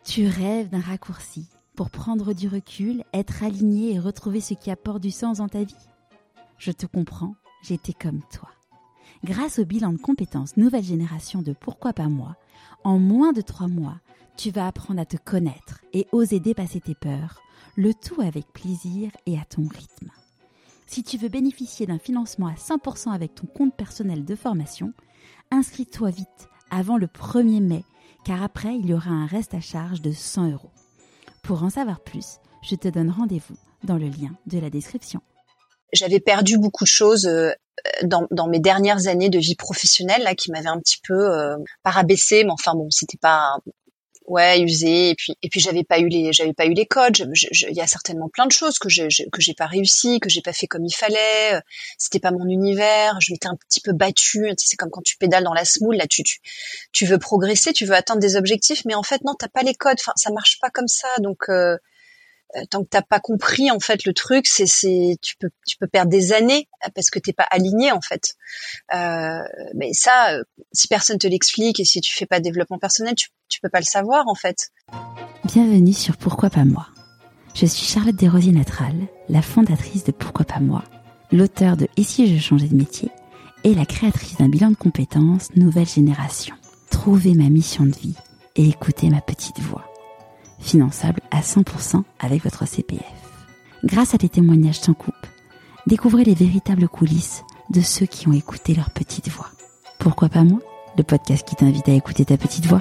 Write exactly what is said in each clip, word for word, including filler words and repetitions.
Tu rêves d'un raccourci pour prendre du recul, être aligné et retrouver ce qui apporte du sens dans ta vie? Je te comprends, j'étais comme toi. Grâce au bilan de compétences nouvelle génération de Pourquoi pas moi, en moins de trois mois, tu vas apprendre à te connaître et oser dépasser tes peurs, le tout avec plaisir et à ton rythme. Si tu veux bénéficier d'un financement à cent pour cent avec ton compte personnel de formation, inscris-toi vite avant le premier mai, car après, il y aura un reste à charge de cent euros. Pour en savoir plus, je te donne rendez-vous dans le lien de la description. J'avais perdu beaucoup de choses euh, dans, dans mes dernières années de vie professionnelle là, qui m'avaient un petit peu euh, pas rabaissé, mais enfin bon, c'était pas ouais usé. Et puis et puis j'avais pas eu les j'avais pas eu les codes. Il y a certainement plein de choses que j'ai que j'ai pas réussi, que j'ai pas fait comme il fallait. C'était pas mon univers. Je m'étais un petit peu battue. Tu sais, c'est comme quand tu pédales dans la semoule là, tu tu tu veux progresser, tu veux atteindre des objectifs, mais en fait non, t'as pas les codes. Enfin, ça marche pas comme ça. Donc euh, tant que t'as pas compris en fait le truc, c'est c'est tu peux tu peux perdre des années parce que t'es pas aligné en fait. Euh, mais ça, si personne te l'explique et si tu fais pas de développement personnel, tu tu peux pas le savoir en fait. Bienvenue sur Pourquoi pas moi. Je suis Charlotte Desrosiers-Natral, la fondatrice de Pourquoi pas moi, l'auteure de Et si je changeais de métier et la créatrice d'un bilan de compétences nouvelle génération. Trouvez ma mission de vie et écoutez ma petite voix. Finançable à cent pour cent avec votre C P F. Grâce à des témoignages sans coupe, découvrez les véritables coulisses de ceux qui ont écouté leur petite voix. Pourquoi pas moi, le podcast qui t'invite à écouter ta petite voix.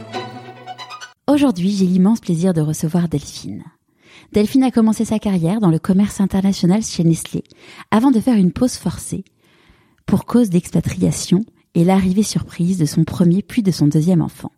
Aujourd'hui, j'ai l'immense plaisir de recevoir Delphine. Delphine a commencé sa carrière dans le commerce international chez Nestlé, avant de faire une pause forcée pour cause d'expatriation et l'arrivée surprise de son premier puis de son deuxième enfant.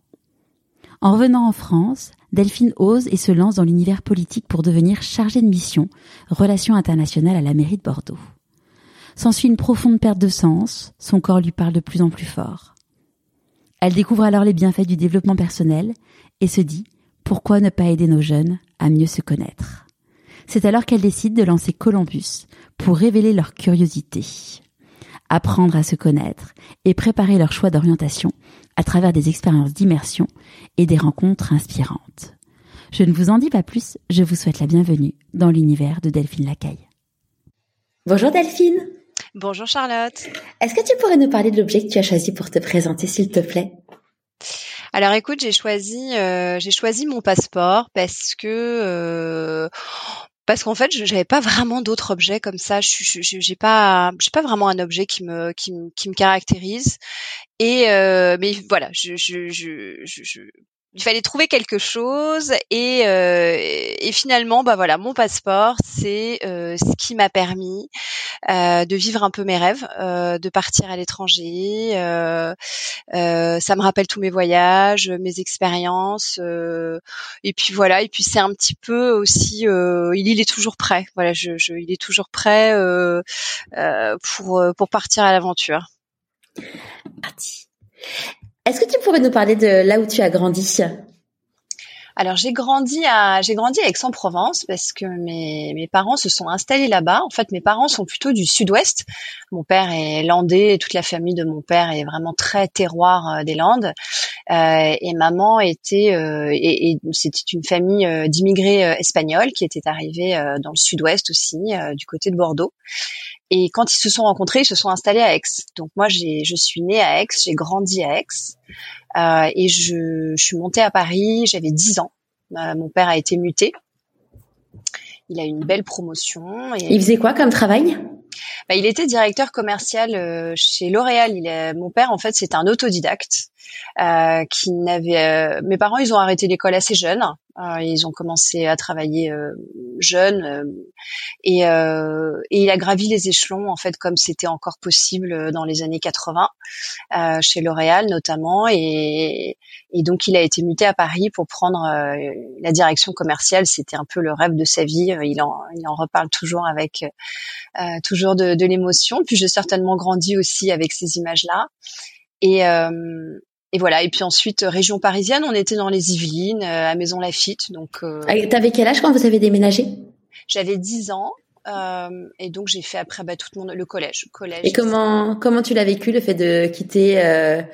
En revenant en France, Delphine ose et se lance dans l'univers politique pour devenir chargée de mission, relations internationales à la mairie de Bordeaux. S'ensuit une profonde perte de sens, son corps lui parle de plus en plus fort. Elle découvre alors les bienfaits du développement personnel et se dit « Pourquoi ne pas aider nos jeunes à mieux se connaître ?» C'est alors qu'elle décide de lancer Columbus pour révéler leur curiosité, apprendre à se connaître et préparer leur choix d'orientation à travers des expériences d'immersion et des rencontres inspirantes. Je ne vous en dis pas plus, je vous souhaite la bienvenue dans l'univers de Delphine Lacaille. Bonjour Delphine. Bonjour Charlotte. Est-ce que tu pourrais nous parler de l'objet que tu as choisi pour te présenter, s'il te plaît ? Alors écoute, j'ai choisi euh, j'ai choisi mon passeport parce que euh, parce qu'en fait, je j'avais pas vraiment d'autres objets comme ça. Je suis j'ai pas j'ai pas vraiment un objet qui me qui me qui me caractérise. Et euh, mais voilà, je je je je, je il fallait trouver quelque chose et euh, et finalement bah voilà, mon passeport, c'est euh, ce qui m'a permis euh, de vivre un peu mes rêves, euh, de partir à l'étranger. Euh, euh, ça me rappelle tous mes voyages, mes expériences, euh, et puis voilà. Et puis c'est un petit peu aussi, euh, il, il est toujours prêt. Voilà, je, je, il est toujours prêt euh, euh, pour pour partir à l'aventure. Parti. Est-ce que tu pourrais nous parler de là où tu as grandi ? Alors j'ai grandi à j'ai grandi à Aix-en-Provence parce que mes mes parents se sont installés là-bas. En fait, mes parents sont plutôt du sud-ouest. Mon père est landais et toute la famille de mon père est vraiment très terroir euh, des Landes. Euh, et maman était euh, et, et c'était une famille euh, d'immigrés euh, espagnols qui étaient arrivés euh, dans le sud-ouest aussi, euh, du côté de Bordeaux. Et quand ils se sont rencontrés, ils se sont installés à Aix. Donc moi, j'ai, je suis née à Aix, j'ai grandi à Aix, euh, et je, je suis montée à Paris. J'avais dix ans. Euh, mon père a été muté. Il a eu une belle promotion. Et il faisait quoi comme travail ? Bah, il était directeur commercial euh, chez L'Oréal. Il est, mon père, en fait, c'est un autodidacte euh, qui n'avait. Euh, mes parents, ils ont arrêté l'école assez jeunes. Euh, ils ont commencé à travailler euh, jeunes euh, et, euh, et il a gravi les échelons en fait comme c'était encore possible dans les années quatre-vingts euh, chez L'Oréal notamment et, et donc il a été muté à Paris pour prendre euh, la direction commerciale. C'était un peu le rêve de sa vie. Il en, il en reparle toujours avec euh, toujours de, de l'émotion. Puis j'ai certainement grandi aussi avec ces images-là et euh, Et voilà. Et puis ensuite, région parisienne, on était dans les Yvelines, euh, à Maison Lafitte. Donc, euh, t'avais quel âge quand vous avez déménagé ? J'avais dix ans, euh, et donc j'ai fait après bah, tout mon le collège, collège. Et comment comment tu l'as vécu le fait de quitter euh,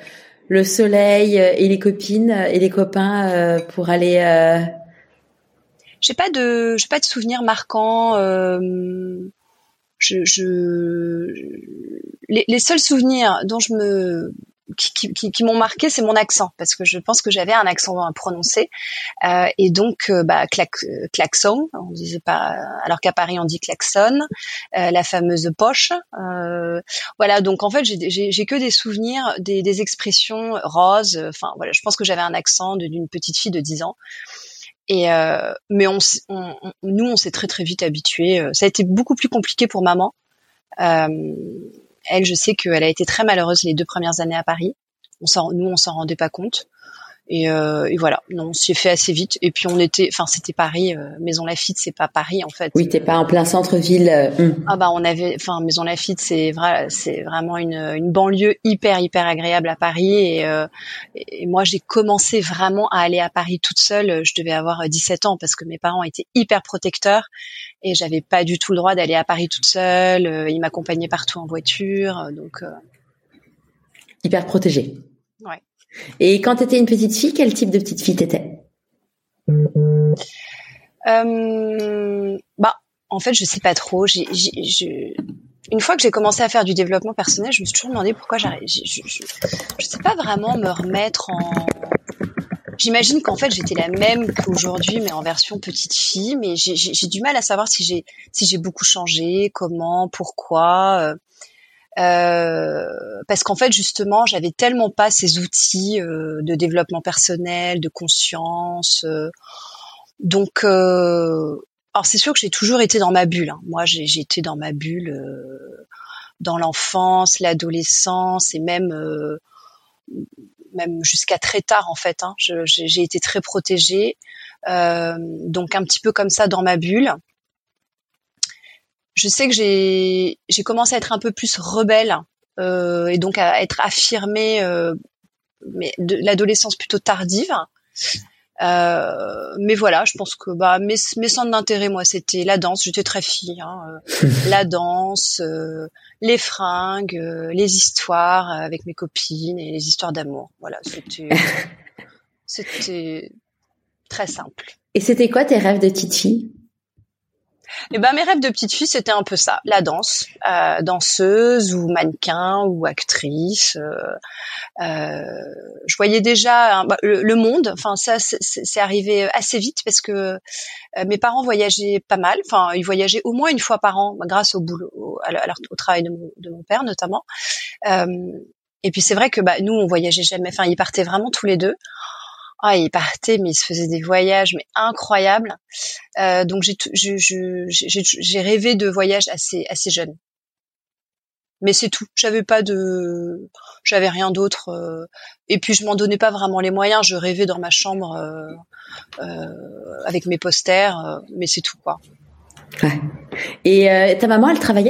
le soleil et les copines et les copains euh, pour aller. Euh... J'ai pas de, j'ai pas de souvenirs marquants. Euh, je, je, les, les seuls souvenirs dont je me Qui, qui, qui m'ont marqué, c'est mon accent, parce que je pense que j'avais un accent prononcé, euh, et donc euh, bah, clac, klaxon, on disait pas, alors qu'à Paris on dit klaxon, euh, la fameuse poche, euh, voilà. Donc en fait j'ai, j'ai, j'ai que des souvenirs, des, des expressions roses. Enfin voilà, je pense que j'avais un accent de, d'une petite fille de dix ans. Et euh, mais on, on, on, nous on s'est très très vite habitués. Ça a été beaucoup plus compliqué pour maman. Euh, Elle, je sais qu'elle a été très malheureuse les deux premières années à Paris. On s'en, nous, on s'en rendait pas compte. Et, euh, et voilà, non, on s'y est fait assez vite. Et puis on était, enfin, c'était Paris. Euh, Maison Lafitte, c'est pas Paris en fait. Oui, t'es pas en plein centre-ville. Euh. Ah bah on avait, enfin, Maison Lafitte, c'est vrai, c'est vraiment une, une banlieue hyper hyper agréable à Paris. Et, euh, et moi, j'ai commencé vraiment à aller à Paris toute seule. Je devais avoir dix-sept ans parce que mes parents étaient hyper protecteurs. Et j'avais pas du tout le droit d'aller à Paris toute seule. Euh, ils m'accompagnaient partout en voiture, donc euh... hyper protégée. Ouais. Et quand t'étais une petite fille, quel type de petite fille t'étais ? euh, Bah, en fait, je sais pas trop. J'ai, j'ai, je... Une fois que j'ai commencé à faire du développement personnel, je me suis toujours demandé pourquoi j'arrive. Je, je, je, je sais pas vraiment me remettre en. J'imagine qu'en fait j'étais la même qu'aujourd'hui, mais en version petite fille. Mais j'ai, j'ai, j'ai du mal à savoir si j'ai si j'ai beaucoup changé, comment, pourquoi. Euh, parce qu'en fait justement, j'avais tellement pas ces outils euh, de développement personnel, de conscience. Euh, donc, euh, alors c'est sûr que j'ai toujours été dans ma bulle. Hein. Moi, j'ai, j'ai été dans ma bulle euh, dans l'enfance, l'adolescence et même. Euh, même jusqu'à très tard en fait. Hein. Je, j'ai, j'ai été très protégée, euh, donc un petit peu comme ça dans ma bulle. Je sais que j'ai, j'ai commencé à être un peu plus rebelle euh, et donc à être affirmée, euh, mais de l'adolescence plutôt tardive. Euh, mais voilà, je pense que bah mes, mes centres d'intérêt, moi, c'était la danse. J'étais très fille, hein, euh, la danse, euh, les fringues, euh, les histoires avec mes copines et les histoires d'amour. Voilà, c'était c'était très simple. Et c'était quoi tes rêves de petite fille ? Et ben mes rêves de petite fille, c'était un peu ça, la danse, euh, danseuse ou mannequin ou actrice. Euh, euh, je voyais déjà hein, bah, le, le monde. Enfin ça, c'est, c'est arrivé assez vite parce que euh, mes parents voyageaient pas mal. Enfin ils voyageaient au moins une fois par an, grâce au boulot, au, à, à, au travail de mon, de mon père notamment. Euh, et puis c'est vrai que bah nous on voyageait jamais. Enfin ils partaient vraiment tous les deux. Ah, ils partaient, mais ils se faisaient des voyages, mais incroyables. Euh, donc j'ai, je, je, j'ai, j'ai rêvé de voyages assez, assez jeune. Mais c'est tout. J'avais pas de, j'avais rien d'autre. Euh, et puis je m'en donnais pas vraiment les moyens. Je rêvais dans ma chambre euh, euh, avec mes posters, euh, mais c'est tout quoi. Ouais. Et euh, ta maman, elle travaillait ?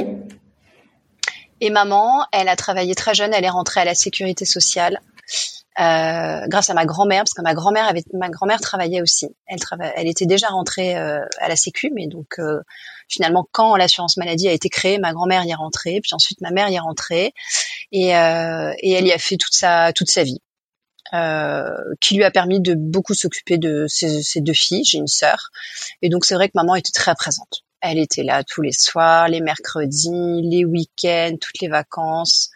Et maman, elle a travaillé très jeune. Elle est rentrée à la sécurité sociale. Euh, grâce à ma grand-mère, parce que ma grand-mère avait, ma grand-mère travaillait aussi. Elle travaillait, elle était déjà rentrée euh, à la Sécu, mais donc euh, finalement, quand l'assurance maladie a été créée, ma grand-mère y est rentrée, puis ensuite ma mère y est rentrée, et, euh, et elle y a fait toute sa toute sa vie, euh, qui lui a permis de beaucoup s'occuper de ses, ses deux filles. J'ai une sœur, et donc c'est vrai que maman était très présente. Elle était là tous les soirs, les mercredis, les week-ends, toutes les vacances.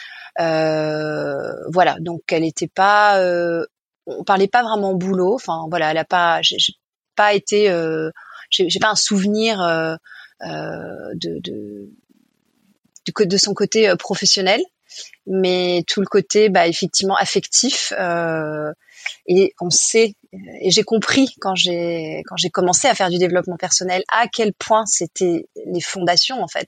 Euh, voilà, donc elle était pas, euh, on parlait pas vraiment boulot. Enfin voilà, elle a pas, j'ai, j'ai pas été, euh, j'ai, j'ai pas un souvenir euh, euh, de, de de de son côté professionnel, mais tout le côté, bah effectivement affectif. Euh, et on sait, et j'ai compris quand j'ai quand j'ai commencé à faire du développement personnel à quel point c'était les fondations en fait.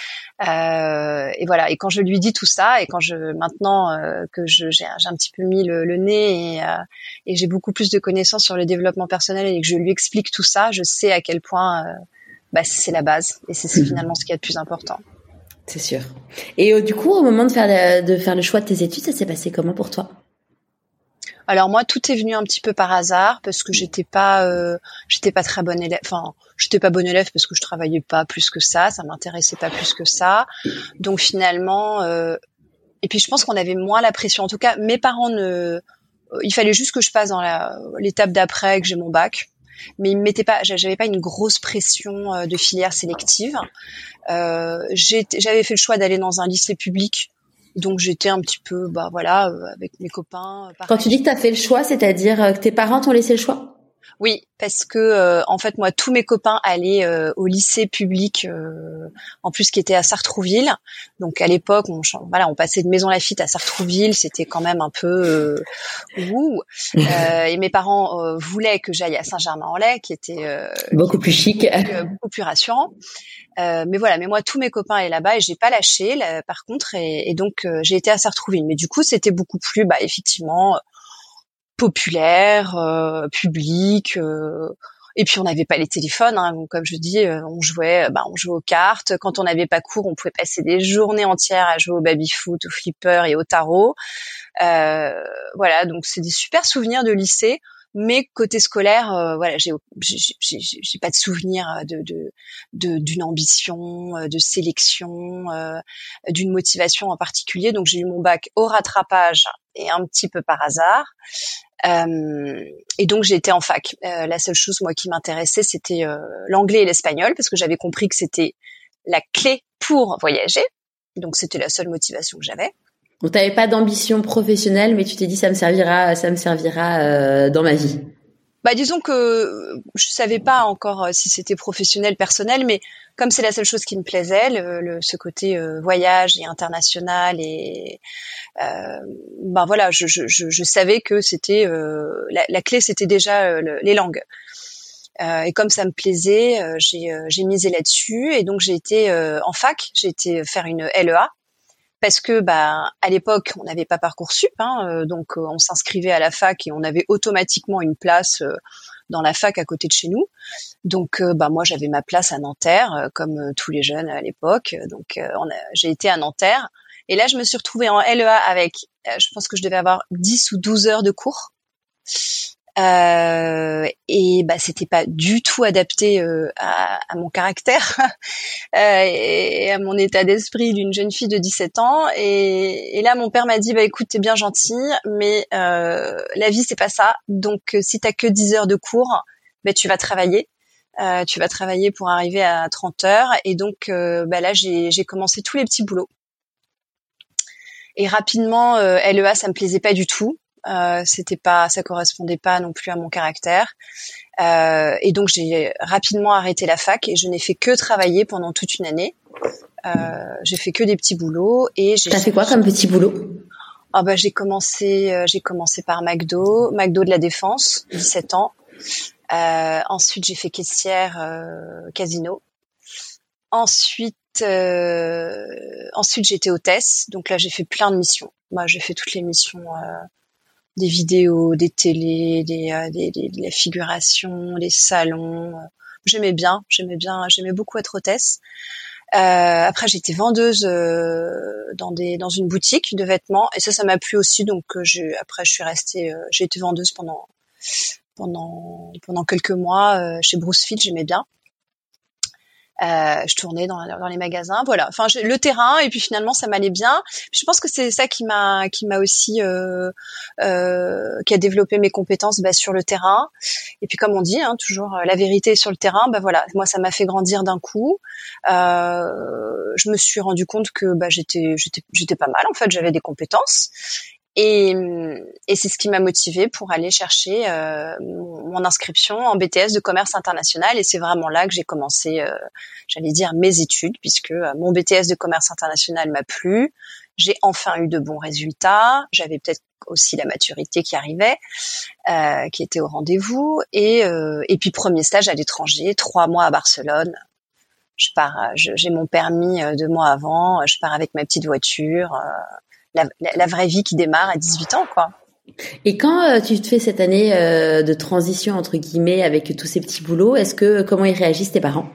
Euh, et voilà. Et quand je lui dis tout ça, et quand je maintenant euh, que je, j'ai, j'ai un petit peu mis le, le nez et, euh, et j'ai beaucoup plus de connaissances sur le développement personnel et que je lui explique tout ça, je sais à quel point euh, bah, c'est la base et c'est, c'est finalement ce qui est le plus important. C'est sûr. Et euh, du coup, au moment de faire le, de faire le choix de tes études, ça s'est passé comment pour toi ? Alors moi, tout est venu un petit peu par hasard parce que j'étais pas, euh, j'étais pas très bonne élève. Enfin, j'étais pas bonne élève parce que je travaillais pas plus que ça, ça m'intéressait pas plus que ça. Donc finalement, euh, et puis je pense qu'on avait moins la pression. En tout cas, mes parents ne, il fallait juste que je passe dans la, l'étape d'après, que j'ai mon bac. Mais ils me mettaient pas, j'avais pas une grosse pression de filière sélective. Euh, j'ai, j'avais fait le choix d'aller dans un lycée public, donc j'étais un petit peu, bah voilà, avec mes copains. Pareil. Quand tu dis que t'as fait le choix, c'est-à-dire que tes parents t'ont laissé le choix? Oui, parce que euh, en fait moi tous mes copains allaient euh, au lycée public, euh, en plus qui était à Sartrouville. Donc à l'époque, on voilà, on passait de Maison Lafitte à Sartrouville, c'était quand même un peu euh, ouh. Euh, et mes parents euh, voulaient que j'aille à Saint-Germain-en-Laye, qui était euh, beaucoup qui plus chic, euh, beaucoup plus rassurant. Euh, mais voilà, mais moi tous mes copains allaient là-bas et j'ai pas lâché. Là, par contre, et, et donc euh, j'ai été à Sartrouville. Mais du coup, c'était beaucoup plus, bah effectivement. populaire, euh, public, euh, et puis on n'avait pas les téléphones, hein, donc comme je dis, euh, on jouait, bah, on jouait aux cartes. Quand on n'avait pas cours, on pouvait passer des journées entières à jouer au baby-foot, au flipper et au tarot. Euh, voilà, donc c'est des super souvenirs de lycée. Mais côté scolaire, euh, voilà, j'ai, j'ai, j'ai, j'ai pas de souvenir de, de, de d'une ambition, de sélection, euh, d'une motivation en particulier. Donc j'ai eu mon bac au rattrapage et un petit peu par hasard. Euh, et donc j'ai été en fac. Euh, la seule chose moi qui m'intéressait, c'était euh, l'anglais et l'espagnol parce que j'avais compris que c'était la clé pour voyager. Donc c'était la seule motivation que j'avais. Donc t'avais pas d'ambition professionnelle, mais tu t'es dit ça me servira, ça me servira euh, dans ma vie. Bah disons que je savais pas encore si c'était professionnel, personnel, mais comme c'est la seule chose qui me plaisait, le, le, ce côté euh, voyage et international et euh, ben voilà, je, je, je, je savais que c'était euh, la, la clé, c'était déjà euh, le, les langues. Euh, et comme ça me plaisait, euh, j'ai, euh, j'ai misé là-dessus et donc j'ai été euh, en fac, j'ai été faire une L E A. Parce que bah à l'époque on n'avait pas Parcoursup, hein, euh, donc euh, on s'inscrivait à la fac et on avait automatiquement une place euh, dans la fac à côté de chez nous. Donc euh, bah moi j'avais ma place à Nanterre, euh, comme euh, tous les jeunes à l'époque. Donc euh, on a, j'ai été à Nanterre et là je me suis retrouvée en L E A avec, euh, je pense que je devais avoir dix ou douze heures de cours. Euh, et bah c'était pas du tout adapté euh, à, à mon caractère euh, et à mon état d'esprit d'une jeune fille de dix-sept ans. Et, et là mon père m'a dit bah écoute, t'es bien gentil, mais euh, la vie c'est pas ça. Donc si t'as que dix heures de cours, bah tu vas travailler. Euh, tu vas travailler pour arriver à trente heures. Et donc euh, bah là j'ai, j'ai commencé tous les petits boulots. Et rapidement, euh, L E A ça me plaisait pas du tout. Euh, c'était pas, ça correspondait pas non plus à mon caractère. Euh, et donc j'ai rapidement arrêté la fac et je n'ai fait que travailler pendant toute une année. Euh, j'ai fait que des petits boulots et j'ai. T'as fait quoi comme petit boulot? Ah bah j'ai commencé, euh, j'ai commencé par McDo, McDo de la Défense, dix-sept ans. Euh, ensuite j'ai fait caissière euh, casino. Ensuite, euh, ensuite j'étais hôtesse. Donc là j'ai fait plein de missions. Moi j'ai fait toutes les missions. Euh, des vidéos, des télés, des, euh, des, des, de la figuration, des salons. J'aimais bien, j'aimais bien, j'aimais beaucoup être hôtesse. Euh, après, j'étais vendeuse euh, dans des dans une boutique de vêtements et ça, ça m'a plu aussi. Donc, euh, j'ai, après, je suis restée, euh, j'ai été vendeuse pendant pendant pendant quelques mois euh, chez Brucefield. J'aimais bien. Euh, je tournais dans, dans les magasins, voilà. Enfin, je, le terrain et puis finalement ça m'allait bien. Je pense que c'est ça qui m'a qui m'a aussi euh, euh, qui a développé mes compétences bah, sur le terrain. Et puis comme on dit, hein, toujours la vérité sur le terrain. Bah voilà, moi ça m'a fait grandir d'un coup. Euh, je me suis rendu compte que bah j'étais j'étais j'étais pas mal en fait. J'avais des compétences. Et, et c'est ce qui m'a motivée pour aller chercher euh, mon, mon inscription en B T S de commerce international. Et c'est vraiment là que j'ai commencé, euh, j'allais dire, mes études, puisque euh, mon B T S de commerce international m'a plu. J'ai enfin eu de bons résultats. J'avais peut-être aussi la maturité qui arrivait, euh, qui était au rendez-vous. Et, euh, et puis premier stage à l'étranger, trois mois à Barcelone. Je pars, je, j'ai mon permis deux mois avant. Je pars avec ma petite voiture. Euh, La, la, la vraie vie qui démarre à dix-huit ans, quoi. Et quand euh, tu te fais cette année euh, de transition entre guillemets avec tous ces petits boulots, est-ce que comment ils réagissent tes parents?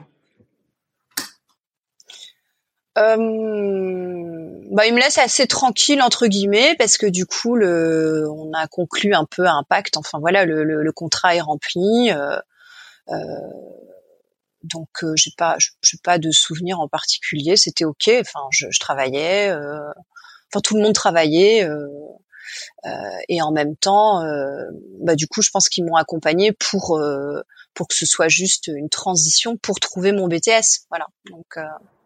euh, bah ils me laissent assez tranquille entre guillemets parce que du coup le on a conclu un peu un pacte. Enfin voilà, le, le, le contrat est rempli. Euh, euh, donc euh, j'ai pas j'ai pas de souvenir en particulier. C'était ok. Enfin je, je travaillais. Euh, enfin tout le monde travaillait. Euh, euh, et en même temps, euh, bah du coup, je pense qu'ils m'ont accompagnée pour euh, pour que ce soit juste une transition pour trouver mon B T S. Voilà. Donc euh,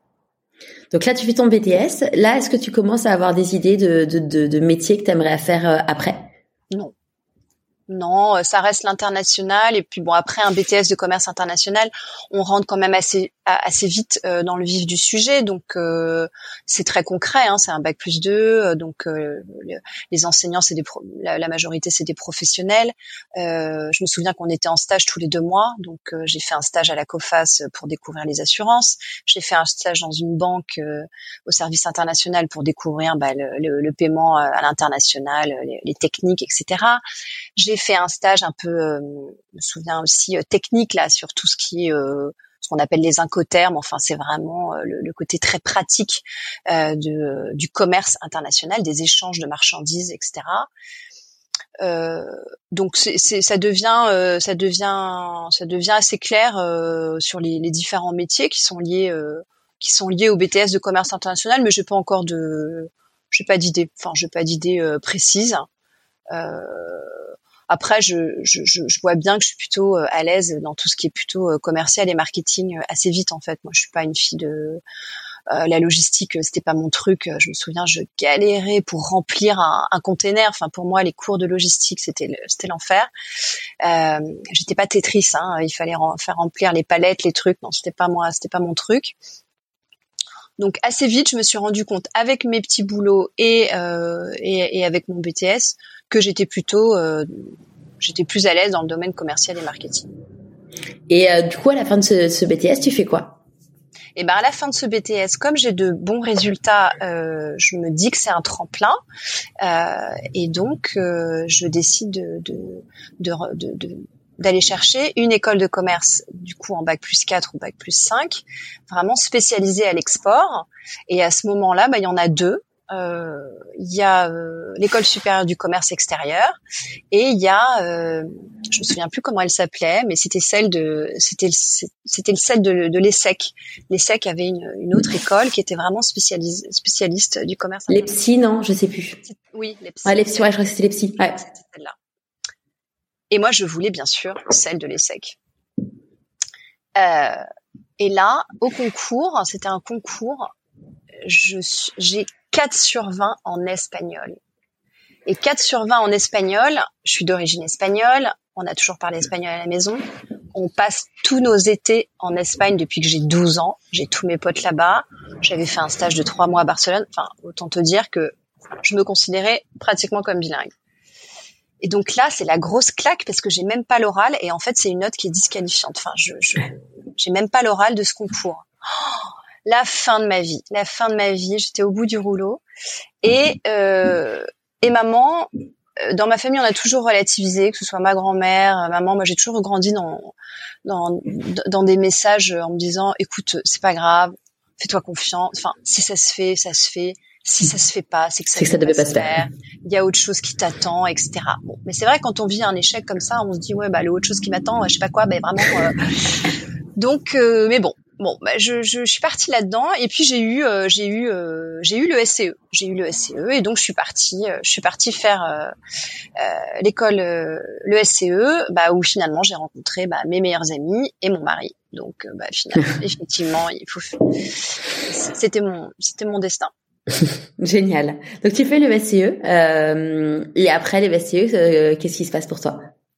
donc là, tu fais ton B T S. Là, est-ce que tu commences à avoir des idées de de de, de métiers que tu aimerais faire euh, après? Non. Non, ça reste l'international et puis bon après un B T S de commerce international, on rentre quand même assez assez vite euh, dans le vif du sujet, donc euh, c'est très concret, hein, c'est un bac plus deux, donc euh, les enseignants c'est des pro- la, la majorité c'est des professionnels. Euh, je me souviens qu'on était en stage tous les deux mois, donc euh, j'ai fait un stage à la Coface pour découvrir les assurances, j'ai fait un stage dans une banque euh, au service international pour découvrir bah, le, le, le paiement à l'international, les, les techniques, et cetera. J'ai fait un stage un peu, euh, je me souviens aussi, euh, technique là sur tout ce qui est euh, ce qu'on appelle les incoterms. Enfin, c'est vraiment euh, le, le côté très pratique euh, de, du commerce international, des échanges de marchandises, et cetera. Euh, donc, c'est, c'est, ça devient, euh, ça devient, ça devient assez clair euh, sur les, les différents métiers qui sont liés, euh, qui sont liés au B T S de commerce international. Mais j'ai pas encore de, j'ai pas d'idée. Enfin, j'ai pas d'idée euh, précise. Euh, Après, je, je, je vois bien que je suis plutôt à l'aise dans tout ce qui est plutôt commercial et marketing assez vite, en fait. Moi, je suis pas une fille de euh, la logistique, c'était pas mon truc. Je me souviens, je galérais pour remplir un, un container. Enfin, pour moi, les cours de logistique, c'était le, c'était l'enfer. Euh, j'étais pas Tetris, hein. Il fallait rem- faire remplir les palettes, les trucs. Non, c'était pas moi, c'était pas mon truc. Donc assez vite, je me suis rendu compte avec mes petits boulots et euh, et, et avec mon B T S que j'étais plutôt euh, j'étais plus à l'aise dans le domaine commercial et marketing. Et euh, du coup, à la fin de ce, ce B T S, tu fais quoi? Et ben à la fin de ce B T S, comme j'ai de bons résultats, euh, je me dis que c'est un tremplin, euh, et donc euh, je décide de de, de, de, de d'aller chercher une école de commerce, du coup en bac plus quatre ou bac plus cinq, vraiment spécialisée à l'export. Et à ce moment-là, bah, il y en a deux. Euh, il y a euh, l'école supérieure du commerce extérieur et il y a, euh, je me souviens plus comment elle s'appelait, mais c'était celle de, c'était le, c'était le celle de, de l'ESSEC. L'ESSEC avait une, une autre école qui était vraiment spécialiste, spécialiste du commerce international. L'EPSI, non, je sais plus. Oui, l'EPSI. Ouais, l'EPSI, ouais, je crois que c'était l'EPSI. Ouais. C'était celle-là. Et moi, je voulais bien sûr celle de l'ESSEC. Euh, et là, au concours, c'était un concours, je, j'ai quatre sur vingt en espagnol. Et quatre sur vingt en espagnol, je suis d'origine espagnole, on a toujours parlé espagnol à la maison, on passe tous nos étés en Espagne depuis que j'ai douze ans, j'ai tous mes potes là-bas, j'avais fait un stage de trois mois à Barcelone, enfin, autant te dire que je me considérais pratiquement comme bilingue. Et donc là, c'est la grosse claque parce que j'ai même pas l'oral et en fait, c'est une note qui est disqualifiante. Enfin, je, je j'ai même pas l'oral de ce concours. Oh, la fin de ma vie, la fin de ma vie, j'étais au bout du rouleau. Et euh, et maman, dans ma famille, on a toujours relativisé, que ce soit ma grand-mère, maman. Moi, j'ai toujours grandi dans dans dans des messages en me disant, écoute, c'est pas grave, fais-toi confiance. Enfin, si ça se fait, ça se fait. Si ça se fait pas, c'est que ça, c'est que ça devait pas se faire. faire. Il y a autre chose qui t'attend, et cetera. Bon, mais c'est vrai quand on vit un échec comme ça, on se dit ouais bah le autre chose qui m'attend, je sais pas quoi, ben bah, vraiment. Euh... Donc, euh, mais bon, bon, bah je, je, je suis partie là-dedans et puis j'ai eu, euh, j'ai eu, euh, j'ai eu le S C E, j'ai eu le S C E et donc je suis partie, euh, je suis partie faire euh, euh, l'école, euh, le S C E, bah où finalement j'ai rencontré bah, mes meilleurs amis et mon mari. Donc, euh, bah finalement, effectivement, il faut, c'était mon, c'était mon destin. Génial. Donc tu fais le S C E euh, et après le S C E, euh, qu'est-ce qui se passe pour toi?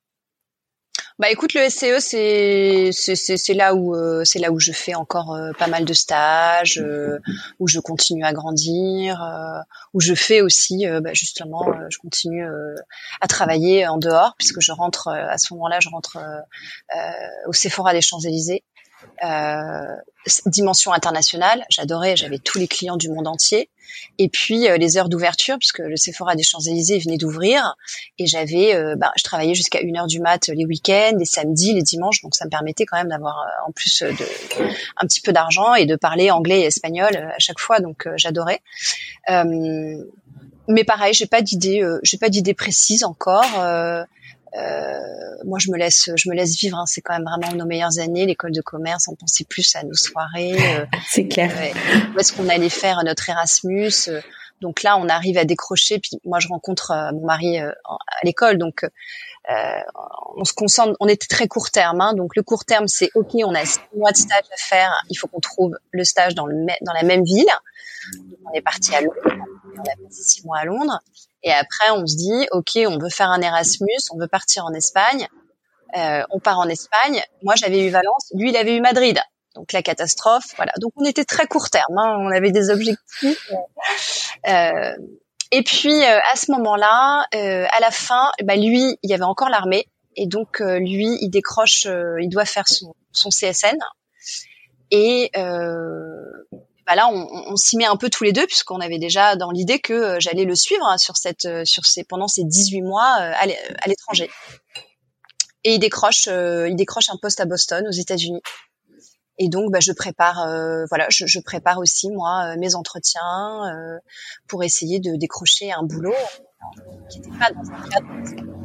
Bah écoute, le S C E c'est c'est c'est, c'est là où euh, c'est là où je fais encore euh, pas mal de stages, euh, où je continue à grandir, euh, où je fais aussi euh, bah, justement euh, je continue euh, à travailler en dehors puisque je rentre euh, à ce moment-là je rentre euh, euh, au Sephora des Champs-Élysées. Euh, dimension internationale, j'adorais, j'avais tous les clients du monde entier. Et puis euh, les heures d'ouverture, puisque le Sephora des Champs-Élysées venait d'ouvrir, et j'avais, euh, bah, je travaillais jusqu'à une heure du mat les week-ends, les samedis, les dimanches, donc ça me permettait quand même d'avoir euh, en plus euh, de, un petit peu d'argent et de parler anglais et espagnol euh, à chaque fois, donc euh, j'adorais. Euh, mais pareil, j'ai pas d'idée, euh, j'ai pas d'idée précise encore. Euh, Euh, moi, je me laisse, je me laisse vivre. Hein. C'est quand même vraiment nos meilleures années. L'école de commerce, on pensait plus à nos soirées. Euh, c'est clair. Euh, où est-ce qu'on allait faire notre Erasmus euh, Donc là, on arrive à décrocher. Puis moi, je rencontre euh, mon mari euh, à l'école, donc euh, on se concentre. On était très court terme, hein, donc le court terme, c'est ok, on a six mois de stage à faire. Il faut qu'on trouve le stage dans le dans la même ville. Donc, on est parti à Londres. On a passé six mois à Londres. Et après, on se dit, ok, on veut faire un Erasmus, on veut partir en Espagne. Euh, on part en Espagne. Moi, j'avais eu Valence. Lui, il avait eu Madrid. Donc la catastrophe, voilà. Donc on était très court terme, hein. On avait des objectifs. Euh, et puis euh, à ce moment-là, euh, à la fin, bah lui, il y avait encore l'armée, et donc euh, lui, il décroche, euh, il doit faire son, son C S N. Et euh, bah là, on, on s'y met un peu tous les deux, puisqu'on avait déjà dans l'idée que euh, j'allais le suivre hein, sur cette, euh, sur ces, pendant ces dix-huit mois euh, à l'étranger. Et il décroche, euh, il décroche un poste à Boston, aux États-Unis. Et donc, bah, je prépare, euh, voilà, je, je prépare aussi moi euh, mes entretiens euh, pour essayer de décrocher un boulot euh, qui n'était pas dans un cadre.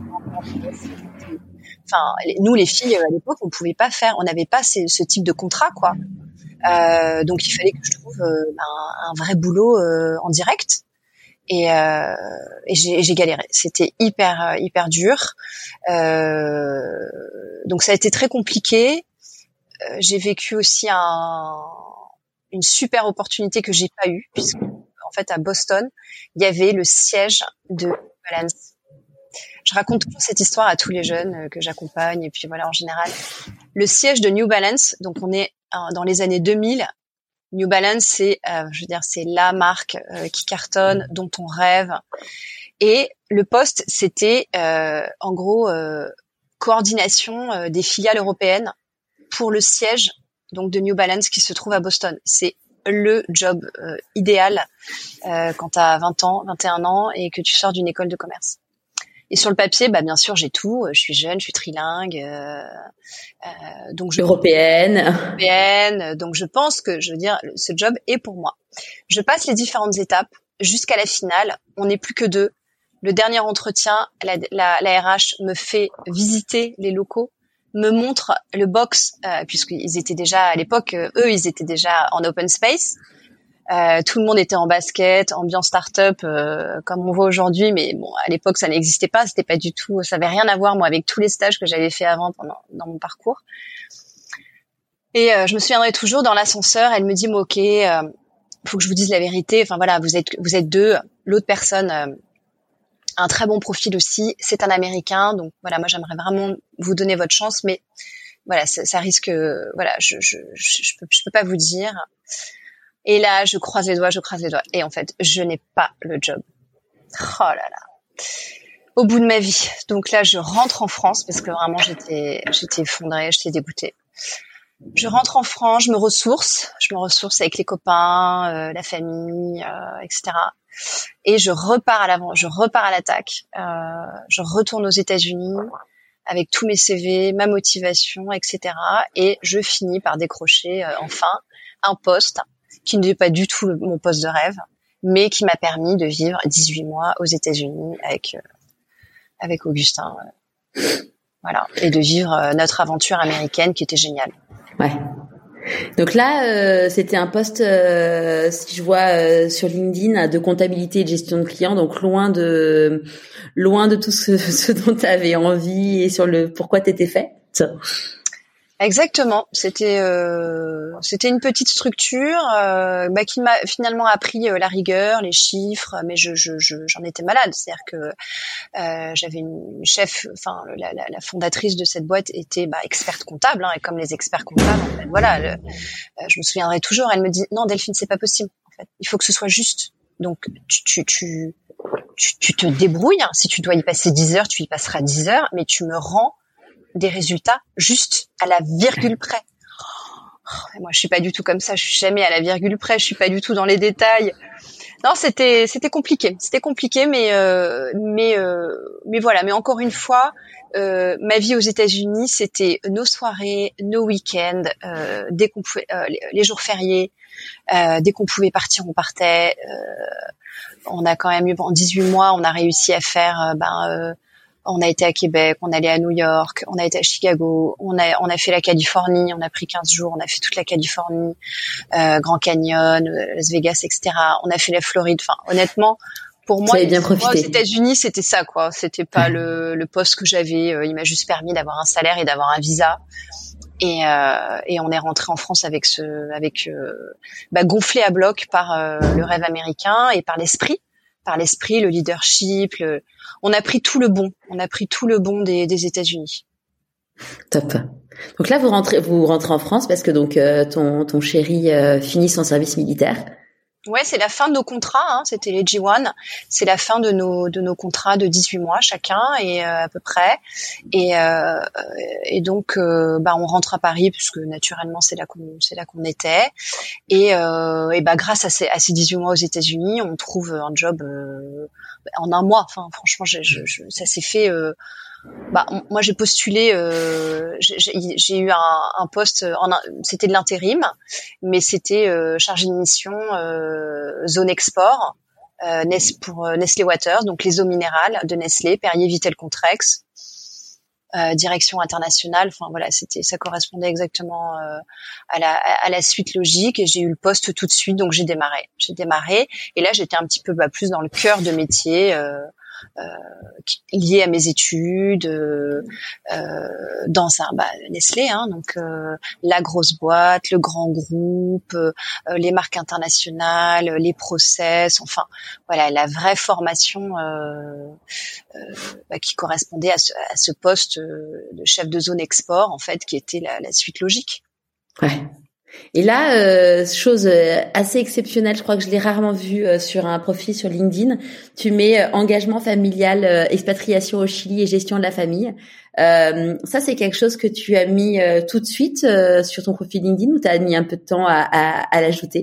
Enfin, les, nous les filles à l'époque, on pouvait pas faire, on n'avait pas ces, ce type de contrat, quoi. Euh, donc, il fallait que je trouve euh, un, un vrai boulot euh, en direct. Et, euh, et j'ai, j'ai galéré. C'était hyper, hyper dur. Euh, donc, ça a été très compliqué. Euh, j'ai vécu aussi un, une super opportunité que j'ai pas eue, puisque en fait à Boston, il y avait le siège de New Balance. Je raconte toujours cette histoire à tous les jeunes que j'accompagne, et puis voilà, en général, le siège de New Balance. Donc on est dans les années deux mille. New Balance, c'est, euh, je veux dire, c'est la marque euh, qui cartonne, dont on rêve. Et le poste, c'était euh, en gros euh, coordination euh, des filiales européennes pour le siège donc de New Balance qui se trouve à Boston. C'est le job euh, idéal euh, quand tu as vingt ans, vingt et un ans et que tu sors d'une école de commerce. Et sur le papier, bah bien sûr, j'ai tout. Je suis jeune, je suis trilingue, euh, euh, donc je européenne. européenne. Donc je pense que, je veux dire, ce job est pour moi. Je passe les différentes étapes jusqu'à la finale. On n'est plus que deux. Le dernier entretien, la, la, la R H me fait visiter les locaux, me montre le box, euh, puisqu'ils étaient déjà à l'époque, euh, eux, ils étaient déjà en open space. Euh, tout le monde était en basket, ambiance start-up, euh, comme on voit aujourd'hui, mais bon, à l'époque, ça n'existait pas. C'était pas du tout, ça avait rien à voir, moi, avec tous les stages que j'avais fait avant pendant dans mon parcours. Et euh, je me souviendrai toujours dans l'ascenseur, elle me dit, ok, euh, faut que je vous dise la vérité. Enfin voilà, vous êtes vous êtes deux. L'autre personne. Euh, un très bon profil aussi, c'est un Américain, donc voilà, moi j'aimerais vraiment vous donner votre chance, mais voilà, ça, ça risque, voilà, je je je, je peux je peux pas vous dire. Et là, je croise les doigts, je croise les doigts, et en fait, je n'ai pas le job. Oh là là, au bout de ma vie. Donc là, je rentre en France parce que vraiment j'étais j'étais effondrée, j'étais dégoûtée. Je rentre en France, je me ressource, je me ressource avec les copains, euh, la famille, euh, et cetera. Et je repars à l'avant, je repars à l'attaque. Euh, je retourne aux États-Unis avec tous mes C V, ma motivation, et cetera. Et je finis par décrocher euh, enfin un poste qui n'était pas du tout le, mon poste de rêve, mais qui m'a permis de vivre dix-huit mois aux États-Unis avec euh, avec Augustin, euh, voilà, et de vivre euh, notre aventure américaine qui était géniale. Ouais. Donc là, euh, c'était un poste, euh, si je vois euh, sur LinkedIn, de comptabilité et de gestion de clients, donc loin de loin de tout ce, ce dont tu avais envie et sur le pourquoi t'étais faite. Exactement. C'était euh, c'était une petite structure euh, bah, qui m'a finalement appris euh, la rigueur, les chiffres, mais je, je, je j'en étais malade. C'est-à-dire que euh, j'avais une chef, enfin la, la, la fondatrice de cette boîte était bah, experte comptable, hein, et comme les experts comptables, en fait, voilà. Le, euh, je me souviendrai toujours. Elle me dit non, Delphine, c'est pas possible. En fait, il faut que ce soit juste. Donc tu tu tu tu, tu te débrouilles. Hein. Si tu dois y passer dix heures, tu y passeras dix heures, mais tu me rends des résultats juste à la virgule près. Oh, moi, je suis pas du tout comme ça. Je suis jamais à la virgule près. Je suis pas du tout dans les détails. Non, c'était c'était compliqué. C'était compliqué, mais euh, mais euh, mais voilà. Mais encore une fois, euh, ma vie aux États-Unis, c'était nos soirées, nos week-ends, euh, dès qu'on pouvait, euh, les, les jours fériés, euh, dès qu'on pouvait partir, on partait. Euh, on a quand même eu en dix-huit mois, on a réussi à faire euh, ben euh, On a été à Québec, on est allé à New York, on a été à Chicago, on a on a fait la Californie, on a pris quinze jours, on a fait toute la Californie, euh, Grand Canyon, Las Vegas, et cetera. On a fait la Floride. Enfin, honnêtement, pour moi, bien moi aux profité. États-Unis, c'était ça, quoi. C'était pas le le poste que j'avais. Il m'a juste permis d'avoir un salaire et d'avoir un visa. Et, euh, et on est rentré en France avec ce, avec euh, bah, gonflé à bloc par euh, le rêve américain et par l'esprit, par l'esprit, le leadership. Le... On a pris tout le bon, on a pris tout le bon des, des États-Unis. Top. Donc là, vous rentrez, vous rentrez en France parce que donc euh, ton ton chéri euh, finit son service militaire. Ouais, c'est la fin de nos contrats, hein, c'était les G un. C'est la fin de nos de nos contrats de dix-huit mois chacun et euh, à peu près. Et euh, et donc euh, bah on rentre à Paris puisque naturellement c'est là qu'on c'est là qu'on était. Et euh, et bah grâce à ces à ces dix-huit mois aux États-Unis, on trouve un job euh, en un mois. Enfin franchement, je, je, je, ça s'est fait. Euh, Bah, moi j'ai postulé, euh, j'ai, j'ai eu un, un poste, en, c'était de l'intérim, mais c'était euh, chargé de mission euh, zone export euh, pour euh, Nestlé Waters, donc les eaux minérales de Nestlé, Perrier, Vittel, Contrex, euh, direction internationale. Enfin voilà, c'était, ça correspondait exactement euh, à la à la suite logique et j'ai eu le poste tout de suite, donc j'ai démarré, j'ai démarré et là j'étais un petit peu bah, plus dans le cœur de métier. Euh, Euh, lié à mes études euh, euh, dans un bah, Nestlé, hein, donc euh, la grosse boîte, le grand groupe, euh, les marques internationales, les process, enfin voilà la vraie formation euh, euh, bah, qui correspondait à ce, à ce poste de chef de zone export en fait, qui était la, la suite logique. Ouais. Et là, euh, chose assez exceptionnelle, je crois que je l'ai rarement vu euh, sur un profil sur LinkedIn, tu mets euh, engagement familial, euh, expatriation au Chili et gestion de la famille. Euh, ça, c'est quelque chose que tu as mis euh, tout de suite euh, sur ton profil LinkedIn ou tu as mis un peu de temps à, à, à l'ajouter?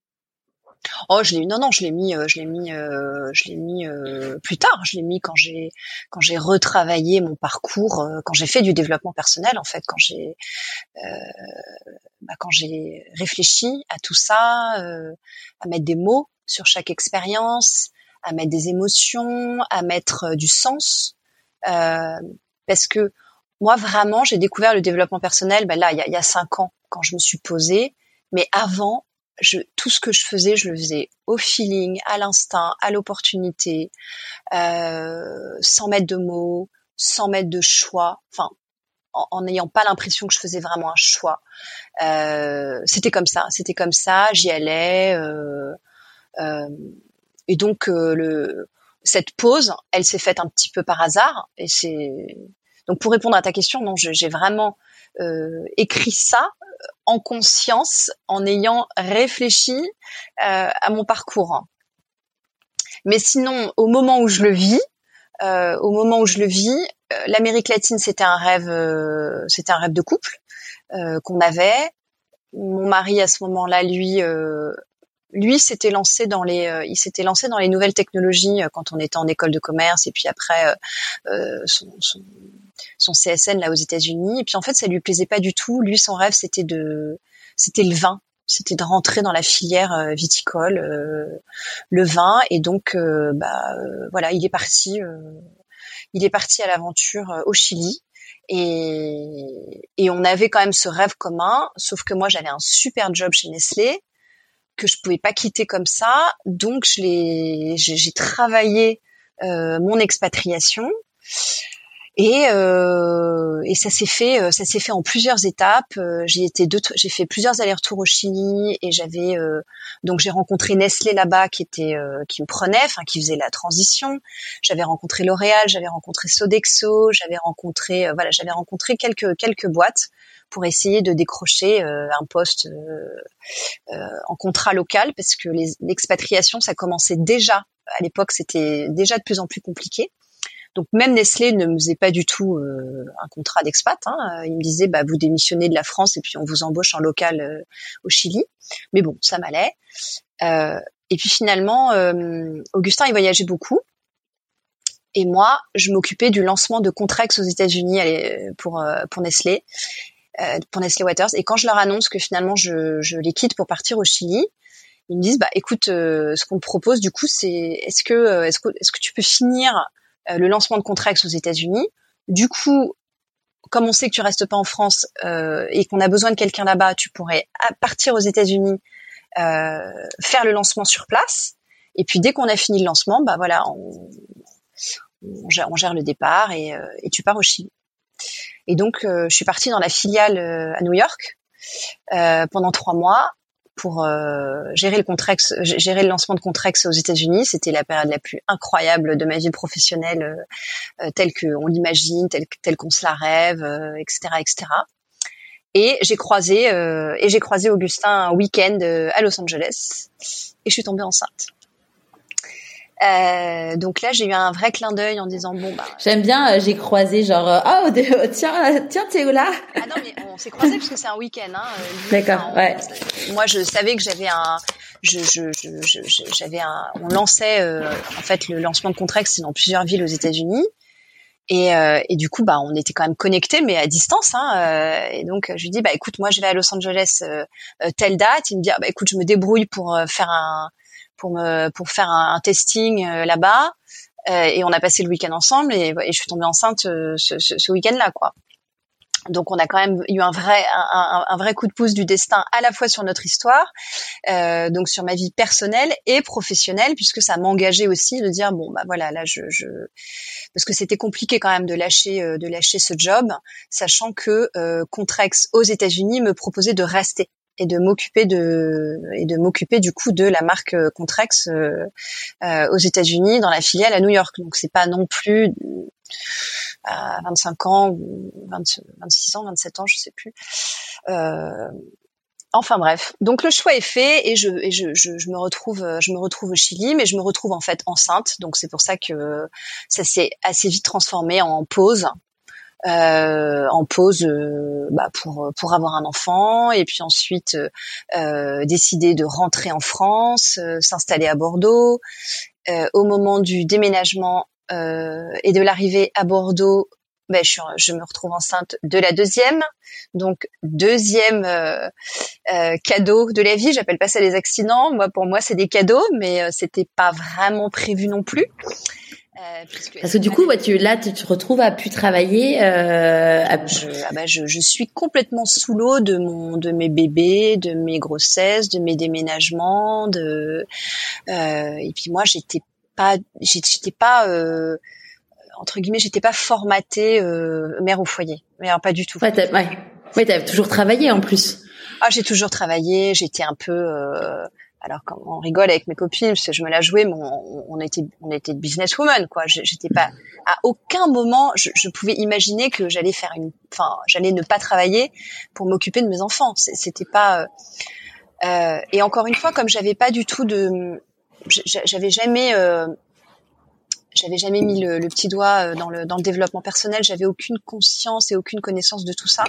Oh, je l'ai non non, je l'ai mis, euh, je l'ai mis, euh, je l'ai mis euh, plus tard. Je l'ai mis quand j'ai quand j'ai retravaillé mon parcours, euh, quand j'ai fait du développement personnel en fait, quand j'ai euh, bah, quand j'ai réfléchi à tout ça, euh, à mettre des mots sur chaque expérience, à mettre des émotions, à mettre euh, du sens, euh, parce que moi vraiment j'ai découvert le développement personnel, ben là il y a, il y a cinq ans quand je me suis posée, mais avant je, tout ce que je faisais, je le faisais au feeling, à l'instinct, à l'opportunité, euh, sans mettre de mots, sans mettre de choix, enfin en n'ayant pas l'impression que je faisais vraiment un choix. Euh, c'était comme ça, c'était comme ça, j'y allais. Euh, euh, et donc euh, le, cette pause, elle s'est faite un petit peu par hasard. Et c'est donc pour répondre à ta question, non, je, j'ai vraiment euh, écrit ça en conscience, en ayant réfléchi euh, à mon parcours. Mais sinon, au moment où je le vis, euh, au moment où je le vis, euh, l'Amérique latine, c'était un rêve, euh, c'était un rêve de couple euh, qu'on avait. Mon mari à ce moment-là, lui, euh, lui s'était lancé dans les, euh, il s'était lancé dans les nouvelles technologies euh, quand on était en école de commerce et puis après euh, euh, son, son, son C S N là aux États-Unis. Et puis en fait, ça lui plaisait pas du tout. Lui, son rêve, c'était de, c'était le vin. C'était de rentrer dans la filière euh, viticole, euh, le vin. Et donc, euh, bah euh, voilà, il est parti, euh, il est parti à l'aventure euh, au Chili. Et, et on avait quand même ce rêve commun, sauf que moi j'avais un super job chez Nestlé que je pouvais pas quitter comme ça, donc je l'ai, j'ai, j'ai travaillé euh, mon expatriation et euh, et ça s'est fait, ça s'est fait en plusieurs étapes. J'ai été deux, j'ai fait plusieurs allers-retours au Chili et j'avais euh, donc j'ai rencontré Nestlé là-bas qui était euh, qui me prenait, enfin qui faisait la transition. J'avais rencontré L'Oréal, j'avais rencontré Sodexo, j'avais rencontré euh, voilà, j'avais rencontré quelques quelques boîtes pour essayer de décrocher euh, un poste euh, euh, en contrat local parce que les, l'expatriation ça commençait déjà à l'époque, c'était déjà de plus en plus compliqué. Donc même Nestlé ne me faisait pas du tout euh, un contrat d'expat. Hein. Il me disait bah vous démissionnez de la France et puis on vous embauche en local euh, au Chili. Mais bon, ça m'allait. Euh, et puis finalement, euh, Augustin il voyageait beaucoup. Et moi, je m'occupais du lancement de Contrex aux États-Unis pour euh, pour Nestlé, euh, pour Nestlé Waters. Et quand je leur annonce que finalement je, je les quitte pour partir au Chili, ils me disent bah écoute, euh, ce qu'on te propose du coup, c'est est-ce que est-ce que est-ce que tu peux finir euh, le lancement de Contrex aux États-Unis. Du coup, comme on sait que tu restes pas en France euh, et qu'on a besoin de quelqu'un là-bas, tu pourrais partir aux États-Unis, euh, faire le lancement sur place. Et puis dès qu'on a fini le lancement, bah voilà, on, on, gère, on gère le départ et, euh, et tu pars au Chili. Et donc, euh, je suis partie dans la filiale euh, à New York euh, pendant trois mois pour euh, gérer le Contrex, gérer le lancement de Contrex aux États-Unis. C'était la période la plus incroyable de ma vie professionnelle, euh, telle qu'on l'imagine, telle, telle qu'on se la rêve, euh, et cetera, et cetera. Et j'ai croisé euh, et j'ai croisé Augustin un week-end euh, à Los Angeles et je suis tombée enceinte. Euh, donc là, j'ai eu un vrai clin d'œil en disant bon bah. J'aime bien, euh, j'ai croisé genre euh, oh de, tiens tiens Théo là. Ah non mais on s'est croisés parce que c'est un week-end. Hein, D'accord. Enfin, on, ouais. Moi, je savais que j'avais un, je, je, je, je j'avais un, on lançait euh, en fait le lancement de Contrex, c'est dans plusieurs villes aux États-Unis. Et, euh, et du coup, bah, on était quand même connectés, mais à distance. Hein, euh, et donc, je lui dis, bah, écoute, moi, je vais à Los Angeles euh, euh, telle date. Il me dit, ah, bah, écoute, je me débrouille pour euh, faire un, pour me, pour faire un, un testing euh, là-bas. Euh, et on a passé le week-end ensemble. Et, et je suis tombée enceinte euh, ce, ce, ce week-end-là, quoi. Donc, on a quand même eu un vrai, un, un, un vrai coup de pouce du destin, à la fois sur notre histoire, euh, donc sur ma vie personnelle et professionnelle, puisque ça m'engageait aussi de dire bon bah voilà là je, je... parce que c'était compliqué quand même de lâcher, euh, de lâcher ce job, sachant que euh, Contrex aux États-Unis me proposait de rester et de m'occuper de et de m'occuper du coup de la marque Contrex euh, euh, aux États-Unis dans la filiale à New York. Donc c'est pas non plus à vingt-cinq ans ou vingt, vingt-six ans, vingt-sept ans, je sais plus. Euh, enfin bref, donc le choix est fait et je et je, je je me retrouve je me retrouve au Chili, mais je me retrouve en fait enceinte. Donc c'est pour ça que ça s'est assez vite transformé en pause. Euh, en pause euh, bah pour pour avoir un enfant et puis ensuite euh, décider de rentrer en France, euh, s'installer à Bordeaux. Euh, au moment du déménagement euh, et de l'arrivée à Bordeaux, ben je, suis, je me retrouve enceinte de la deuxième, donc deuxième euh, euh, cadeau de la vie. J'appelle pas ça des accidents. Moi, pour moi, c'est des cadeaux, mais euh, c'était pas vraiment prévu non plus. Euh, Parce que du coup, ouais, tu, là, tu te retrouves à plus travailler. Euh, à... Je, ah bah je, je suis complètement sous l'eau de mon, de mes bébés, de mes grossesses, de mes déménagements, de euh, et puis moi, j'étais pas, j'étais pas euh, entre guillemets, j'étais pas formatée euh, mère au foyer, mais alors pas du tout. Ouais, t'as, ouais, ouais, t'as toujours travaillé en plus. Ah, j'ai toujours travaillé. J'étais un peu euh, alors quand on rigole avec mes copines, parce que je me la jouais, mais on, on était on était businesswoman quoi. J'étais pas à aucun moment je, je pouvais imaginer que j'allais faire une, enfin j'allais ne pas travailler pour m'occuper de mes enfants. C'était pas euh, euh, et encore une fois comme j'avais pas du tout de, j'avais jamais euh, j'avais jamais mis le, le petit doigt dans le dans le développement personnel. J'avais aucune conscience et aucune connaissance de tout ça.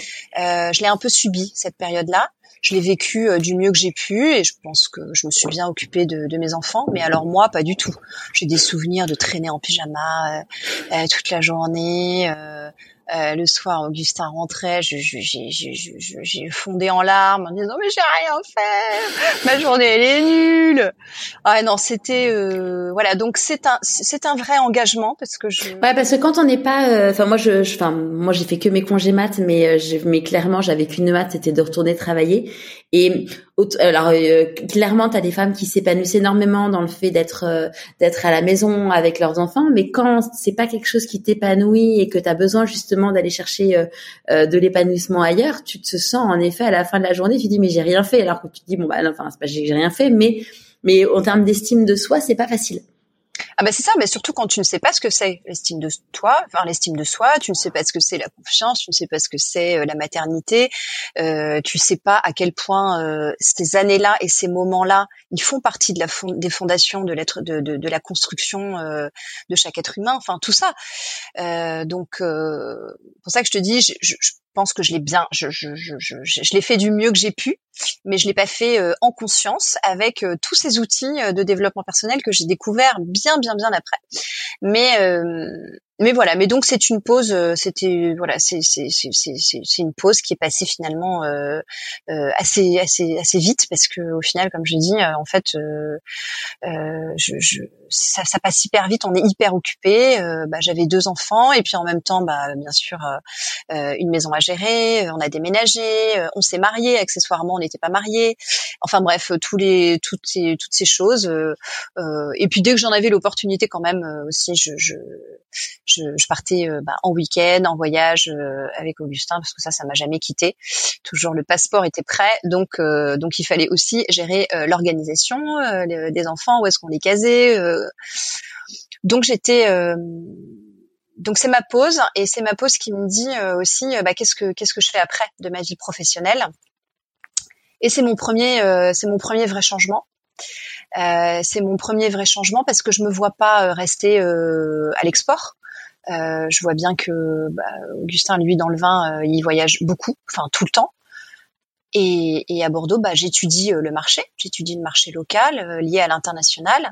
Euh, je l'ai un peu subi cette période-là. Je l'ai vécu euh, du mieux que j'ai pu et je pense que je me suis bien occupée de, de mes enfants. Mais alors moi, pas du tout. J'ai des souvenirs de traîner en pyjama euh, euh, toute la journée. Euh, euh, le soir, Augustin rentrait, je, je, j'ai, j'ai, j'ai, j'ai fondé en larmes en disant mais j'ai rien fait, ma journée elle est nulle. Ah non, c'était euh, voilà. Donc c'est un c'est un vrai engagement parce que je. Ouais, parce que quand on n'est pas, enfin euh, moi je, enfin moi j'ai fait que mes congés maths, mais euh, j'ai, mais clairement j'avais qu'une hâte, c'était de retourner travailler. Et alors euh, clairement t'as des femmes qui s'épanouissent énormément dans le fait d'être euh, d'être à la maison avec leurs enfants, mais quand c'est pas quelque chose qui t'épanouit et que t'as besoin justement d'aller chercher euh, euh, de l'épanouissement ailleurs, tu te sens en effet à la fin de la journée, tu te dis mais j'ai rien fait, alors que tu te dis bon bah non, enfin c'est pas j'ai rien fait, mais mais en termes d'estime de soi c'est pas facile. Ah bah c'est ça, mais surtout quand tu ne sais pas ce que c'est l'estime de toi, enfin l'estime de soi, tu ne sais pas ce que c'est la confiance, tu ne sais pas ce que c'est euh, la maternité, euh, tu sais pas à quel point euh, ces années-là et ces moments-là, ils font partie de la fond- des fondations de l'être, de, de, de la construction euh, de chaque être humain, enfin tout ça. Euh, donc euh, pour ça que je te dis, je, je, je pense que je l'ai bien, je, je, je, je, je l'ai fait du mieux que j'ai pu, mais je l'ai pas fait euh, en conscience avec euh, tous ces outils euh, de développement personnel que j'ai découvert bien, bien, bien après. Mais euh, mais voilà, mais donc c'est une pause, euh, c'était voilà, c'est c'est c'est c'est c'est une pause qui est passée finalement euh, euh, assez assez assez vite parce que au final, comme je dis, euh, en fait, euh, euh, je, je ça, ça passe hyper vite, on est hyper occupé. Euh, bah, j'avais deux enfants et puis en même temps, bah bien sûr, euh, euh, une maison à gérer, on a déménagé, euh, on s'est mariés, accessoirement, on n'était pas mariés. Enfin bref, tous les toutes ces toutes ces choses. Euh, euh, et puis dès que j'en avais l'opportunité, quand même euh, aussi, je je Je, je partais euh, bah, en week-end, en voyage euh, avec Augustin parce que ça, ça m'a jamais quitté. Toujours le passeport était prêt, donc euh, donc il fallait aussi gérer euh, l'organisation euh, les, des enfants, où est-ce qu'on les casait. Euh. Donc j'étais, euh, donc c'est ma pause et c'est ma pause qui me dit euh, aussi, euh, bah qu'est-ce que qu'est-ce que je fais après de ma vie professionnelle. Et c'est mon premier, euh, c'est mon premier vrai changement. Euh, c'est mon premier vrai changement parce que je me vois pas rester euh, à l'export. Euh, je vois bien que bah, Augustin, lui, dans le vin, euh, il voyage beaucoup, enfin tout le temps. Et, et à Bordeaux, bah, j'étudie euh, le marché, j'étudie le marché local euh, lié à l'international.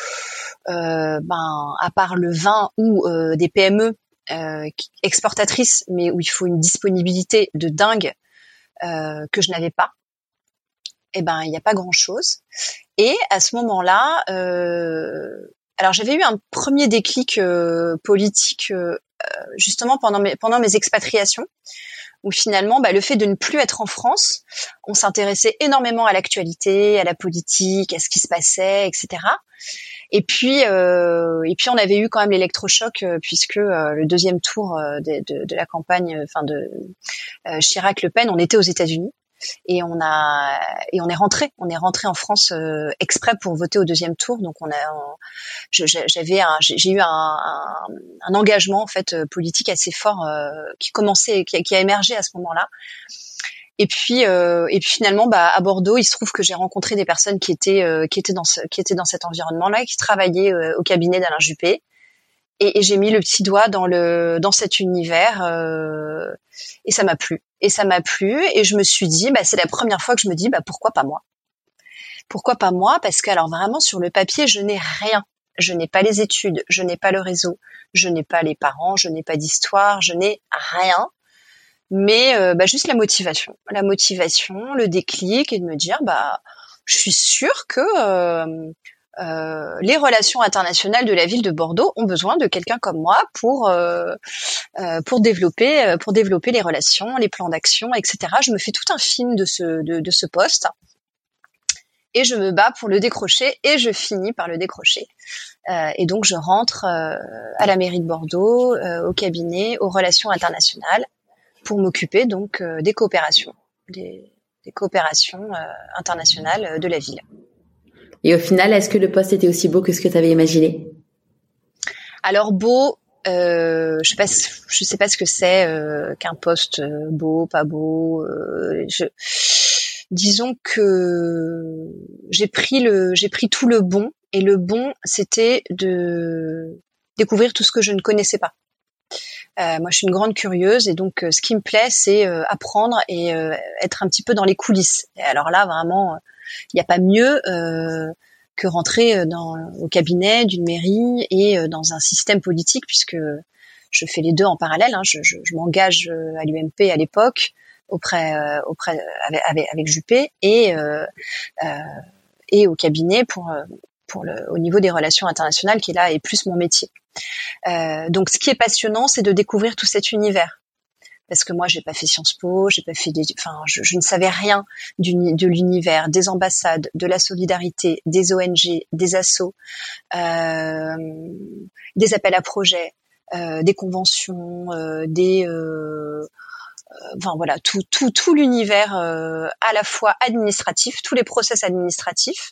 Euh, ben, à part le vin ou euh, des P M E euh, exportatrices, mais où il faut une disponibilité de dingue euh, que je n'avais pas. Eh ben, il n'y a pas grand-chose. Et à ce moment-là, euh, alors j'avais eu un premier déclic euh, politique euh, justement pendant mes pendant mes expatriations, où finalement, bah, le fait de ne plus être en France, on s'intéressait énormément à l'actualité, à la politique, à ce qui se passait, et cetera. Et puis, euh, et puis on avait eu quand même l'électrochoc euh, puisque euh, le deuxième tour euh, de, de, de la campagne, enfin de euh, Chirac-Le Pen, on était aux États-Unis. Et on a et on est rentré, on est rentré en France euh, exprès pour voter au deuxième tour. Donc on a, on, je, j'avais, un, j'ai eu un, un, un engagement en fait politique assez fort euh, qui commençait, qui a, qui a émergé à ce moment-là. Et puis euh, et puis finalement, bah à Bordeaux, il se trouve que j'ai rencontré des personnes qui étaient euh, qui étaient dans ce, qui étaient dans cet environnement-là, qui travaillaient euh, au cabinet d'Alain Juppé. Et, et j'ai mis le petit doigt dans le dans cet univers euh, et ça m'a plu et ça m'a plu et je me suis dit bah c'est la première fois que je me dis bah pourquoi pas moi pourquoi pas moi parce que alors vraiment sur le papier je n'ai rien, je n'ai pas les études, je n'ai pas le réseau, je n'ai pas les parents, je n'ai pas d'histoire, je n'ai rien, mais euh, bah juste la motivation la motivation le déclic et de me dire bah je suis sûre que euh, Euh, les relations internationales de la ville de Bordeaux ont besoin de quelqu'un comme moi pour euh, euh, pour développer pour développer les relations, les plans d'action, et cetera. Je me fais tout un film de ce de, de ce poste et je me bats pour le décrocher et je finis par le décrocher. Euh, et donc je rentre euh, à la mairie de Bordeaux, euh, au cabinet, aux relations internationales, pour m'occuper donc euh, des coopérations, des, des coopérations euh, internationales de la ville. Et au final, est-ce que le poste était aussi beau que ce que tu avais imaginé ? Alors beau, euh, je sais pas, je sais pas ce que c'est euh, qu'un poste beau, pas beau. Euh, je, disons que j'ai pris le, j'ai pris tout le bon et le bon, c'était de découvrir tout ce que je ne connaissais pas. Euh, moi, je suis une grande curieuse et donc euh, ce qui me plaît, c'est euh, apprendre et euh, être un petit peu dans les coulisses. Et alors là, vraiment. Il n'y a pas mieux euh, que rentrer dans, au cabinet d'une mairie et euh, dans un système politique, puisque je fais les deux en parallèle. Hein. Je, je, je m'engage à l'U M P à l'époque auprès, euh, auprès avec, avec, avec Juppé et euh, euh, et au cabinet pour pour le au niveau des relations internationales qui là est plus mon métier. Euh, donc, ce qui est passionnant, c'est de découvrir tout cet univers. Parce que moi, j'ai pas fait Sciences Po, j'ai pas fait des, enfin, je, je ne savais rien du, de l'univers, des ambassades, de la solidarité, des O N G, des assos, euh, des appels à projets, euh, des conventions, euh, des, euh, euh, enfin voilà, tout, tout, tout l'univers euh, à la fois administratif, tous les process administratifs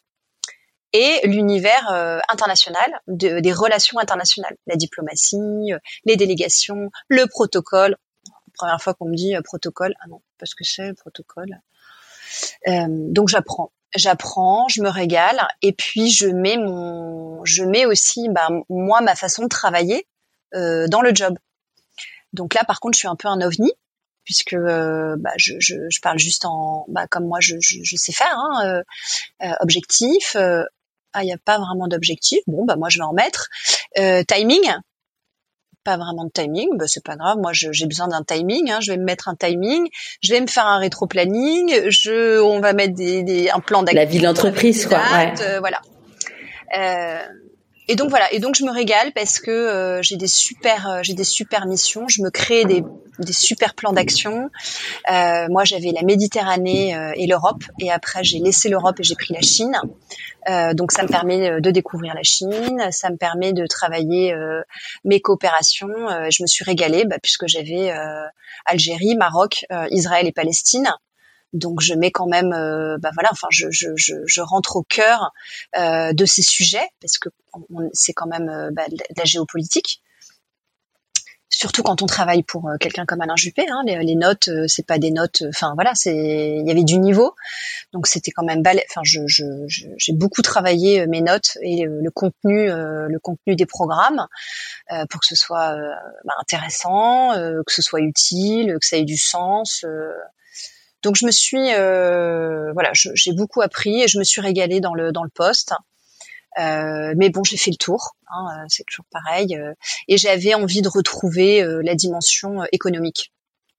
et l'univers euh, international, de, des relations internationales, la diplomatie, les délégations, le protocole. Première fois qu'on me dit euh, protocole, ah non, parce que c'est le protocole. Euh, donc j'apprends, j'apprends, je me régale, et puis je mets mon, je mets aussi, bah moi ma façon de travailler euh, dans le job. Donc là, par contre, je suis un peu un ovni, puisque euh, bah, je, je, je parle juste en, bah comme moi je, je, je sais faire, hein, euh, euh, objectif. Euh, ah, il y a pas vraiment d'objectif. Bon, bah moi je vais en mettre. Euh, timing. pas vraiment de timing. Bah, c'est pas grave. Moi, je, j'ai besoin d'un timing. Hein. Je vais me mettre un timing. Je vais me faire un rétro-planning. Je, on va mettre des, des un plan d'action. La vie de l'entreprise, quoi. Ouais. Euh, voilà. Euh, et donc voilà. Et donc je me régale parce que euh, j'ai des super, euh, j'ai des super missions. Je me crée des, des super plans d'action. Euh, moi, j'avais la Méditerranée euh, et l'Europe. Et après, j'ai laissé l'Europe et j'ai pris la Chine. Euh, donc ça me permet de découvrir la Chine, ça me permet de travailler euh, mes coopérations. Euh, je me suis régalée bah, puisque j'avais euh, Algérie, Maroc, euh, Israël et Palestine. Donc je mets quand même, euh, bah voilà, enfin je, je, je, je rentre au cœur euh, de ces sujets parce que on, c'est quand même euh, bah, de la géopolitique. Surtout quand on travaille pour euh, quelqu'un comme Alain Juppé, hein, les, les notes, euh, c'est pas des notes. Enfin voilà, c'est il y avait du niveau, donc c'était quand même balai. Enfin, je, je, je, j'ai beaucoup travaillé euh, mes notes et le, le contenu, euh, le contenu des programmes euh, pour que ce soit euh, bah, intéressant, euh, que ce soit utile, que ça ait du sens. Euh. Donc je me suis, euh, voilà, je, j'ai beaucoup appris et je me suis régalée dans le dans le poste. Euh, mais bon, j'ai fait le tour, hein, c'est toujours pareil. Euh, et j'avais envie de retrouver euh, la dimension euh, économique.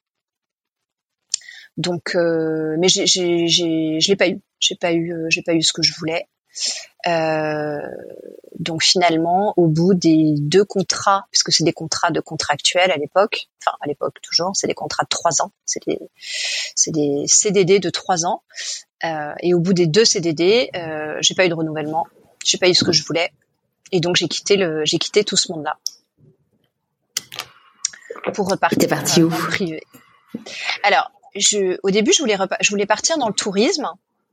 Donc, euh, mais j'ai, j'ai, j'ai, je l'ai pas eu. J'ai pas eu, euh, j'ai pas eu ce que je voulais. Euh, donc finalement, au bout des deux contrats, puisque c'est des contrats de contractuels à l'époque, enfin à l'époque toujours, c'est des contrats de trois ans, c'est des, c'est des C D D de trois ans. Euh, et au bout des deux C D D, euh, j'ai pas eu de renouvellement. J'ai pas eu ce que je voulais et donc j'ai quitté le, j'ai quitté tout ce monde-là pour repartir. T'es partie où? Dans le privé. Alors, je, au début, je voulais, repa- je voulais partir dans le tourisme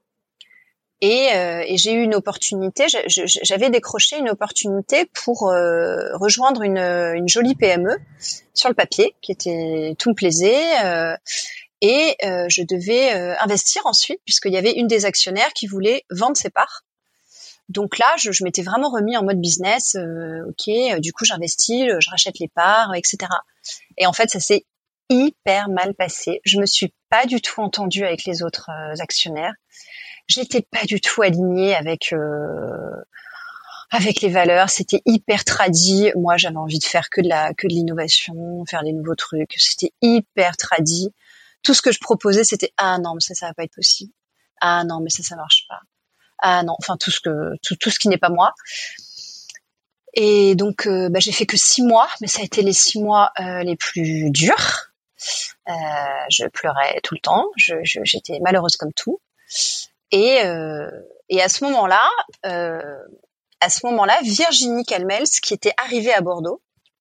et, euh, et j'ai eu une opportunité. Je, je, j'avais décroché une opportunité pour euh, rejoindre une, une jolie P M E sur le papier qui était tout me plaisait. Euh, et euh, je devais euh, investir ensuite puisqu'il y avait une des actionnaires qui voulait vendre ses parts. Donc là, je, je m'étais vraiment remis en mode business. Euh, ok, euh, du coup, j'investis, je rachète les parts, et cetera. Et en fait, ça s'est hyper mal passé. Je me suis pas du tout entendue avec les autres euh, actionnaires. J'étais pas du tout alignée avec euh, avec les valeurs. C'était hyper tradi. Moi, j'avais envie de faire que de la que de l'innovation, faire des nouveaux trucs. C'était hyper tradi. Tout ce que je proposais, c'était ah non, mais ça, ça va pas être possible. Ah non, mais ça, ça marche pas. Ah non, enfin tout ce que tout, tout ce qui n'est pas moi. Et donc euh, bah, j'ai fait que six mois, mais ça a été les six mois euh, les plus durs. Euh, je pleurais tout le temps, je, je, j'étais malheureuse comme tout. Et euh, et à ce moment-là, euh, à ce moment-là, Virginie Calmels, qui était arrivée à Bordeaux,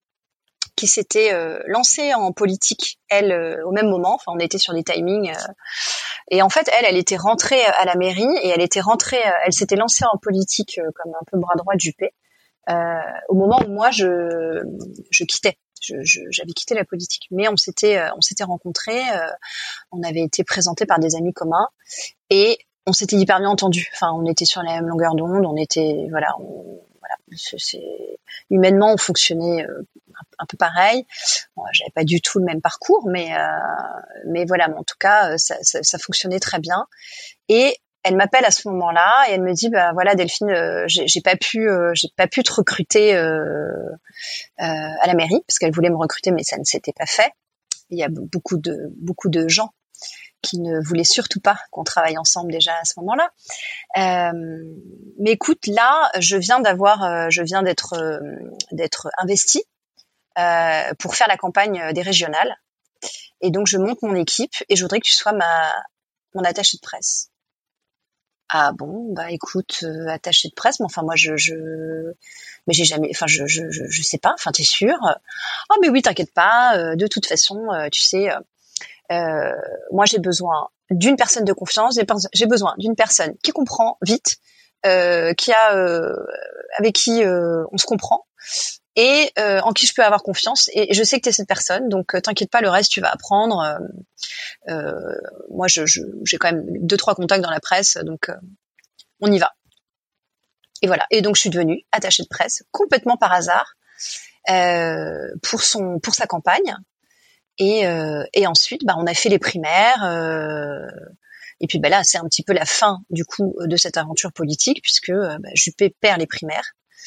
qui s'était euh, lancée en politique, elle euh, au même moment. Enfin, on était sur des timings. Euh, Et en fait, elle, elle était rentrée à la mairie et elle était rentrée, elle s'était lancée en politique comme un peu bras droit de Juppé euh, au moment où moi je je quittais, je, je, j'avais quitté la politique. Mais on s'était on s'était rencontrés, euh, on avait été présentés par des amis communs et on s'était hyper bien entendus. Enfin, on était sur la même longueur d'onde, on était voilà, on, voilà, c'est, c'est humainement on fonctionnait euh, un peu pareil. Bon, j'avais pas du tout le même parcours, mais euh, mais voilà, mais en tout cas, ça, ça, ça fonctionnait très bien. Et elle m'appelle à ce moment-là et elle me dit bah voilà Delphine, euh, j'ai, j'ai pas pu euh, j'ai pas pu te recruter euh, euh, à la mairie parce qu'elle voulait me recruter, mais ça ne s'était pas fait. Il y a beaucoup de beaucoup de gens qui ne voulaient surtout pas qu'on travaille ensemble déjà à ce moment-là. Euh, mais écoute, là, je viens d'avoir, euh, je viens d'être euh, d'être investie. Euh, pour faire la campagne des régionales. Et donc, je monte mon équipe et je voudrais que tu sois ma mon attachée de presse. Ah bon, bah écoute, euh, attachée de presse, mais enfin moi je je mais j'ai jamais, enfin je je je, je sais pas, enfin t'es sûre? Oh mais oui, t'inquiète pas, euh, de toute façon, euh, tu sais, euh, moi j'ai besoin d'une personne de confiance, j'ai besoin d'une personne qui comprend vite, euh, qui a euh, avec qui euh, on se comprend. Et euh, en qui je peux avoir confiance. Et je sais que tu es cette personne, donc euh, t'inquiète pas, le reste tu vas apprendre. Euh, euh, moi, je, je, j'ai quand même deux trois contacts dans la presse, donc euh, on y va. Et voilà. Et donc je suis devenue attachée de presse complètement par hasard euh, pour son pour sa campagne. Et, euh, et ensuite, bah, on a fait les primaires. Euh, et puis bah là, c'est un petit peu la fin du coup de cette aventure politique puisque euh, bah, Juppé perd les primaires.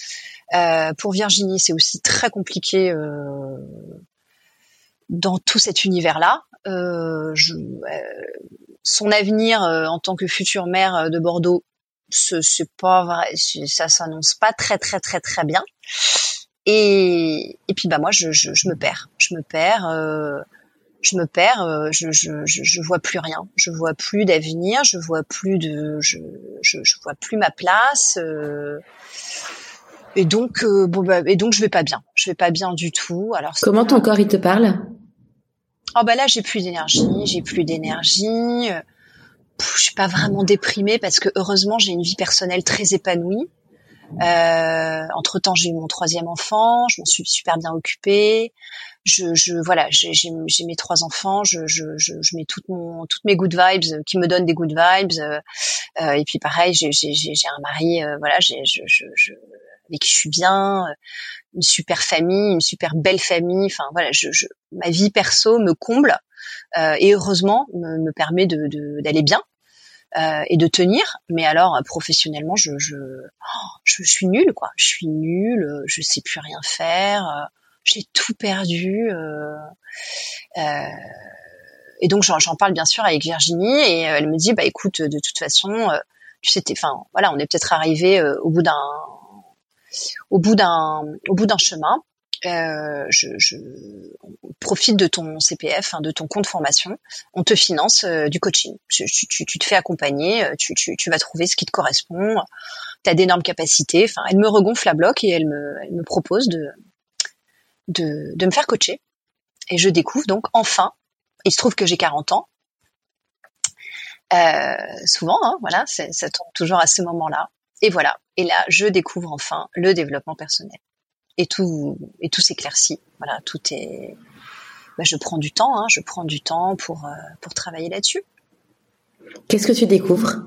Euh, pour Virginie, c'est aussi très compliqué euh, dans tout cet univers-là. Euh, je, euh, son avenir euh, en tant que future maire de Bordeaux, ce, c'est pas vrai, c'est, ça s'annonce pas très très très très bien. Et, et puis bah moi, je, je, je me perds, je me perds, euh, je me perds, euh, je, je, je, je vois plus rien, je vois plus d'avenir, je vois plus de, je, je, je vois plus ma place. Euh, et donc euh, bon bah, et donc je vais pas bien, je vais pas bien du tout. Alors comment ton corps il te parle? Oh bah là j'ai plus d'énergie, j'ai plus d'énergie. Pff, je suis pas vraiment déprimée parce que heureusement j'ai une vie personnelle très épanouie. Euh, entre temps j'ai eu mon troisième enfant, je m'en suis super bien occupée. Je, je voilà, j'ai, j'ai, j'ai mes trois enfants, je, je, je, je mets toutes mon, toutes mes good vibes qui me donnent des good vibes. Euh, euh, et puis pareil, j'ai, j'ai, j'ai, j'ai un mari, euh, voilà, j'ai, je, je, je, avec qui je suis bien. Une super famille, une super belle famille. Enfin voilà, je, je, ma vie perso me comble euh, et heureusement me, me permet de, de, d'aller bien euh, et de tenir. Mais alors professionnellement, je, je, oh, je suis nulle quoi. Je suis nulle, je sais plus rien faire. Euh, j'ai tout perdu. Euh, euh, et donc j'en, j'en parle bien sûr avec Virginie et elle me dit bah écoute de toute façon, euh, tu sais, enfin voilà, on est peut-être arrivé euh, au bout d'un au bout d'un au bout d'un chemin. Euh, je, je on profite de ton C P F, hein, de ton compte formation, on te finance euh, du coaching. Tu, tu, tu te fais accompagner, tu, tu, tu vas trouver ce qui te correspond. Tu as d'énormes capacités. Enfin, elle me regonfle à bloc et elle me, elle me propose de, de, de me faire coacher. Et je découvre donc enfin. Il se trouve que j'ai quarante ans. Euh, souvent, hein, voilà, c'est, ça tombe toujours à ce moment-là. Et voilà. Et là, je découvre enfin le développement personnel. Et tout, et tout s'éclaircit. Voilà, tout est. Bah, je prends du temps, hein, je prends du temps pour euh, pour travailler là-dessus. Qu'est-ce que tu découvres?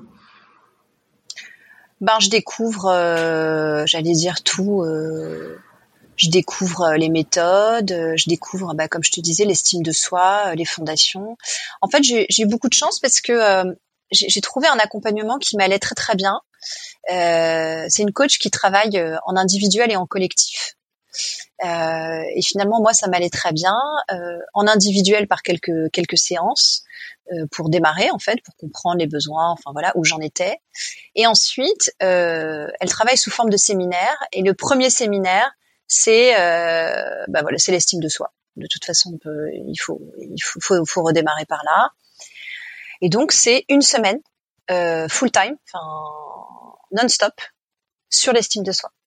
Ben, je découvre, euh, j'allais dire tout. Euh, je découvre les méthodes, je découvre, bah, comme je te disais, l'estime de soi, les fondations. En fait, j'ai, j'ai eu beaucoup de chance parce que euh, j'ai, j'ai trouvé un accompagnement qui m'allait très très bien. Euh, c'est une coach qui travaille en individuel et en collectif. Euh, et finalement, moi, ça m'allait très bien. Euh, en individuel par quelques quelques séances euh, pour démarrer, en fait, pour comprendre les besoins, enfin voilà, où j'en étais. Et ensuite, euh, elle travaille sous forme de séminaire. Et le premier séminaire, c'est euh, bah voilà, c'est l'estime de soi. De toute façon, on peut, il faut il faut, faut faut redémarrer par là. Et donc, c'est une semaine euh, full time, enfin non-stop sur l'estime de soi.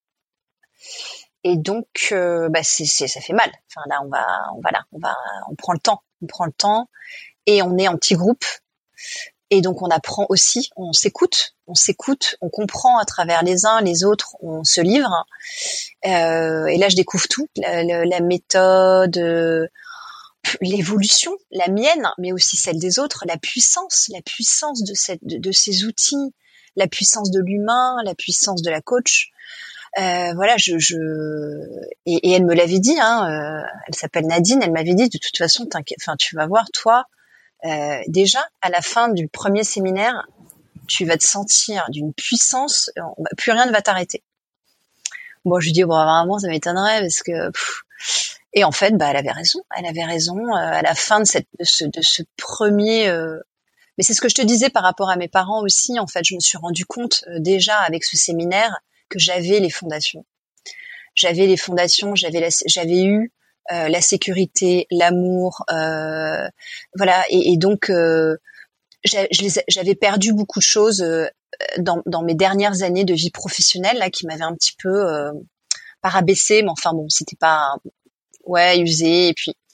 Et donc, euh, bah c'est, c'est, ça fait mal. Enfin là, on va, on va là, on va, on prend le temps, on prend le temps, et on est en petit groupe. Et donc, on apprend aussi, on s'écoute, on s'écoute, on comprend à travers les uns, les autres, on se livre. Euh, et là, je découvre tout, la, la, la méthode, euh, l'évolution, la mienne, mais aussi celle des autres, la puissance, la puissance de cette, de, de ces outils, la puissance de l'humain, la puissance de la coach. Euh, voilà, je, je et, et elle me l'avait dit, hein, euh, elle s'appelle Nadine, elle m'avait dit de toute façon, t'inquiète, enfin tu vas voir toi, euh, déjà à la fin du premier séminaire, tu vas te sentir d'une puissance, on, plus rien ne va t'arrêter. Bon, je lui dis bon, vraiment ça m'étonnerait parce que pff. Et en fait, bah elle avait raison, elle avait raison euh, à la fin de cette de ce de ce premier. Euh, mais c'est ce que je te disais par rapport à mes parents aussi. En fait, je me suis rendu compte euh, déjà avec ce séminaire que j'avais les fondations. J'avais les fondations, j'avais la, j'avais eu euh, la sécurité, l'amour, euh, voilà. Et, et donc, euh, j'avais, j'avais perdu beaucoup de choses euh, dans, dans mes dernières années de vie professionnelle là, qui m'avaient un petit peu euh, pas rabaissé, mais enfin bon, c'était pas ouais usé. Et puis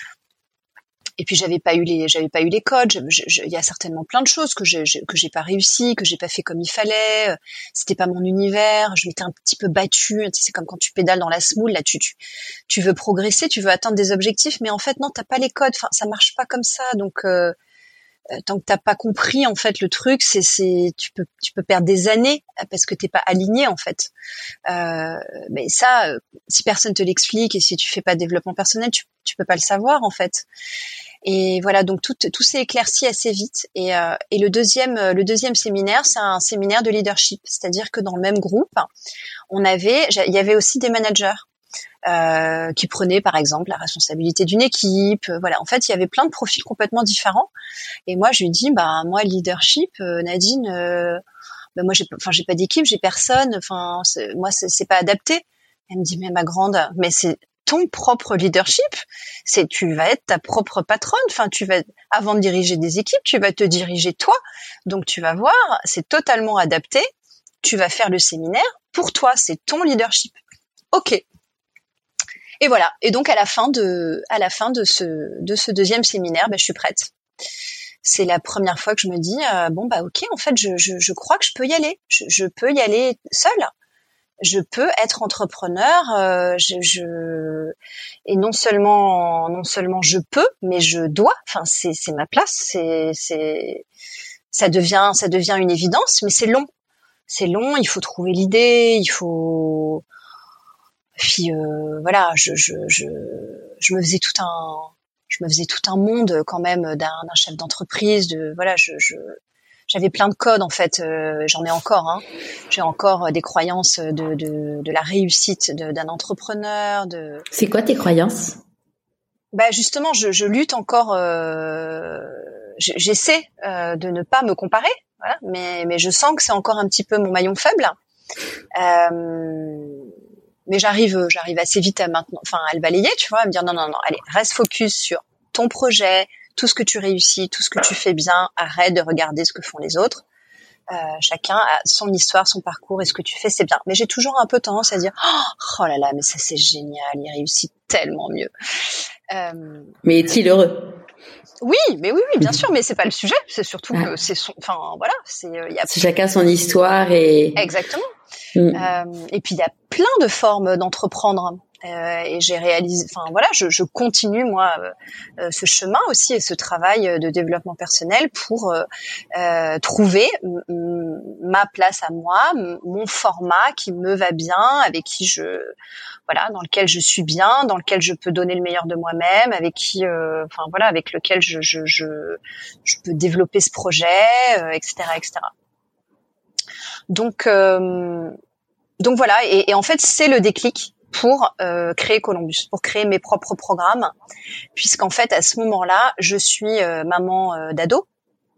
Et puis j'avais pas eu les, j'avais pas eu les codes. Il y a certainement plein de choses que je, je, que j'ai pas réussi, que j'ai pas fait comme il fallait. C'était pas mon univers. Je m'étais un petit peu battue. Tu sais, c'est comme quand tu pédales dans la semoule. Là, tu, tu, tu veux progresser, tu veux atteindre des objectifs, mais en fait non, t'as pas les codes. Enfin, ça marche pas comme ça. Donc, euh, euh, tant que t'as pas compris en fait le truc, c'est c'est tu peux tu peux perdre des années parce que t'es pas aligné en fait. Euh, mais ça, euh, si personne te l'explique et si tu fais pas de développement personnel, tu tu peux pas le savoir en fait. Et voilà, donc tout tout s'est éclairci assez vite. Et euh, et le deuxième le deuxième séminaire, c'est un séminaire de leadership, c'est-à-dire que dans le même groupe, on avait il y avait aussi des managers. Euh, qui prenaient par exemple la responsabilité d'une équipe. Euh, voilà, en fait, il y avait plein de profils complètement différents. Et moi, je lui dis, bah moi, leadership, euh, Nadine, euh, bah moi, j'ai, enfin, j'ai pas d'équipe, j'ai personne. Enfin, c'est, moi, c'est, c'est pas adapté. Elle me dit, mais ma grande, mais c'est ton propre leadership. C'est, tu vas être ta propre patronne. Enfin, tu vas, avant de diriger des équipes, tu vas te diriger toi. Donc, tu vas voir, c'est totalement adapté. Tu vas faire le séminaire pour toi. C'est ton leadership. Ok. Et voilà. Et donc à la fin de, à la fin de ce, de ce deuxième séminaire, ben je suis prête. C'est la première fois que je me dis euh, bon bah ok, en fait je, je, je crois que je peux y aller. Je, je peux y aller seule. Je peux être entrepreneur. Euh, je, je et non seulement non seulement je peux, mais je dois. Enfin c'est c'est ma place. C'est c'est ça devient ça devient une évidence, mais c'est long. C'est long. Il faut trouver l'idée. Il faut Puis euh, voilà, je, je, je, je me faisais tout un, je me faisais tout un monde quand même d'un, d'un chef d'entreprise. De voilà, je, je, j'avais plein de codes en fait. Euh, j'en ai encore. Hein. J'ai encore des croyances de, de, de la réussite de, d'un entrepreneur. De. C'est quoi tes croyances? Bah justement, je, je lutte encore. Euh, j'essaie euh, de ne pas me comparer. Voilà, mais mais je sens que c'est encore un petit peu mon maillon faible. Euh, Mais j'arrive, j'arrive assez vite à maintenant, enfin, à le balayer, tu vois, à me dire non, non, non, allez, reste focus sur ton projet, tout ce que tu réussis, tout ce que tu fais bien, arrête de regarder ce que font les autres. Euh, chacun a son histoire, son parcours, et ce que tu fais, c'est bien. Mais j'ai toujours un peu tendance à dire oh, oh là là, mais ça c'est génial, il réussit tellement mieux. Euh, mais est-il heureux? Oui, mais oui, oui, bien sûr, mais c'est pas le sujet. C'est surtout ah. que c'est son, enfin voilà, c'est il y a. C'est chacun son histoire et. Exactement. Mm. Euh, et puis il y a plein de formes d'entreprendre. Euh, et j'ai réalisé, enfin voilà, je, je continue moi euh, ce chemin aussi et ce travail de développement personnel pour euh, euh, trouver m- m- ma place à moi, m- mon format qui me va bien, avec qui je, voilà, dans lequel je suis bien, dans lequel je peux donner le meilleur de moi-même, avec qui, euh, enfin voilà, avec lequel je je je, je peux développer ce projet, euh, et cetera, et cetera. Donc euh, donc voilà, et, et en fait c'est le déclic pour euh, créer Columbus, pour créer mes propres programmes, puisqu'en fait à ce moment-là je suis euh, maman euh, d'ado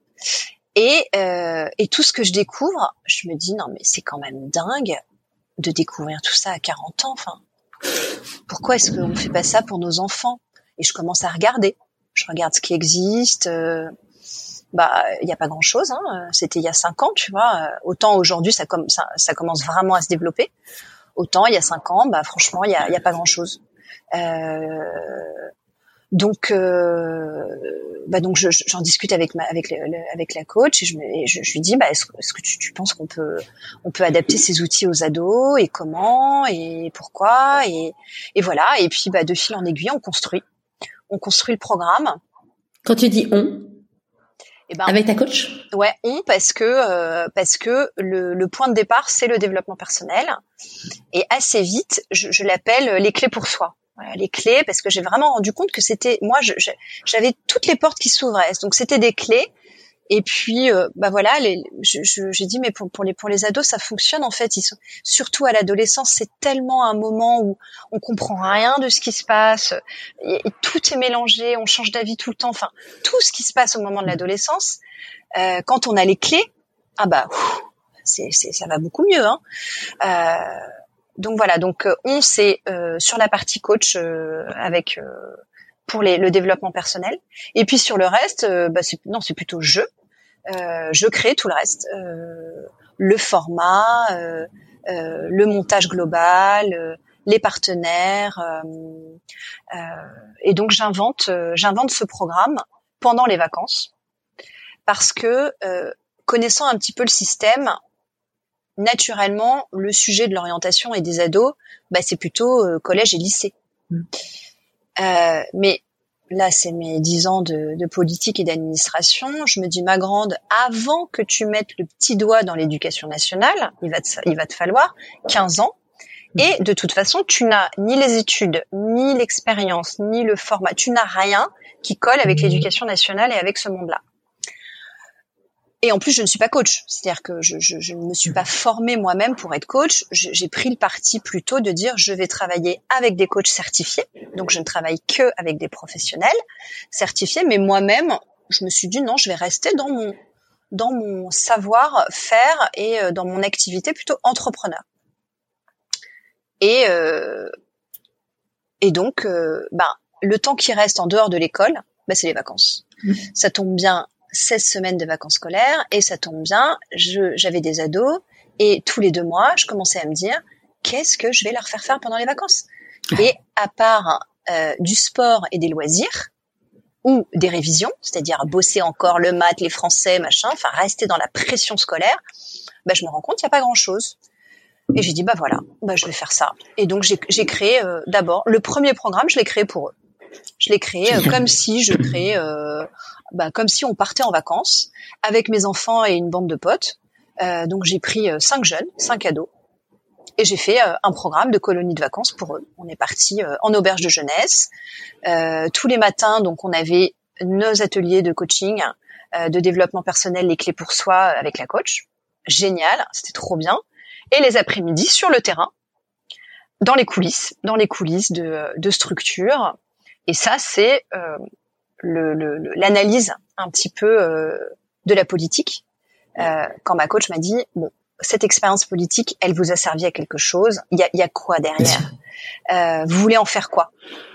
et euh, et tout ce que je découvre, je me dis non mais c'est quand même dingue de découvrir tout ça à quarante ans. Enfin, pourquoi est-ce qu'on fait pas ça pour nos enfants? Et je commence à regarder, je regarde ce qui existe. Euh, bah il y a pas grand chose, hein. C'était il y a cinq ans, tu vois. Autant aujourd'hui ça comme ça, ça commence vraiment à se développer. Autant il y a cinq ans, bah franchement il y a, il y a pas grand chose. Euh, donc, euh, bah donc je, j'en discute avec ma, avec le, le, avec la coach et je, me, et je, je lui dis, bah est-ce, est-ce que tu, tu penses qu'on peut, on peut adapter ces outils aux ados et comment et pourquoi et, et voilà. Et puis bah de fil en aiguille, on construit, on construit le programme. Quand tu dis on. Eh ben, avec ta coach? Ouais, on parce que euh, parce que le, le point de départ c'est le développement personnel et assez vite je, je l'appelle les clés pour soi. Voilà, les clés parce que j'ai vraiment rendu compte que c'était moi je, je, j'avais toutes les portes qui s'ouvraient donc c'était des clés et puis euh, bah voilà les, je, je, j'ai dit mais pour, pour les pour les ados ça fonctionne en fait ils sont surtout à l'adolescence c'est tellement un moment où on comprend rien de ce qui se passe et, et tout est mélangé on change d'avis tout le temps enfin tout ce qui se passe au moment de l'adolescence euh, quand on a les clés ah bah ouf, c'est c'est ça va beaucoup mieux hein euh, donc voilà donc euh, on c'est euh, sur la partie coach euh, avec euh, pour les, le développement personnel et puis sur le reste euh, bah c'est non c'est plutôt je euh, je crée tout le reste euh, le format euh, euh, le montage global euh, les partenaires euh, euh, et donc j'invente euh, j'invente ce programme pendant les vacances parce que euh, connaissant un petit peu le système naturellement le sujet de l'orientation et des ados bah c'est plutôt euh, collège et lycée. Mmh. Euh, mais là, c'est mes dix ans de, de politique et d'administration. Je me dis, ma grande, avant que tu mettes le petit doigt dans l'éducation nationale, il va te, il va te falloir quinze ans. Et de toute façon, tu n'as ni les études, ni l'expérience, ni le format. Tu n'as rien qui colle avec l'éducation nationale et avec ce monde-là. Et en plus, je ne suis pas coach. C'est-à-dire que je, je, je ne me suis pas formée moi-même pour être coach. Je, j'ai pris le parti plutôt de dire je vais travailler avec des coachs certifiés. Donc, je ne travaille que avec des professionnels certifiés. Mais moi-même, je me suis dit non, je vais rester dans mon, dans mon savoir-faire et dans mon activité plutôt entrepreneur. Et, euh, et donc, euh, ben, le temps qui reste en dehors de l'école, ben, c'est les vacances. Mmh. Ça tombe bien. seize semaines de vacances scolaires et ça tombe bien, je, j'avais des ados et tous les deux mois, je commençais à me dire qu'est-ce que je vais leur faire faire pendant les vacances. Et à part euh, du sport et des loisirs ou des révisions, c'est-à-dire bosser encore le maths, les français, machin, enfin rester dans la pression scolaire, bah, je me rends compte qu'il n'y a pas grand-chose. Et j'ai dit bah voilà, bah je vais faire ça. Et donc j'ai, j'ai créé euh, d'abord le premier programme, je l'ai créé pour eux. Je l'ai créé euh, comme si je créais euh, bah, comme si on partait en vacances avec mes enfants et une bande de potes. Euh, donc j'ai pris euh, cinq jeunes, cinq ados, et j'ai fait euh, un programme de colonie de vacances pour eux. On est parti euh, en auberge de jeunesse. Euh, tous les matins, donc on avait nos ateliers de coaching, euh, de développement personnel, les clés pour soi avec la coach. Génial, c'était trop bien. Et les après-midi sur le terrain, dans les coulisses, dans les coulisses de, de structure. Et ça, c'est euh, Le, le, l'analyse un petit peu euh, de la politique. Euh, quand ma coach m'a dit bon, cette expérience politique, elle vous a servi à quelque chose. Il y a, il y a quoi derrière? Euh, vous voulez en faire quoi?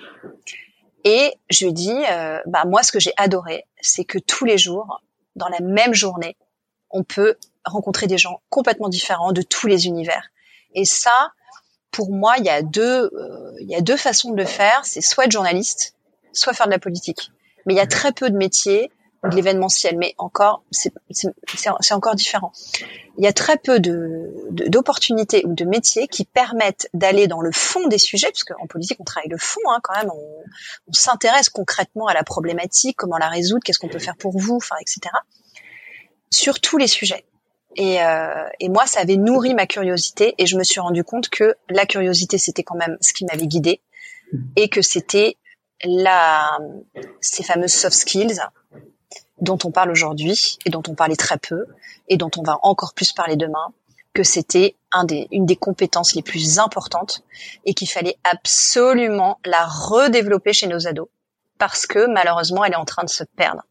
Et je lui ai dit euh, bah moi, ce que j'ai adoré, c'est que tous les jours, dans la même journée, on peut rencontrer des gens complètement différents de tous les univers. Et ça, pour moi, il y a deux, euh, il y a deux façons de le faire. C'est soit être journaliste, soit faire de la politique. Mais il y a très peu de métiers ou de l'événementiel, mais encore, c'est, c'est, c'est encore différent. Il y a très peu de, de, d'opportunités ou de métiers qui permettent d'aller dans le fond des sujets, parce qu'en politique, on travaille le fond, hein, quand même, on, on s'intéresse concrètement à la problématique, comment la résoudre, qu'est-ce qu'on peut faire pour vous, enfin, et cetera. Sur tous les sujets. Et, euh, et moi, ça avait nourri ma curiosité, et je me suis rendu compte que la curiosité, c'était quand même ce qui m'avait guidée, et que c'était La, ces fameuses soft skills dont on parle aujourd'hui et dont on parlait très peu et dont on va encore plus parler demain, que c'était un des, une des compétences les plus importantes et qu'il fallait absolument la redévelopper chez nos ados parce que malheureusement elle est en train de se perdre.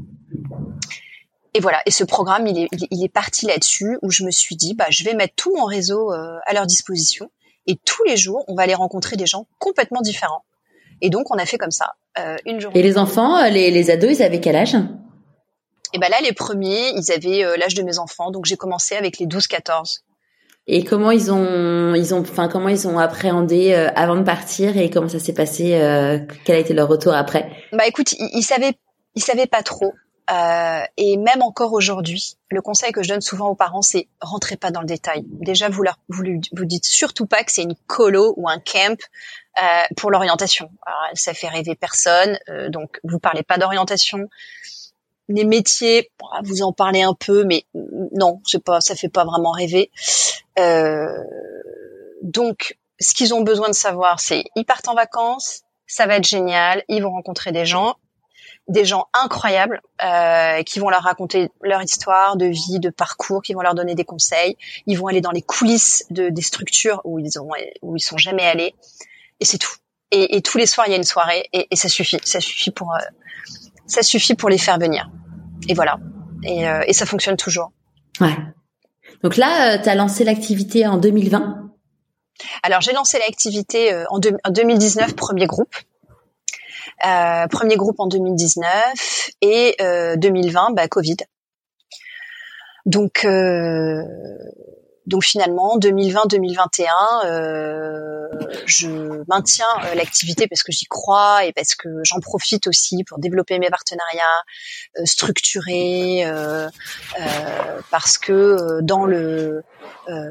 Et voilà. Et ce programme, il est, il est parti là-dessus où je me suis dit, bah, je vais mettre tout mon réseau euh, à leur disposition et tous les jours, on va aller rencontrer des gens complètement différents. Et donc, on a fait comme ça, euh, une journée. Et les enfants, les, les ados, ils avaient quel âge? Et ben là, les premiers, ils avaient euh, l'âge de mes enfants. Donc, j'ai commencé avec les douze quatorze. Et comment ils ont, ils ont, enfin, comment ils ont appréhendé euh, avant de partir et comment ça s'est passé? euh, Quel a été leur retour après? Bah, écoute, ils, ils savaient, ils savaient pas trop. Euh, et même encore aujourd'hui, le conseil que je donne souvent aux parents, c'est rentrez pas dans le détail. Déjà, vous leur, vous, vous dites surtout pas que c'est une colo ou un camp euh, pour l'orientation. Alors, ça fait rêver personne, euh, donc vous parlez pas d'orientation. Les métiers, vous en parlez un peu, mais non, c'est pas, ça fait pas vraiment rêver. Euh, donc, ce qu'ils ont besoin de savoir, c'est ils partent en vacances, ça va être génial, ils vont rencontrer des gens. Des gens incroyables euh, qui vont leur raconter leur histoire de vie, de parcours, qui vont leur donner des conseils. Ils vont aller dans les coulisses de, des structures où ils ont où ils sont jamais allés. Et c'est tout. Et, et tous les soirs il y a une soirée et, et ça suffit. Ça suffit pour euh, ça suffit pour les faire venir. Et voilà. Et, euh, et ça fonctionne toujours. Ouais. Donc là, euh, tu as lancé l'activité en deux mille vingt. Alors j'ai lancé l'activité euh, en, deux, en deux mille dix-neuf, premier groupe. Euh, premier groupe en deux mille dix-neuf et euh, deux mille vingt, bah, Covid. Donc, euh, donc finalement, deux mille vingt deux mille vingt et un, euh, je maintiens euh, l'activité parce que j'y crois et parce que j'en profite aussi pour développer mes partenariats, euh, structurer, euh, euh, parce que euh, dans le euh,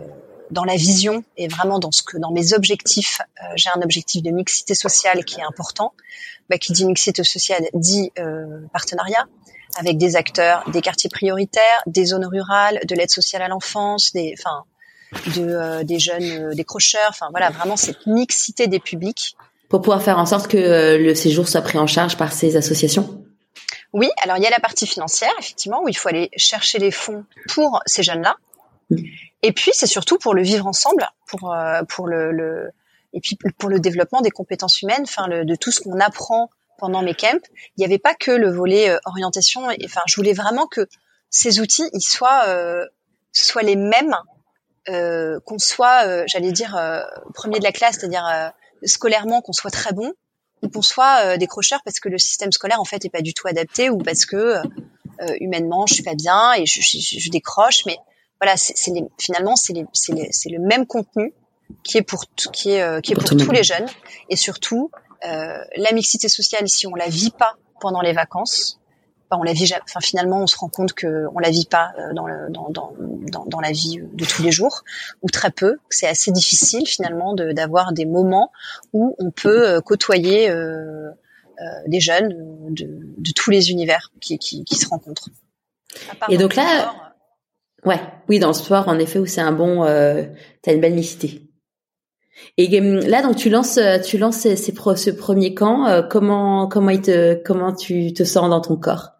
dans la vision et vraiment dans ce que dans mes objectifs, euh, j'ai un objectif de mixité sociale qui est important. Bah, qui dit mixité sociale dit euh, partenariat avec des acteurs, des quartiers prioritaires, des zones rurales, de l'aide sociale à l'enfance, des, enfin, de euh, des jeunes euh, décrocheurs, enfin voilà, vraiment cette mixité des publics. Pour pouvoir faire en sorte que euh, le séjour soit pris en charge par ces associations. Oui, alors il y a la partie financière, effectivement, où il faut aller chercher les fonds pour ces jeunes-là. Mmh. Et puis c'est surtout pour le vivre ensemble, pour euh, pour le, le et puis pour le développement des compétences humaines, enfin le, de tout ce qu'on apprend pendant mes camps. Il n'y avait pas que le volet euh, orientation. Et, enfin, je voulais vraiment que ces outils ils soient euh, soient les mêmes, euh, qu'on soit, euh, j'allais dire, euh, premier de la classe, c'est-à-dire euh, scolairement qu'on soit très bon, ou qu'on soit euh, décrocheur parce que le système scolaire en fait est pas du tout adapté, ou parce que euh, humainement je suis pas bien et je, je, je décroche. Mais voilà, c'est, c'est les, finalement c'est, les, c'est, les, c'est le même contenu qui est pour tout, qui est euh, qui est pour, pour tous les jeunes. Et surtout euh, la mixité sociale, si on la vit pas pendant les vacances, ben on la vit, enfin finalement on se rend compte que on la vit pas dans le dans dans dans, dans la vie de tous les jours, ou très peu. C'est assez difficile finalement de d'avoir des moments où on peut côtoyer euh, euh, des jeunes de, de tous les univers qui qui, qui se rencontrent. Et donc là, sport, ouais, oui, dans le sport en effet où c'est un bon, euh, t'as une belle mixité. Et là, donc tu lances, tu lances ces, ces pro, ce premier camp. Euh, comment, comment il te, comment tu te sens dans ton corps?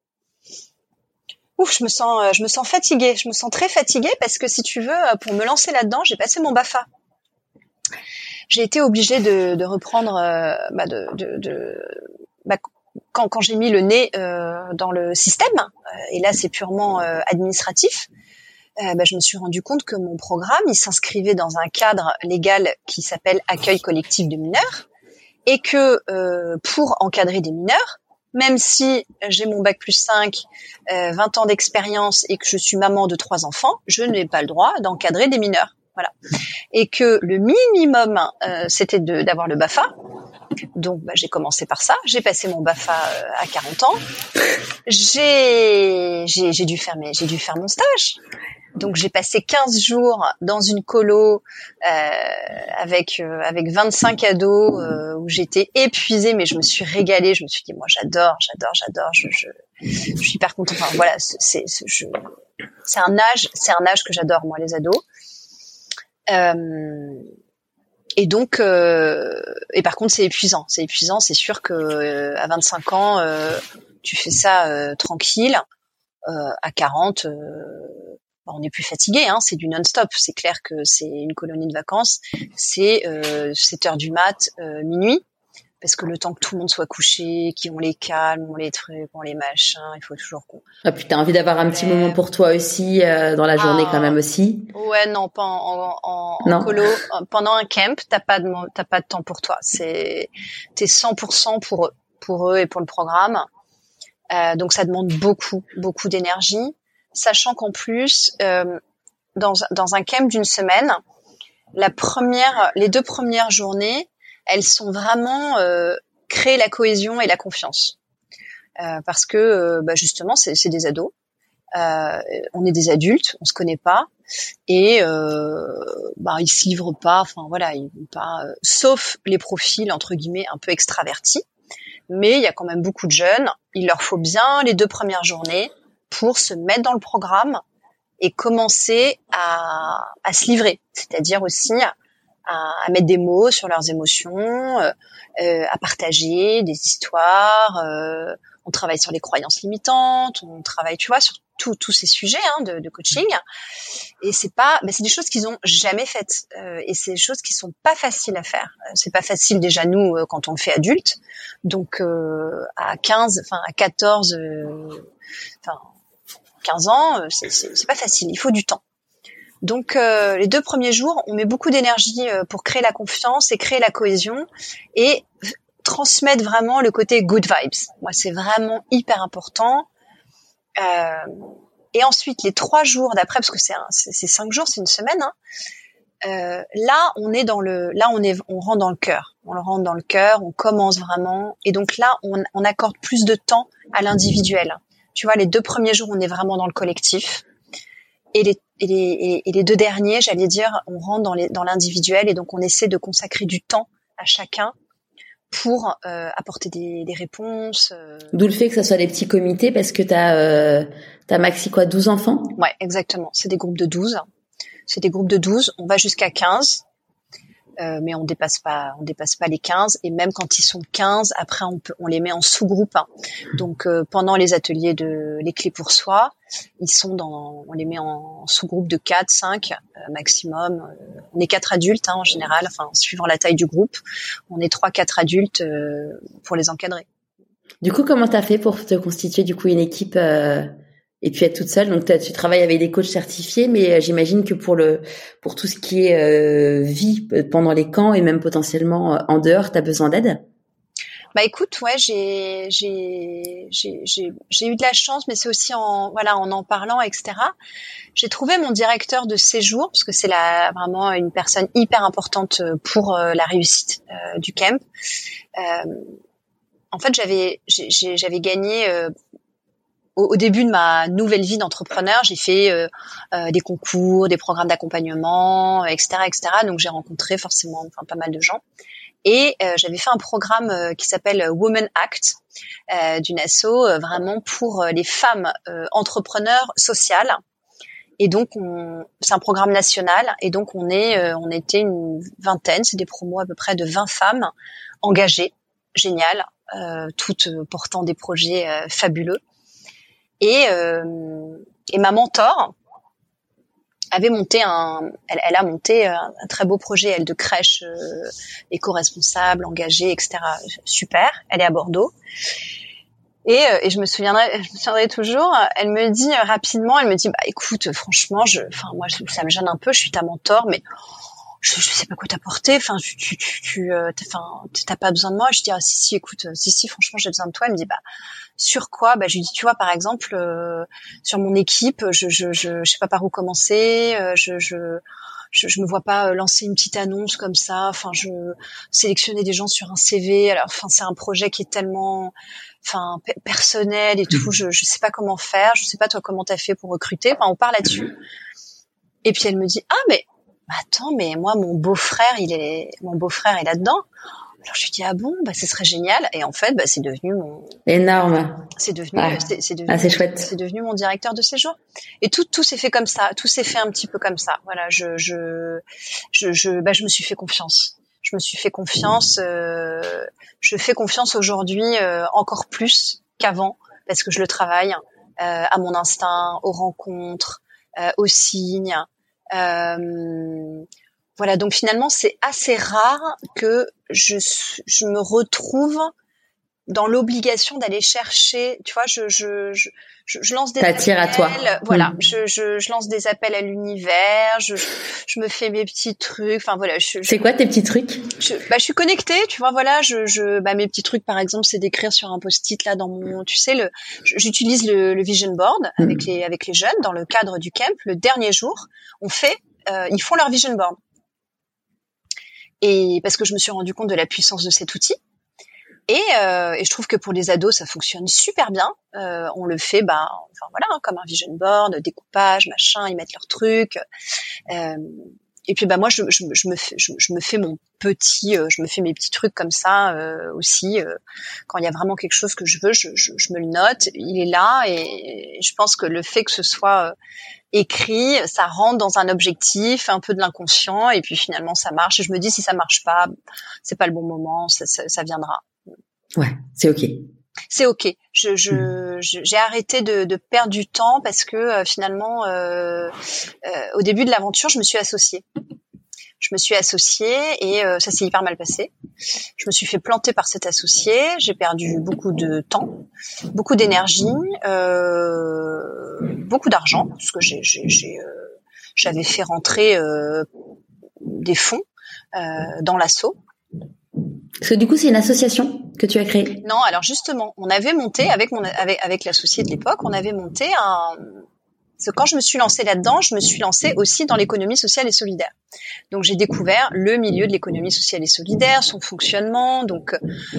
Ouf, je me sens, je me sens fatiguée. Je me sens très fatiguée parce que si tu veux, pour me lancer là-dedans, j'ai passé mon BAFA. J'ai été obligée de, de reprendre, euh, bah de, de, de bah, quand, quand j'ai mis le nez euh, dans le système. Euh, et là, c'est purement euh, administratif. Euh, bah, je me suis rendu compte que mon programme, il s'inscrivait dans un cadre légal qui s'appelle accueil collectif de mineurs, et que euh, pour encadrer des mineurs, même si j'ai mon bac plus cinq, euh, vingt ans d'expérience et que je suis maman de trois enfants, je n'ai pas le droit d'encadrer des mineurs. Voilà. Et que le minimum, euh, c'était de, d'avoir le BAFA. Donc, bah, j'ai commencé par ça. J'ai passé mon BAFA euh, à quarante ans. J'ai, j'ai, j'ai dû faire mes, j'ai dû faire mon stage. Donc j'ai passé quinze jours dans une colo euh, avec euh, avec vingt-cinq ados euh, où j'étais épuisée, mais je me suis régalée. Je me suis dit moi j'adore, j'adore, j'adore. Je, je, je suis hyper contente. Enfin voilà, c'est c'est, je, c'est un âge, c'est un âge que j'adore moi les ados. Euh, et donc euh, et par contre c'est épuisant, c'est épuisant. C'est sûr que euh, à vingt-cinq ans euh, tu fais ça euh, tranquille. Euh, à quarante euh, on est plus fatigué, hein, c'est du non-stop. C'est clair que c'est une colonie de vacances. C'est euh, sept heures du mat, euh, minuit, parce que le temps que tout le monde soit couché, qu'on les calme, on les trucs, on les machins, il faut toujours qu'on... Ah puis t'as envie d'avoir un petit ouais. moment pour toi aussi, euh, dans la journée ah, quand même aussi. Ouais, non, pas en, en, en, en colo. Pendant un camp, t'as pas de, t'as pas de temps pour toi. C'est, t'es cent pour cent pour eux, pour eux et pour le programme. Euh, donc ça demande beaucoup, beaucoup d'énergie. Sachant qu'en plus, euh, dans, dans un camp d'une semaine, la première, les deux premières journées, elles sont vraiment euh, créer la cohésion et la confiance, euh, parce que euh, bah justement, c'est, c'est des ados, euh, on est des adultes, on se connaît pas, et euh, bah ils se livrent pas, enfin voilà, ils vont pas, euh, sauf les profils entre guillemets un peu extravertis, mais il y a quand même beaucoup de jeunes. Il leur faut bien les deux premières journées pour se mettre dans le programme et commencer à, à se livrer, c'est-à-dire aussi à, à mettre des mots sur leurs émotions, euh, euh, à partager des histoires. Euh, on travaille sur les croyances limitantes, on travaille, tu vois, sur tous tous ces sujets hein, de, de coaching. Et c'est pas, mais c'est des choses qu'ils ont jamais faites, euh, et c'est des choses qui sont pas faciles à faire. C'est pas facile déjà nous euh, quand on le fait adulte. Donc euh, à quinze, enfin à quatorze, enfin euh, quinze ans, c'est, c'est, c'est pas facile. Il faut du temps. Donc euh, les deux premiers jours, on met beaucoup d'énergie euh, pour créer la confiance et créer la cohésion et transmettre vraiment le côté good vibes. Moi, c'est vraiment hyper important. Euh, et ensuite, les trois jours d'après, parce que c'est, un, c'est, c'est cinq jours, c'est une semaine. Hein, euh, là, on est dans le, là, on est, on rentre dans le cœur. On le rentre dans le cœur. On commence vraiment. Et donc là, on, on accorde plus de temps à l'individuel. Tu vois, les deux premiers jours, on est vraiment dans le collectif. Et les, et les, et, et les deux derniers, j'allais dire, on rentre dans, les, dans l'individuel et donc on essaie de consacrer du temps à chacun pour euh, apporter des, des réponses. Euh... D'où le fait que ça soit des petits comités, parce que t'as, euh, t'as maxi quoi, douze enfants? Ouais, exactement. C'est des groupes de douze. C'est des groupes de douze. On va jusqu'à quinze. Euh, mais on dépasse pas, on dépasse pas les quinze. Et même quand ils sont quinze, après on peut, on les met en sous-groupe. Hein. Donc euh, pendant les ateliers de les clés pour soi, ils sont dans, on les met en sous-groupe de quatre, cinq euh, maximum. Euh, on est quatre adultes hein, en général, enfin suivant la taille du groupe, on est trois, quatre adultes euh, pour les encadrer. Du coup, comment t'as fait pour te constituer du coup une équipe euh... et puis être toute seule? Donc tu travailles avec des coachs certifiés, mais j'imagine que pour le pour tout ce qui est euh, vie pendant les camps et même potentiellement euh, en dehors, tu as besoin d'aide? Bah écoute, ouais, j'ai j'ai j'ai j'ai j'ai eu de la chance, mais c'est aussi en voilà en en parlant, et cetera. J'ai trouvé mon directeur de séjour parce que c'est la vraiment une personne hyper importante pour euh, la réussite euh, du camp. Euh, en fait, j'avais j'ai, j'avais gagné euh, au début de ma nouvelle vie d'entrepreneur, j'ai fait euh, euh, des concours, des programmes d'accompagnement, et cetera, et cetera. Donc j'ai rencontré forcément, enfin pas mal de gens. Et euh, j'avais fait un programme euh, qui s'appelle Women Act, euh, d'une asso euh, vraiment pour euh, les femmes euh, entrepreneurs sociales. Et donc on, c'est un programme national. Et donc on est, euh, on était une vingtaine, c'est des promos à peu près de vingt femmes engagées, géniales, euh, toutes portant des projets euh, fabuleux. Et, euh, et ma mentor avait monté un, elle, elle a monté un, un très beau projet, elle, de crèche euh, éco-responsable, engagée, et cetera. Super. Elle est à Bordeaux. Et, euh, et je me souviendrai, je me souviendrai toujours. Elle me dit euh, rapidement, elle me dit, bah écoute, franchement, je, enfin moi, ça me gêne un peu. Je suis ta mentor, mais je, je sais pas quoi t'apporter. Enfin, tu, tu, tu, tu euh, enfin, t'as pas besoin de moi. Je dis, ah si, si, écoute, si, si, franchement, j'ai besoin de toi. Elle me dit, bah sur quoi? Bah, je lui dis, tu vois, par exemple, euh, sur mon équipe, je, je, je, je sais pas par où commencer. Euh, je, je, je, je me vois pas lancer une petite annonce comme ça. Enfin, je sélectionner des gens sur un C V. Alors, enfin, c'est un projet qui est tellement, enfin, pe- personnel et tout. Je, je sais pas comment faire. Je sais pas toi comment t'as fait pour recruter. Enfin, on parle là-dessus. Et puis elle me dit, ah mais attends, mais moi mon beau-frère, il est, mon beau-frère est là-dedans. Alors je lui dis, ah bon, bah ce serait génial. Et en fait, bah c'est devenu mon énorme. C'est devenu, ouais. c'est, c'est devenu, ah, c'est chouette. C'est devenu mon directeur de séjour. Et tout, tout s'est fait comme ça. Tout s'est fait un petit peu comme ça. Voilà, je, je, je, je, bah je me suis fait confiance. Je me suis fait confiance. Euh, je fais confiance aujourd'hui euh, encore plus qu'avant parce que je le travaille euh, à mon instinct, aux rencontres, euh, aux signes. Euh, Voilà, donc finalement, c'est assez rare que je, je me retrouve dans l'obligation d'aller chercher, tu vois, je, je, je, je lance des T'attires appels, à toi. voilà, mmh. je, je, je lance des appels à l'univers, je, je me fais mes petits trucs, enfin voilà. Je, c'est je, quoi tes petits trucs? je, bah, je suis connectée, tu vois, voilà, je, je, bah, mes petits trucs, par exemple, c'est d'écrire sur un post-it là dans mon, tu sais, le, j'utilise le, le vision board mmh. avec les, avec les jeunes dans le cadre du camp. Le dernier jour, on fait, euh, ils font leur vision board. Et parce que je me suis rendu compte de la puissance de cet outil. Et, euh, et je trouve que pour les ados, ça fonctionne super bien. Euh, on le fait, bah, enfin voilà, hein, comme un vision board, découpage, machin, ils mettent leurs trucs. Euh, et puis bah moi, je, je, je me fais, je, je me fais mon petit, euh, je me fais mes petits trucs comme ça euh, aussi. Euh, quand il y a vraiment quelque chose que je veux, je, je, je me le note. Il est là, et, et je pense que le fait que ce soit euh, écrit, ça rentre dans un objectif, un peu de l'inconscient, et puis finalement ça marche. Et je me dis, si ça marche pas, c'est pas le bon moment, ça, ça, ça viendra. Ouais, c'est ok. C'est ok. Je, je, mmh. je, j'ai arrêté de, de perdre du temps parce que euh, finalement, euh, euh, au début de l'aventure, je me suis associée. Je me suis associée et euh, ça s'est hyper mal passé. Je me suis fait planter par cet associé. J'ai perdu beaucoup de temps, beaucoup d'énergie, euh, beaucoup d'argent parce que j'ai, j'ai, j'ai, euh, j'avais fait rentrer euh, des fonds euh, dans l'asso. Parce que du coup, c'est une association que tu as créée. Non, alors justement, on avait monté avec mon avec avec l'associé de l'époque, on avait monté un. Parce que quand je me suis lancée là-dedans, je me suis lancée aussi dans l'économie sociale et solidaire. Donc j'ai découvert le milieu de l'économie sociale et solidaire, son fonctionnement. Donc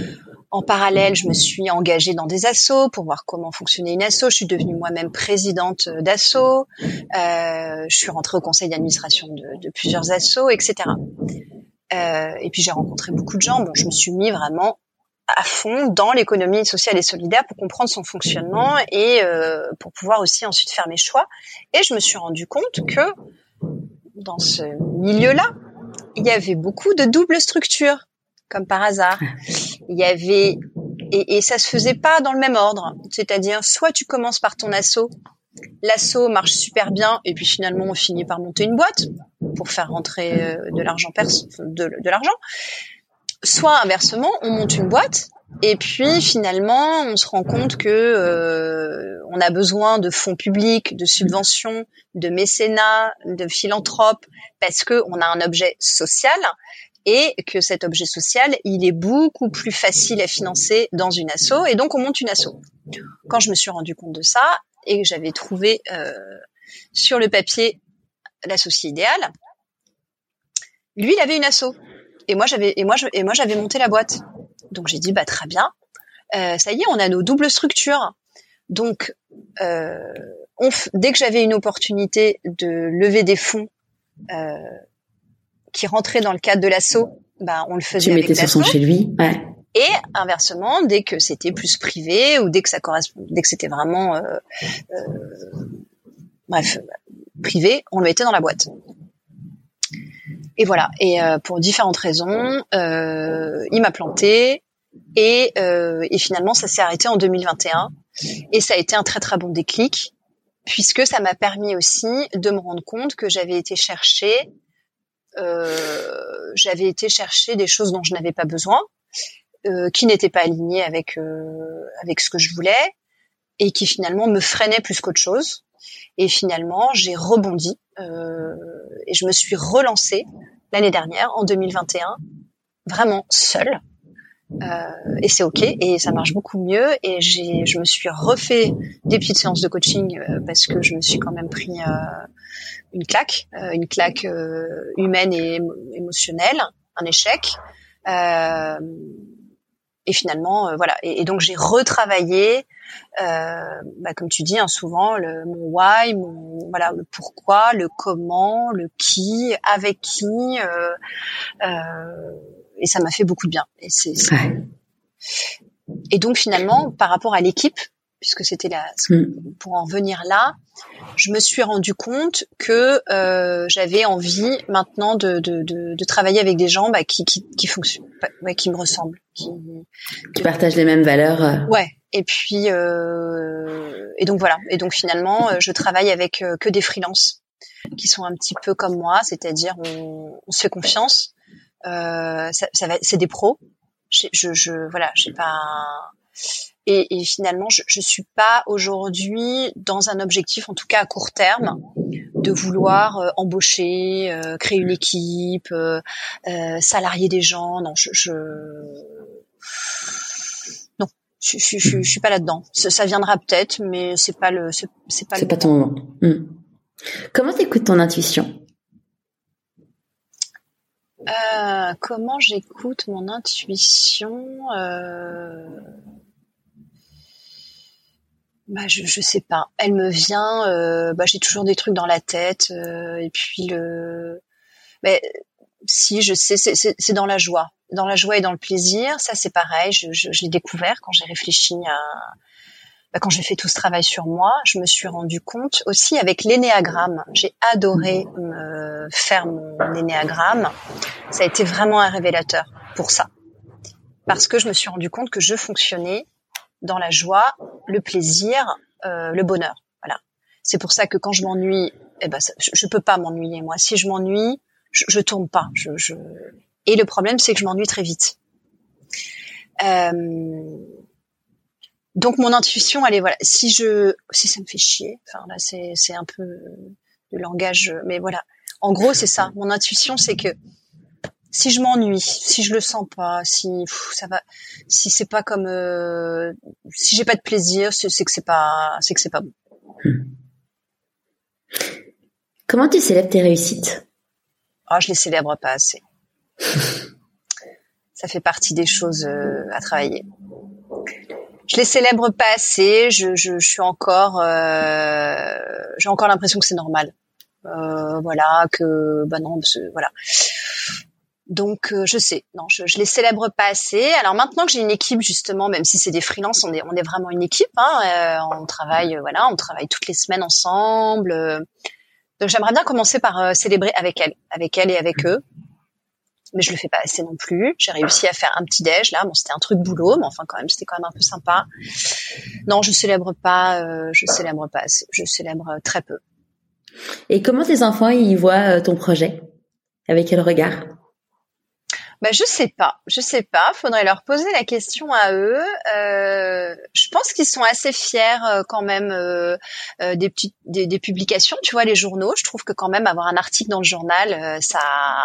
En parallèle, je me suis engagée dans des assos pour voir comment fonctionnait une asso. Je suis devenue moi-même présidente d'asso. Euh, je suis rentrée au conseil d'administration de, de plusieurs assos, et cetera. Euh, et puis j'ai rencontré beaucoup de gens. Bon, je me suis mis vraiment à fond dans l'économie sociale et solidaire pour comprendre son fonctionnement et euh, pour pouvoir aussi ensuite faire mes choix. Et je me suis rendu compte que dans ce milieu-là, il y avait beaucoup de doubles structures, comme par hasard. Il y avait et, et ça se faisait pas dans le même ordre. C'est-à-dire, soit tu commences par ton asso, l'asso marche super bien, et puis finalement on finit par monter une boîte pour faire rentrer de l'argent perso, de, de l'argent. Soit inversement, on monte une boîte et puis finalement on se rend compte que euh, on a besoin de fonds publics, de subventions, de mécénat, de philanthropes parce que on a un objet social et que cet objet social il est beaucoup plus facile à financer dans une asso et donc on monte une asso. Quand je me suis rendu compte de ça et que j'avais trouvé euh, sur le papier l'associé idéal, lui il avait une asso. Et moi j'avais et moi je, et moi j'avais monté la boîte. Donc j'ai dit bah très bien. Euh, ça y est, on a nos doubles structures. Donc euh, on f- dès que j'avais une opportunité de lever des fonds euh, qui rentraient dans le cadre de l'asso, bah on le faisait tu avec mettais l'asso. sur son chez lui. Ouais. Et inversement, dès que c'était plus privé ou dès que ça correspond, dès que c'était vraiment euh, euh, bref privé, on le mettait dans la boîte. Et voilà. Et euh, pour différentes raisons, euh, il m'a planté et, euh, et finalement ça s'est arrêté en deux mille vingt et un. Et ça a été un très très bon déclic puisque ça m'a permis aussi de me rendre compte que j'avais été chercher, euh, j'avais été chercher des choses dont je n'avais pas besoin, euh, qui n'étaient pas alignées avec euh, avec ce que je voulais et qui finalement me freinaient plus qu'autre chose. Et finalement, j'ai rebondi euh, et je me suis relancée l'année dernière, en deux mille vingt et un, vraiment seule. Euh, et c'est ok, et ça marche beaucoup mieux. Et j'ai, je me suis refait des petites séances de coaching euh, parce que je me suis quand même pris euh, une claque, euh, une claque euh, humaine et émo- émotionnelle, un échec. Euh, et finalement, euh, voilà. Et, et donc j'ai retravaillé. Euh, bah, comme tu dis, hein, souvent le mon why, mon voilà, le pourquoi, le comment, le qui, avec qui, euh, euh, et ça m'a fait beaucoup de bien. Et c'est, c'est... Ouais. Et donc finalement, par rapport à l'équipe, puisque c'était la, Mm. pour en venir là, je me suis rendu compte que euh, j'avais envie maintenant de, de, de, de travailler avec des gens bah, qui, qui, qui fonctionnent, ouais, qui me ressemblent, qui, qui partagent les mêmes valeurs. Euh... Ouais. Et puis euh, et donc voilà. Et donc finalement, je travaille avec euh, que des freelances qui sont un petit peu comme moi, c'est-à-dire on, on se fait confiance. Euh, ça, ça va, c'est des pros. Je, je, je voilà, j'ai pas. Et, et finalement, je, je suis pas aujourd'hui dans un objectif, en tout cas à court terme, de vouloir euh, embaucher, euh, créer une équipe, euh, euh, salarier des gens. Non, je, je... non, je, je, je, je suis pas là-dedans. Ça, ça viendra peut-être, mais c'est pas le, c'est, c'est pas c'est le pas ton moment. Mmh. Comment t'écoutes ton intuition? Euh, comment j'écoute mon intuition euh... Bah je je sais pas. Elle me vient. Euh... Bah j'ai toujours des trucs dans la tête euh... et puis le. Mais si je sais, c'est, c'est c'est dans la joie, dans la joie et dans le plaisir. Ça c'est pareil. Je je, je l'ai découvert quand j'ai réfléchi à. Bah, quand j'ai fait tout ce travail sur moi, je me suis rendu compte aussi avec l'énéagramme. J'ai adoré me faire mon énéagramme. Ça a été vraiment un révélateur pour ça. Parce que je me suis rendu compte que je fonctionnais dans la joie, le plaisir, euh, le bonheur. Voilà. C'est pour ça que quand je m'ennuie, eh ben, ça, je, je peux pas m'ennuyer, moi. Si je m'ennuie, je, je tourne pas. Je, je... Et le problème, c'est que je m'ennuie très vite. Euh... Donc mon intuition, elle est voilà. Si je, si ça me fait chier, enfin là c'est c'est un peu de langage, mais voilà. En gros c'est ça. Mon intuition c'est que si je m'ennuie, si je le sens pas, si pff, ça va, si c'est pas comme, euh, si j'ai pas de plaisir, c'est, c'est que c'est pas, c'est que c'est pas bon. Hmm. Comment tu célèbres tes réussites? Ah, je les célèbre pas assez. Ça fait partie des choses euh, à travailler. Je les célèbre pas assez. Je, je, je suis encore, euh, j'ai encore l'impression que c'est normal. Euh, voilà, que bah non, voilà. Donc euh, je sais, non, je, je les célèbre pas assez. Alors maintenant que j'ai une équipe justement, même si c'est des freelances, on est, on est vraiment une équipe. Hein, euh, on travaille, euh, voilà, on travaille toutes les semaines ensemble. Euh, donc j'aimerais bien commencer par euh, célébrer avec elles, avec elles et avec eux. Mais je le fais pas assez non plus. J'ai réussi à faire un petit déj là. Bon, c'était un truc boulot, mais enfin quand même, c'était quand même un peu sympa. Non, je célèbre pas. Euh, je célèbre pas assez. Je célèbre très peu. Et comment tes enfants ils voient ton projet? Avec quel regard? Bah je sais pas, je sais pas. Faudrait leur poser la question à eux. Euh, je pense qu'ils sont assez fiers euh, quand même euh, euh, des petites des, des publications. Tu vois, les journaux. Je trouve que quand même avoir un article dans le journal, euh, ça.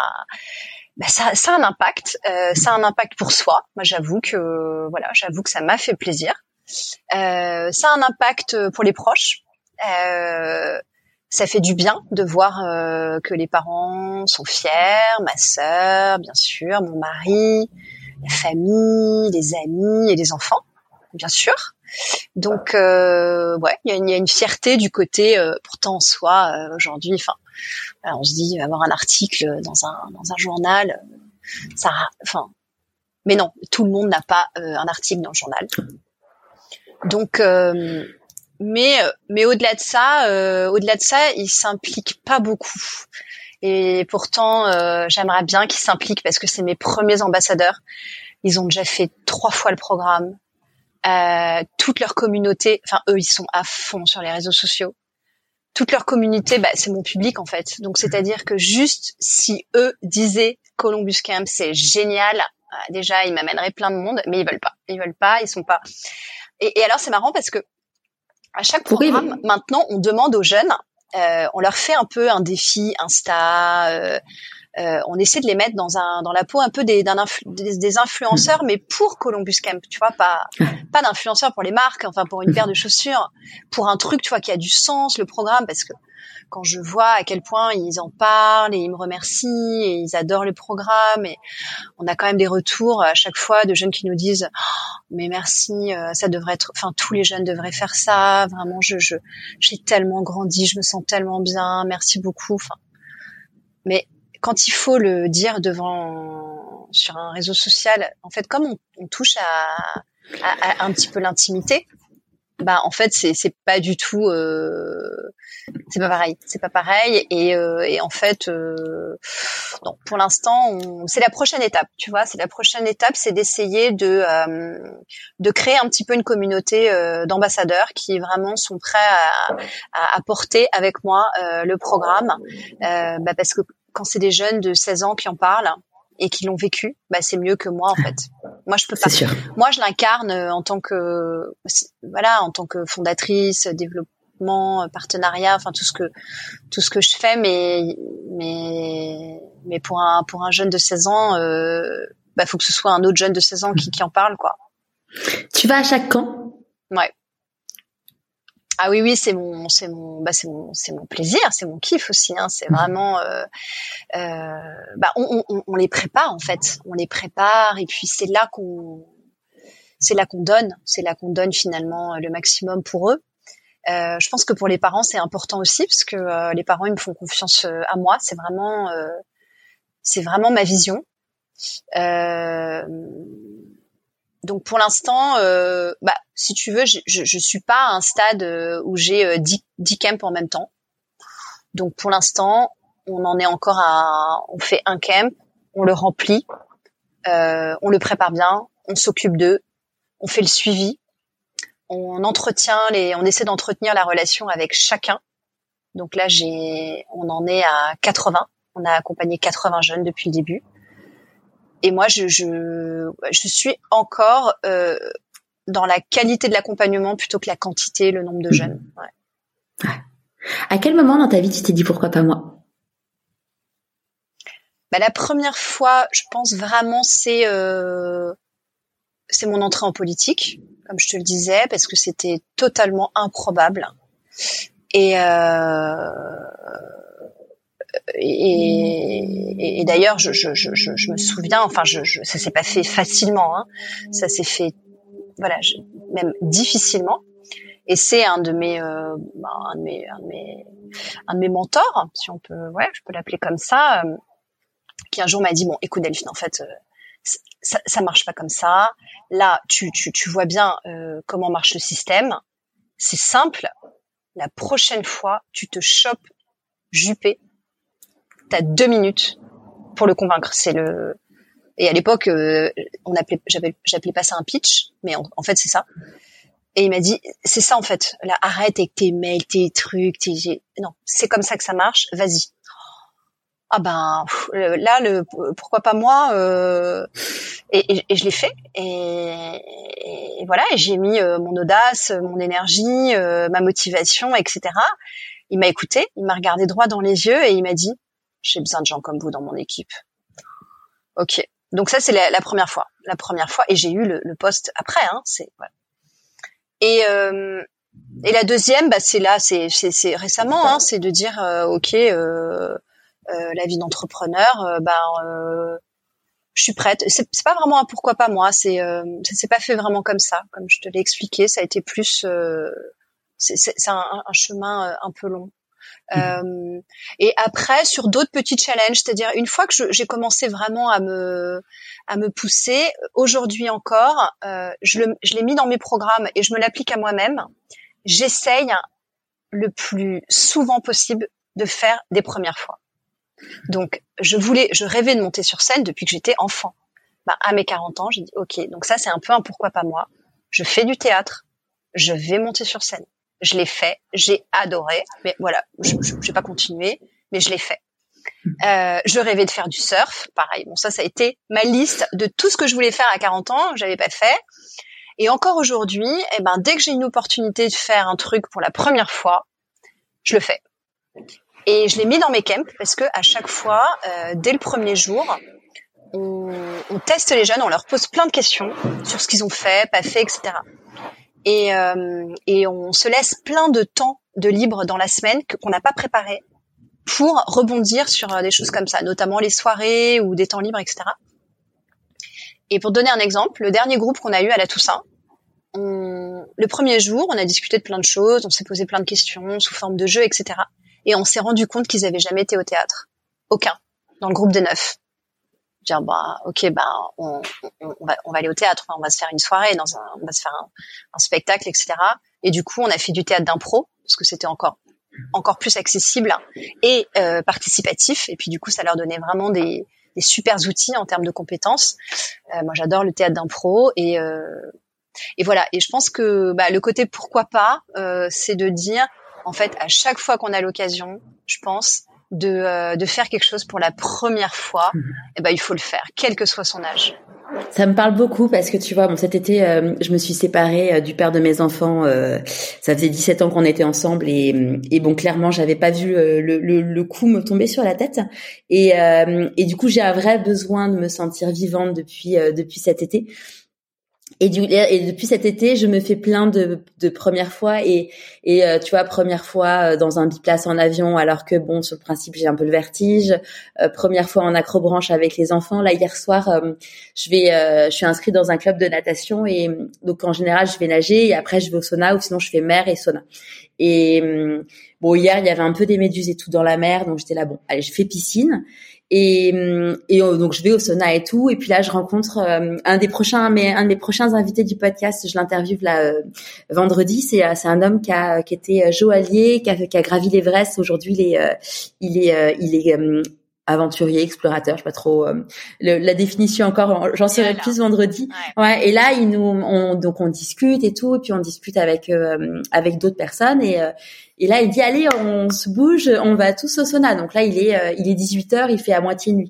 Bah ça, ça a un impact, euh, ça a un impact pour soi. Moi, j'avoue que voilà, j'avoue que ça m'a fait plaisir. Euh, ça a un impact pour les proches. Euh, ça fait du bien de voir euh, que les parents sont fiers, ma sœur, bien sûr, mon mari, la famille, les amis et les enfants, bien sûr. Donc, euh, ouais, il y a, une, y a une fierté du côté, euh, pourtant en soi, euh, aujourd'hui, enfin. Alors on se dit avoir un article dans un dans un journal, ça, enfin, mais non, tout le monde n'a pas euh, un article dans le journal. Donc, euh, mais mais au-delà de ça, euh, au-delà de ça, ils s'impliquent pas beaucoup. Et pourtant, euh, j'aimerais bien qu'ils s'impliquent parce que c'est mes premiers ambassadeurs. Ils ont déjà fait trois fois le programme. Euh, toute leur communauté, enfin eux, ils sont à fond sur les réseaux sociaux. Toute leur communauté, bah, c'est mon public en fait. Donc c'est-à-dire que juste si eux disaient Columbus Camp c'est génial, déjà ils m'amèneraient plein de monde, mais ils veulent pas. Ils veulent pas, ils sont pas. Et, et alors c'est marrant parce que à chaque programme, oui, maintenant on demande aux jeunes, euh, on leur fait un peu un défi Insta. Euh, Euh, on essaie de les mettre dans un dans la peau un peu des d'un influ, des, des influenceurs, mais pour Columbus Camp, tu vois, pas pas d'influenceurs pour les marques, enfin pour une paire de chaussures, pour un truc, tu vois, qui a du sens, le programme, parce que quand je vois à quel point ils en parlent et ils me remercient et ils adorent le programme, et on a quand même des retours à chaque fois de jeunes qui nous disent oh, mais merci, ça devrait être, enfin tous les jeunes devraient faire ça, vraiment je je j'ai tellement grandi, je me sens tellement bien, merci beaucoup, enfin mais quand il faut le dire devant sur un réseau social, en fait, comme on, on touche à, à, à un petit peu l'intimité, bah en fait c'est c'est pas du tout, euh, c'est pas pareil, c'est pas pareil. Et, euh, et en fait, euh, non, pour l'instant, on, c'est la prochaine étape, tu vois, c'est la prochaine étape, c'est d'essayer de euh, de créer un petit peu une communauté euh, d'ambassadeurs qui vraiment sont prêts à, à, à porter avec moi euh, le programme, euh, bah parce que quand c'est des jeunes de seize ans qui en parlent et qui l'ont vécu, bah c'est mieux que moi en fait. Moi je peux pas. C'est sûr. Moi je l'incarne en tant que voilà, en tant que fondatrice, développement, partenariat, enfin tout ce que tout ce que je fais, mais mais mais pour un pour un jeune de seize ans, euh, bah faut que ce soit un autre jeune de seize ans qui qui en parle quoi. Tu vas à chaque camp? Ouais. Ah oui oui c'est mon c'est mon bah c'est mon c'est mon plaisir, c'est mon kiff aussi hein, c'est vraiment euh, euh, bah on, on on les prépare en fait, on les prépare et puis c'est là qu'on c'est là qu'on donne, c'est là qu'on donne finalement le maximum pour eux. Euh, je pense que pour les parents c'est important aussi parce que euh, les parents ils me font confiance euh, à moi, c'est vraiment euh, c'est vraiment ma vision. Euh, Donc pour l'instant, euh, bah si tu veux, je, je, je suis pas à un stade où j'ai euh, dix, dix camps en même temps. Donc pour l'instant, on en est encore à, on fait un camp, on le remplit, euh, on le prépare bien, on s'occupe d'eux, on fait le suivi, on entretient les, on essaie d'entretenir la relation avec chacun. Donc là, j'ai, on en est à quatre-vingts. On a accompagné quatre-vingts jeunes depuis le début. Et moi, je, je, je suis encore euh, dans la qualité de l'accompagnement plutôt que la quantité, le nombre de jeunes. Ouais. À quel moment dans ta vie tu t'es dit pourquoi pas moi? Bah, la première fois, je pense vraiment, c'est euh, c'est mon entrée en politique, comme je te le disais, parce que c'était totalement improbable. Et euh, et, et, et d'ailleurs, je, je, je, je me souviens, enfin, je, je, ça s'est pas fait facilement, hein. Ça s'est fait, voilà, je, même difficilement. Et c'est un de mes, euh, un de mes, un de mes, un de mes mentors, si on peut, ouais, je peux l'appeler comme ça, euh, qui un jour m'a dit, bon, écoute Delphine, en fait, euh, ça, ça marche pas comme ça. Là, tu, tu, tu vois bien euh, comment marche le système. C'est simple. La prochaine fois, tu te chopes Juppé. T'as deux minutes pour le convaincre. C'est le. Et à l'époque, euh, on appelait, j'avais, j'appelais pas ça un pitch, mais en, en fait, c'est ça. Et il m'a dit, c'est ça en fait. Là, arrête avec tes mails, tes trucs, tes. Non, c'est comme ça que ça marche. Vas-y. Ah ben là, le pourquoi pas moi euh, et, et, et je l'ai fait et, et voilà. Et j'ai mis euh, mon audace, mon énergie, euh, ma motivation, et cetera. Il m'a écouté, il m'a regardé droit dans les yeux et il m'a dit, j'ai besoin de gens comme vous dans mon équipe. Ok. Donc ça c'est la, la première fois, la première fois. Et j'ai eu le, le poste après. Hein, c'est voilà. Et euh, et la deuxième, bah c'est là, c'est c'est, c'est récemment, hein, c'est de dire euh, ok. Euh, Euh, la vie d'entrepreneur, euh, ben, euh, je suis prête. C'est, c'est pas vraiment un pourquoi pas moi. C'est, euh, ça s'est pas fait vraiment comme ça, comme je te l'ai expliqué. Ça a été plus, euh, c'est, c'est, c'est un, un chemin euh, un peu long. Mmh. Euh, et après, sur d'autres petits challenges, c'est-à-dire une fois que je, j'ai commencé vraiment à me, à me pousser, aujourd'hui encore, euh, je, le, je l'ai mis dans mes programmes et je me l'applique à moi-même. J'essaye le plus souvent possible de faire des premières fois. Donc, je voulais, je rêvais de monter sur scène depuis que j'étais enfant. Bah, à mes quarante ans, j'ai dit, ok, donc ça, c'est un peu un pourquoi pas moi. Je fais du théâtre, je vais monter sur scène. Je l'ai fait, j'ai adoré, mais voilà, je, je, je vais pas continuer, mais je l'ai fait. Euh, je rêvais de faire du surf, pareil. Bon, ça, ça a été ma liste de tout ce que je voulais faire à quarante ans, que j'avais pas fait. Et encore aujourd'hui, eh ben, dès que j'ai une opportunité de faire un truc pour la première fois, je le fais. Et je l'ai mis dans mes camps parce que à chaque fois, euh, dès le premier jour, on, on teste les jeunes, on leur pose plein de questions sur ce qu'ils ont fait, pas fait, et cetera. Et, euh, et on se laisse plein de temps de libre dans la semaine que, qu'on n'a pas préparé pour rebondir sur des choses comme ça, notamment les soirées ou des temps libres, et cetera. Et pour donner un exemple, le dernier groupe qu'on a eu à la Toussaint, on, le premier jour, on a discuté de plein de choses, on s'est posé plein de questions sous forme de jeu, et cetera. Et on s'est rendu compte qu'ils avaient jamais été au théâtre. Aucun. Dans le groupe des neuf. Dire, bah, ok, bah, on, on, on va, on va aller au théâtre, on va se faire une soirée, dans un, on va se faire un, un spectacle, et cetera. Et du coup, on a fait du théâtre d'impro, parce que c'était encore, encore plus accessible et, euh, participatif. Et puis, du coup, ça leur donnait vraiment des, des super outils en termes de compétences. Euh, moi, j'adore le théâtre d'impro et, euh, et voilà. Et je pense que, bah, le côté pourquoi pas, euh, c'est de dire, en fait, à chaque fois qu'on a l'occasion, je pense, de, euh, de faire quelque chose pour la première fois, mmh. eh ben, il faut le faire, quel que soit son âge. Ça me parle beaucoup parce que tu vois, bon, cet été, euh, je me suis séparée euh, du père de mes enfants. Euh, ça faisait dix-sept ans qu'on était ensemble et, et bon, clairement, j'avais pas vu le, le, le coup me tomber sur la tête. Et, euh, et du coup, j'ai un vrai besoin de me sentir vivante depuis euh, depuis cet été. Et, du, et depuis cet été, je me fais plein de, de premières fois et, et euh, tu vois, première fois euh, dans un biplace en avion, alors que bon, sur le principe, j'ai un peu le vertige. Euh, première fois en acrobranche avec les enfants. Là, hier soir, euh, je vais, euh, je suis inscrite dans un club de natation et donc en général, je vais nager et après, je vais au sauna ou sinon je fais mer et sauna. Et bon, hier, il y avait un peu des méduses et tout dans la mer, donc j'étais là, bon, allez, je fais piscine. Et, et donc je vais au sauna et tout, et puis là je rencontre euh, un des prochains, mais un de mes prochains invités du podcast. Je l'interviewe là euh, vendredi. C'est c'est un homme qui a qui était joaillier, qui a qui a gravi l'Everest. Aujourd'hui il est euh, il est euh, il est euh, aventurier, explorateur, je sais pas trop euh, le, la définition encore. J'en saurai plus vendredi. Ouais. ouais. Et là il nous on donc on discute et tout, et puis on discute avec euh, avec d'autres personnes et euh, Et là, il dit, allez, on se bouge, on va tous au sauna. Donc là, il est, euh, il est dix-huit heures, il fait à moitié nuit.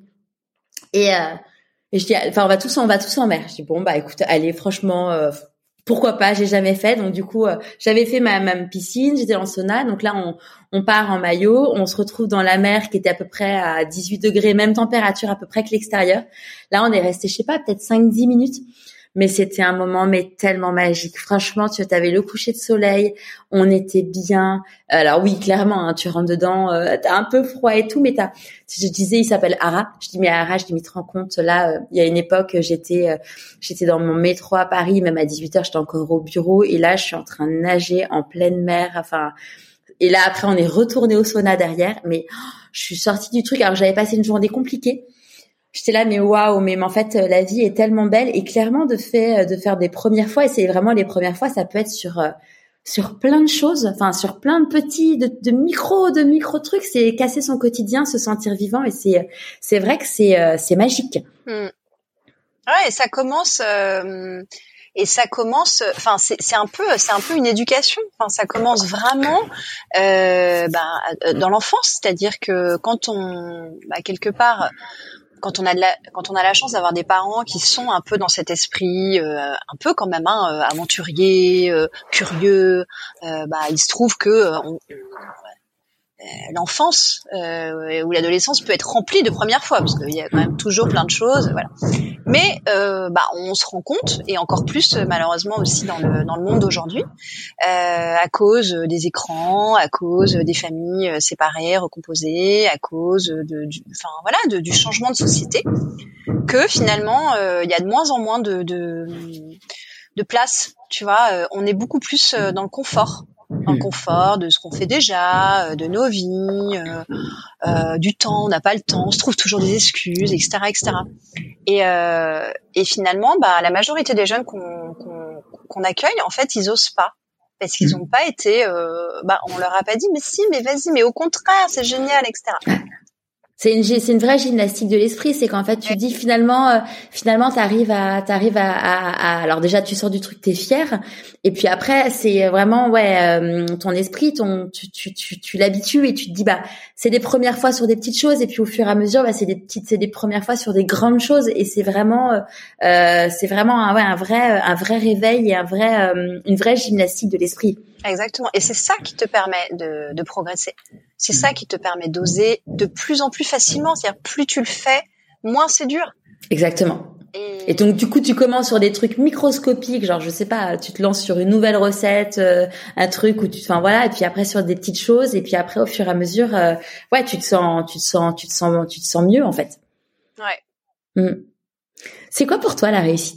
Et, euh, et je dis, enfin, on va tous, on va tous en mer. Je dis, bon, bah, écoute, allez, franchement, euh, pourquoi pas, j'ai jamais fait. Donc du coup, euh, j'avais fait ma, ma piscine, j'étais en sauna. Donc là, on, on part en maillot, on se retrouve dans la mer qui était à peu près à dix-huit degrés, même température à peu près que l'extérieur. Là, on est resté, je sais pas, peut-être cinq dix minutes. mais c'était un moment mais tellement magique. Franchement, tu avais le coucher de soleil, on était bien. Alors oui, clairement, hein, tu rentres dedans, euh, t'as un peu froid et tout, mais t'as. Je disais, il s'appelle Ara. Je dis mais Ara, je dis mais tu te rends compte là, euh, il y a une époque, j'étais, euh, j'étais dans mon métro à Paris, même à dix-huit heures, j'étais encore au bureau, et là, je suis en train de nager en pleine mer. Enfin, et là après, on est retourné au sauna derrière, mais oh, je suis sortie du truc. Alors j'avais passé une journée compliquée. J'étais là, mais waouh, mais, mais en fait, la vie est tellement belle, et clairement de faire de faire des premières fois, et c'est vraiment les premières fois, ça peut être sur euh, sur plein de choses, enfin sur plein de petits, de, de micro, de micro trucs. C'est casser son quotidien, se sentir vivant, et c'est c'est vrai que c'est euh, c'est magique. Mmh. Ouais, et ça commence. Euh... Et ça commence, enfin c'est c'est un peu c'est un peu une éducation. Enfin ça commence vraiment euh, bah, dans l'enfance, c'est-à-dire que quand on bah, quelque part quand on a de la quand on a la chance d'avoir des parents qui sont un peu dans cet esprit euh, un peu quand même hein, aventurier, euh, curieux, euh, bah il se trouve que euh, on, l'enfance euh, ou l'adolescence peut être remplie de premières fois parce qu'il y a quand même toujours plein de choses, voilà. Mais euh, bah on se rend compte, et encore plus malheureusement aussi dans le dans le monde d'aujourd'hui, euh, à cause des écrans, à cause des familles séparées, recomposées, à cause de du enfin voilà de, du changement de société, que finalement euh, il y a de moins en moins de de, de place, tu vois. Euh, on est beaucoup plus dans le confort. Dans le confort de ce qu'on fait déjà, de nos vies, euh, euh, du temps, on n'a pas le temps, on se trouve toujours des excuses, et cetera, et cetera. Et, euh, et finalement, bah, la majorité des jeunes qu'on, qu'on, qu'on accueille, en fait, ils osent pas, parce qu'ils n'ont pas été, euh, bah, on leur a pas dit, mais si, mais vas-y, mais au contraire, c'est génial, et cetera. C'est une c'est une vraie gymnastique de l'esprit, c'est qu'en fait tu ouais. dis finalement euh, finalement t'arrives à t'arrives à, à, à alors déjà tu sors du truc, t'es fier, et puis après c'est vraiment ouais euh, ton esprit, ton tu tu tu tu l'habitues, et tu te dis bah c'est des premières fois sur des petites choses, et puis au fur et à mesure bah c'est des petites c'est des premières fois sur des grandes choses, et c'est vraiment euh, c'est vraiment un, ouais un vrai un vrai réveil, et un vrai euh, une vraie gymnastique de l'esprit. Exactement, et c'est ça qui te permet de de progresser. C'est ça qui te permet d'oser de plus en plus facilement. C'est-à-dire, plus tu le fais, moins c'est dur. Exactement. Et... et donc, du coup, tu commences sur des trucs microscopiques, genre, je sais pas, tu te lances sur une nouvelle recette, euh, un truc où tu, enfin voilà, et puis après sur des petites choses, et puis après, au fur et à mesure, euh, ouais, tu te sens, tu te sens, tu te sens, tu te sens mieux en fait. Ouais. Mmh. C'est quoi pour toi la réussite ?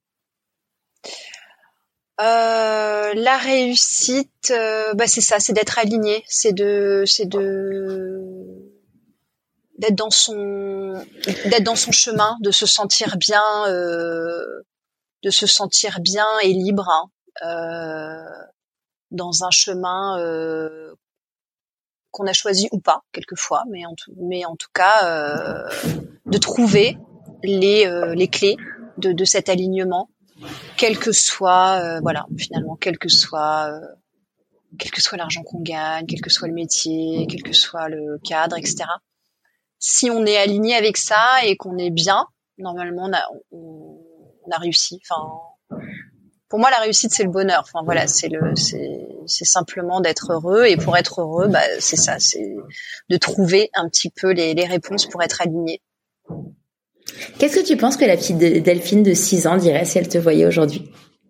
Euh, la réussite, euh, bah c'est ça, c'est d'être aligné, c'est de, c'est de, d'être dans son, d'être dans son chemin, de se sentir bien, euh, de se sentir bien et libre, hein, euh, dans un chemin euh, qu'on a choisi ou pas quelquefois, mais en tout, mais en tout cas, euh, de trouver les euh, les clés de, de cet alignement. Quel que soit, euh, voilà, finalement, quel que soit, euh, quel que soit l'argent qu'on gagne, quel que soit le métier, quel que soit le cadre, et cetera. Si on est aligné avec ça et qu'on est bien, normalement, on a, on, on a réussi. Enfin, pour moi, la réussite, c'est le bonheur. Enfin, voilà, c'est le, c'est, c'est simplement d'être heureux. Et pour être heureux, bah, c'est ça, c'est de trouver un petit peu les, les réponses pour être aligné. Qu'est-ce que tu penses que la petite Delphine de six ans dirait si elle te voyait aujourd'hui ?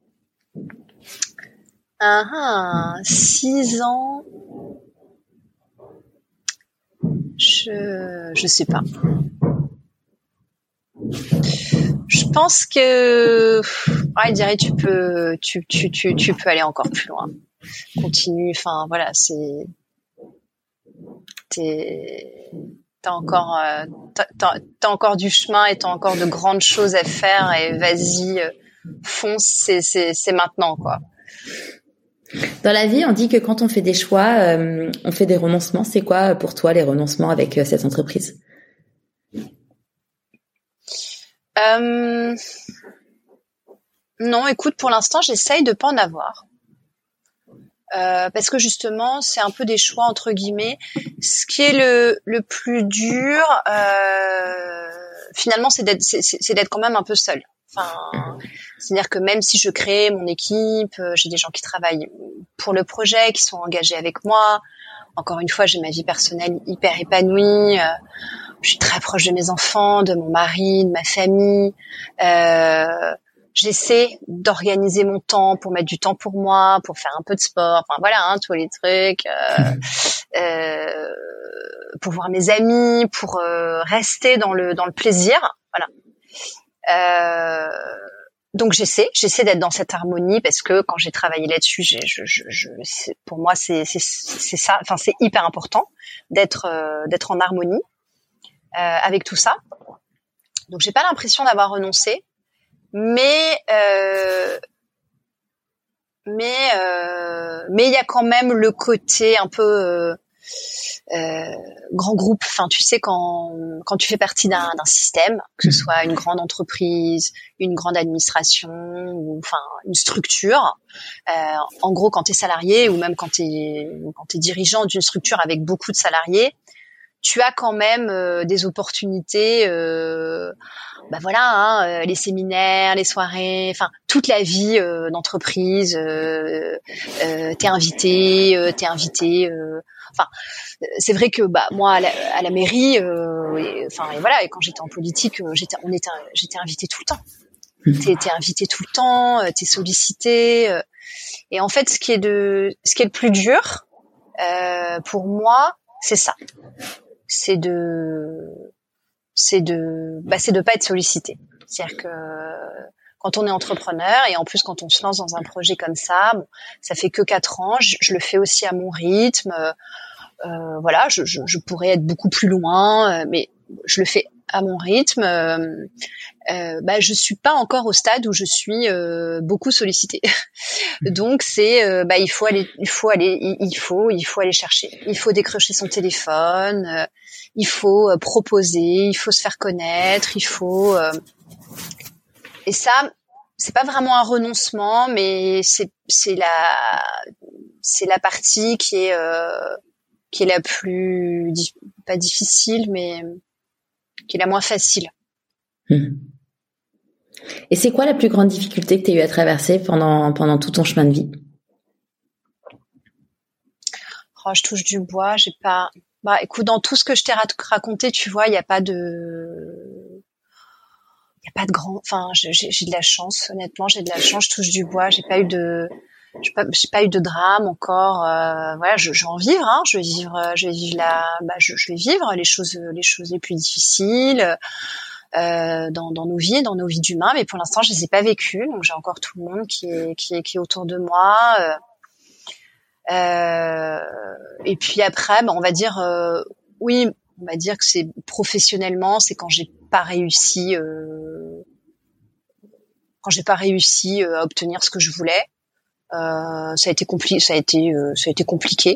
Ah ah, six ans. Je je sais pas. Je pense que ah, elle dirait tu peux tu tu tu tu peux aller encore plus loin. Continue, enfin voilà, c'est t'es T'as encore, euh, t'as, t'as, t'as encore du chemin et t'as encore de grandes choses à faire, et vas-y, euh, fonce, c'est, c'est, c'est maintenant, quoi. Dans la vie, on dit que quand on fait des choix, euh, on fait des renoncements. C'est quoi pour toi les renoncements avec euh, cette entreprise ? euh... Non, écoute, pour l'instant, j'essaye de pas en avoir. Euh, parce que justement, c'est un peu des choix entre guillemets. Ce qui est le le plus dur, euh, finalement, c'est d'être c'est, c'est d'être quand même un peu seul. Enfin, c'est-à-dire que même si je crée mon équipe, j'ai des gens qui travaillent pour le projet, qui sont engagés avec moi. Encore une fois, j'ai ma vie personnelle hyper épanouie. Euh, je suis très proche de mes enfants, de mon mari, de ma famille. Euh, j'essaie d'organiser mon temps pour mettre du temps pour moi, pour faire un peu de sport, enfin voilà, hein, tous les trucs, euh, euh, pour voir mes amis, pour euh, rester dans le dans le plaisir, voilà. Euh, donc j'essaie, j'essaie d'être dans cette harmonie parce que quand j'ai travaillé là-dessus, j'ai, je, je, je, c'est, pour moi c'est c'est c'est ça, enfin c'est hyper important d'être euh, d'être en harmonie euh, avec tout ça. Donc j'ai pas l'impression d'avoir renoncé, mais euh, mais euh, mais il y a quand même le côté un peu euh, euh, grand groupe. Enfin, tu sais, quand quand tu fais partie d'un, d'un système, que ce soit une grande entreprise, une grande administration, ou enfin une structure. Euh, en gros, quand t'es salarié ou même quand t'es quand t'es dirigeant d'une structure avec beaucoup de salariés, tu as quand même euh, des opportunités. Euh, bah voilà, hein, les séminaires, les soirées, enfin toute la vie euh, d'entreprise. Euh, euh, t'es invité, euh, t'es invité. Euh, enfin, c'est vrai que bah moi à la, à la mairie, euh, et, enfin et voilà, et quand j'étais en politique, euh, j'étais, on était, j'étais invité tout le temps. T'es, t'es invité tout le temps, euh, t'es sollicité. Euh, et en fait, ce qui est de, ce qui est le plus dur euh, pour moi, c'est ça, c'est de c'est de bah c'est de pas être sollicité. C'est-à-dire que quand on est entrepreneur et en plus quand on se lance dans un projet comme ça, bon, ça fait que quatre ans, je, je le fais aussi à mon rythme. Euh, voilà, je, je, je pourrais être beaucoup plus loin, euh, mais je le fais à mon rythme. Euh, euh, bah je suis pas encore au stade où je suis euh, beaucoup sollicitée. Donc c'est euh, bah il faut aller, il faut aller, il, il faut, il faut aller chercher. Il faut décrocher son téléphone. Euh, il faut euh, proposer, il faut se faire connaître, il faut euh... et ça c'est pas vraiment un renoncement, mais c'est c'est la c'est la partie qui est euh, qui est la plus pas difficile, mais qui est la moins facile. Mmh. Et c'est quoi la plus grande difficulté que tu as eu à traverser pendant pendant tout ton chemin de vie? Oh, je touche du bois, j'ai pas. Bah, écoute, dans tout ce que je t'ai raconté, tu vois, il y a pas de, il y a pas de grand. Enfin, j'ai, j'ai de la chance, honnêtement, j'ai de la chance. Je touche du bois, j'ai pas eu de, j'ai pas, j'ai pas eu de drame encore. Euh, voilà, je, je vais en vivre, hein. Je vais vivre, je vais vivre la, bah, je, je vais vivre les choses, les choses les plus difficiles. Euh, dans, dans nos vies, dans nos vies d'humains, mais pour l'instant, je les ai pas vécues. Donc, j'ai encore tout le monde qui est, qui est, qui est autour de moi. Euh, Euh, et puis après, bah, on va dire, euh, oui, on va dire que c'est professionnellement, c'est quand j'ai pas réussi, euh, quand j'ai pas réussi euh, à obtenir ce que je voulais. Euh, ça a été compliqué, ça a été, euh, ça a été compliqué.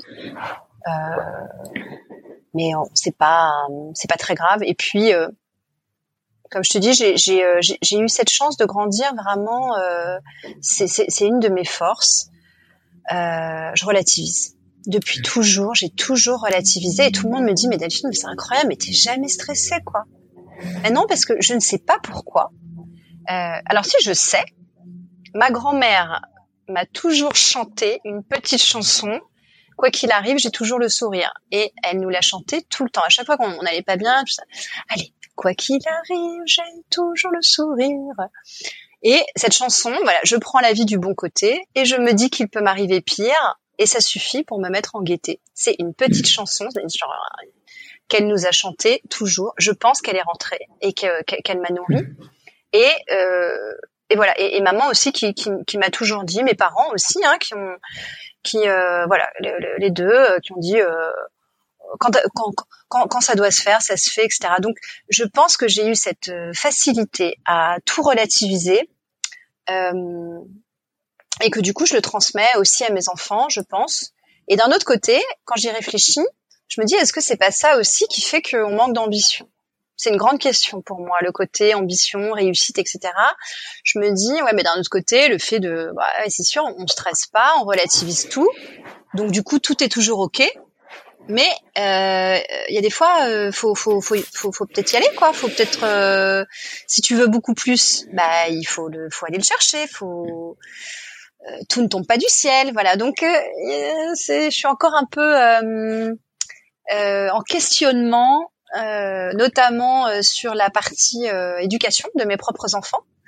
Euh, mais euh, c'est pas, c'est pas très grave. Et puis, euh, comme je te dis, j'ai, j'ai, j'ai, j'ai eu cette chance de grandir vraiment. Euh, c'est, c'est, c'est une de mes forces. Euh, je relativise. Depuis toujours, j'ai toujours relativisé et tout le monde me dit mais Delphine, mais c'est incroyable, mais t'es jamais stressée quoi. Mais non, parce que je ne sais pas pourquoi. Euh, alors si je sais, ma grand-mère m'a toujours chanté une petite chanson. Quoi qu'il arrive, j'ai toujours le sourire. Et elle nous l'a chanté tout le temps. À chaque fois qu'on n'allait pas bien, tout ça. Allez, quoi qu'il arrive, j'ai toujours le sourire. Et cette chanson, voilà, je prends la vie du bon côté et je me dis qu'il peut m'arriver pire et ça suffit pour me mettre en gaieté. C'est une petite chanson genre, qu'elle nous a chantée toujours. Je pense qu'elle est rentrée et que, qu'elle m'a nourrie. Et, euh, et voilà. Et, et maman aussi qui, qui, qui m'a toujours dit, mes parents aussi, hein, qui ont, qui, euh, voilà, les, les deux, euh, qui ont dit, euh, quand, quand, quand, quand ça doit se faire, ça se fait, et cetera. Donc, je pense que j'ai eu cette facilité à tout relativiser. Euh, et que du coup je le transmets aussi à mes enfants, je pense. Et d'un autre côté, quand j'y réfléchis, je me dis est-ce que c'est pas ça aussi qui fait qu'on manque d'ambition? C'est une grande question pour moi, le côté ambition, réussite, et cetera. Je me dis ouais, mais d'un autre côté, le fait de, bah, c'est sûr, on stresse pas, on relativise tout, donc du coup tout est toujours ok. Mais il euh, y a des fois, euh, faut, faut, faut, faut, faut peut-être y aller, quoi. Faut peut-être, euh, si tu veux beaucoup plus, bah il faut le, faut aller le chercher. Faut, euh, tout ne tombe pas du ciel, voilà. Donc, euh, c'est, je suis encore un peu euh, euh, en questionnement, euh, notamment euh, sur la partie euh, éducation de mes propres enfants.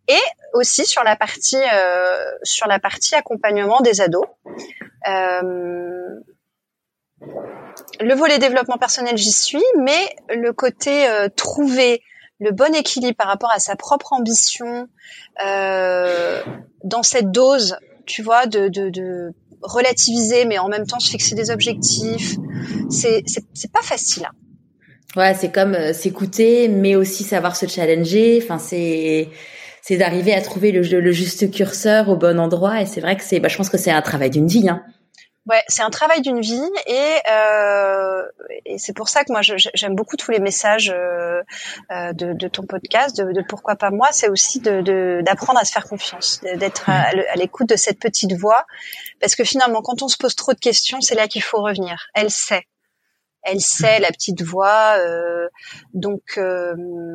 Et aussi sur la partie euh, sur la partie accompagnement des ados. Euh, le volet développement personnel, j'y suis, mais le côté euh, trouver le bon équilibre par rapport à sa propre ambition euh, dans cette dose, tu vois, de, de, de relativiser, mais en même temps se fixer des objectifs, c'est c'est, c'est pas facile. Hein. Ouais, c'est comme euh, s'écouter, mais aussi savoir se challenger. Enfin, c'est c'est d'arriver à trouver le, le juste curseur au bon endroit. Et c'est vrai que c'est, bah, je pense que c'est un travail d'une vie, hein. Ouais, c'est un travail d'une vie et, euh, et c'est pour ça que moi je, j'aime beaucoup tous les messages euh, de, de ton podcast, de, de pourquoi pas moi, c'est aussi de, de d'apprendre à se faire confiance, d'être à, à l'écoute de cette petite voix, parce que finalement quand on se pose trop de questions, c'est là qu'il faut revenir. Elle sait, elle sait la petite voix, euh, donc euh,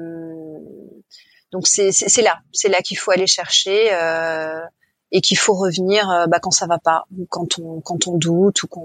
donc c'est, c'est c'est là, c'est là qu'il faut aller chercher. Euh, et qu'il faut revenir euh, bah, quand ça va pas, ou quand on quand on doute, ou qu'on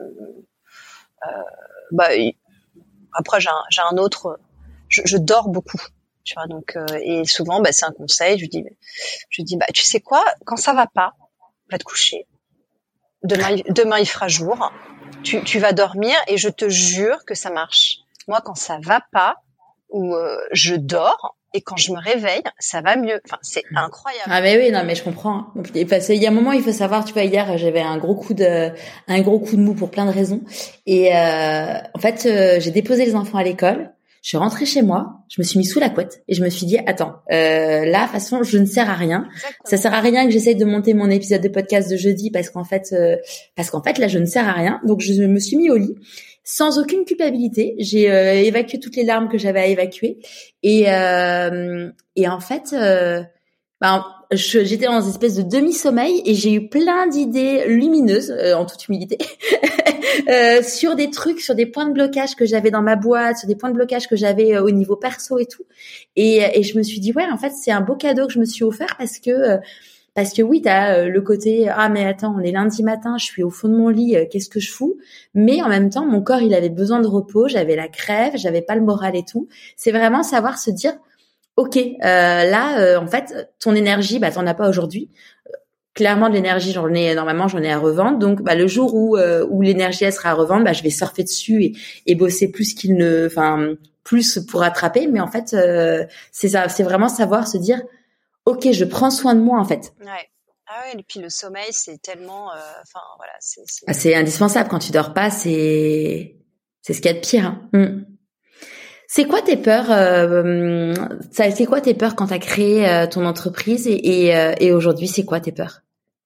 euh, bah après j'ai un, j'ai un autre, je, je dors beaucoup, tu vois, donc euh, et souvent bah c'est un conseil, je dis je dis bah tu sais quoi, quand ça va pas, va te coucher, demain demain il fera jour, tu tu vas dormir et je te jure que ça marche. Moi quand ça va pas, ou euh, je dors, et quand je me réveille, ça va mieux. Enfin, c'est incroyable. Ah mais oui, non mais je comprends. Parce qu'il y a un moment, il faut savoir, tu vois, hier j'avais un gros coup de, un gros coup de mou pour plein de raisons. Et euh, en fait, euh, j'ai déposé les enfants à l'école. Je suis rentrée chez moi, je me suis mis sous la couette et je me suis dit attends, euh, là de toute façon je ne sers à rien. Exactement. Ça sert à rien que j'essaye de monter mon épisode de podcast de jeudi parce qu'en fait, euh, parce qu'en fait là je ne sers à rien. Donc je me suis mis au lit. Sans aucune culpabilité, j'ai euh, évacué toutes les larmes que j'avais à évacuer et euh, et en fait, euh, ben, je, j'étais dans une espèce de demi-sommeil et j'ai eu plein d'idées lumineuses, euh, en toute humilité, euh, sur des trucs, sur des points de blocage que j'avais dans ma boîte, sur des points de blocage que j'avais euh, au niveau perso et tout. Et, et je me suis dit ouais, en fait, c'est un beau cadeau que je me suis offert parce que euh, Parce que oui, t'as euh, le côté ah mais attends, on est lundi matin, je suis au fond de mon lit, euh, qu'est-ce que je fous? Mais en même temps, mon corps il avait besoin de repos, j'avais la crève, j'avais pas le moral et tout. C'est vraiment savoir se dire ok, euh, là euh, en fait ton énergie, bah t'en as pas aujourd'hui. Euh, clairement de l'énergie, j'en ai normalement j'en ai à revendre. Donc bah le jour où euh, où l'énergie elle sera à revendre, bah je vais surfer dessus et, et bosser plus qu'il ne, enfin plus pour rattraper. Mais en fait euh, c'est ça, c'est vraiment savoir se dire ok, je prends soin de moi en fait. Ouais. Ah ouais, et puis le sommeil, c'est tellement, enfin euh, voilà, c'est. C'est... Ah, c'est indispensable quand tu dors pas, c'est c'est ce qu'il y a de pire. Hein. Mm. C'est quoi tes peurs euh, ça, c'est quoi tes peurs quand t'as créé euh, ton entreprise et et, euh, et aujourd'hui, c'est quoi tes peurs?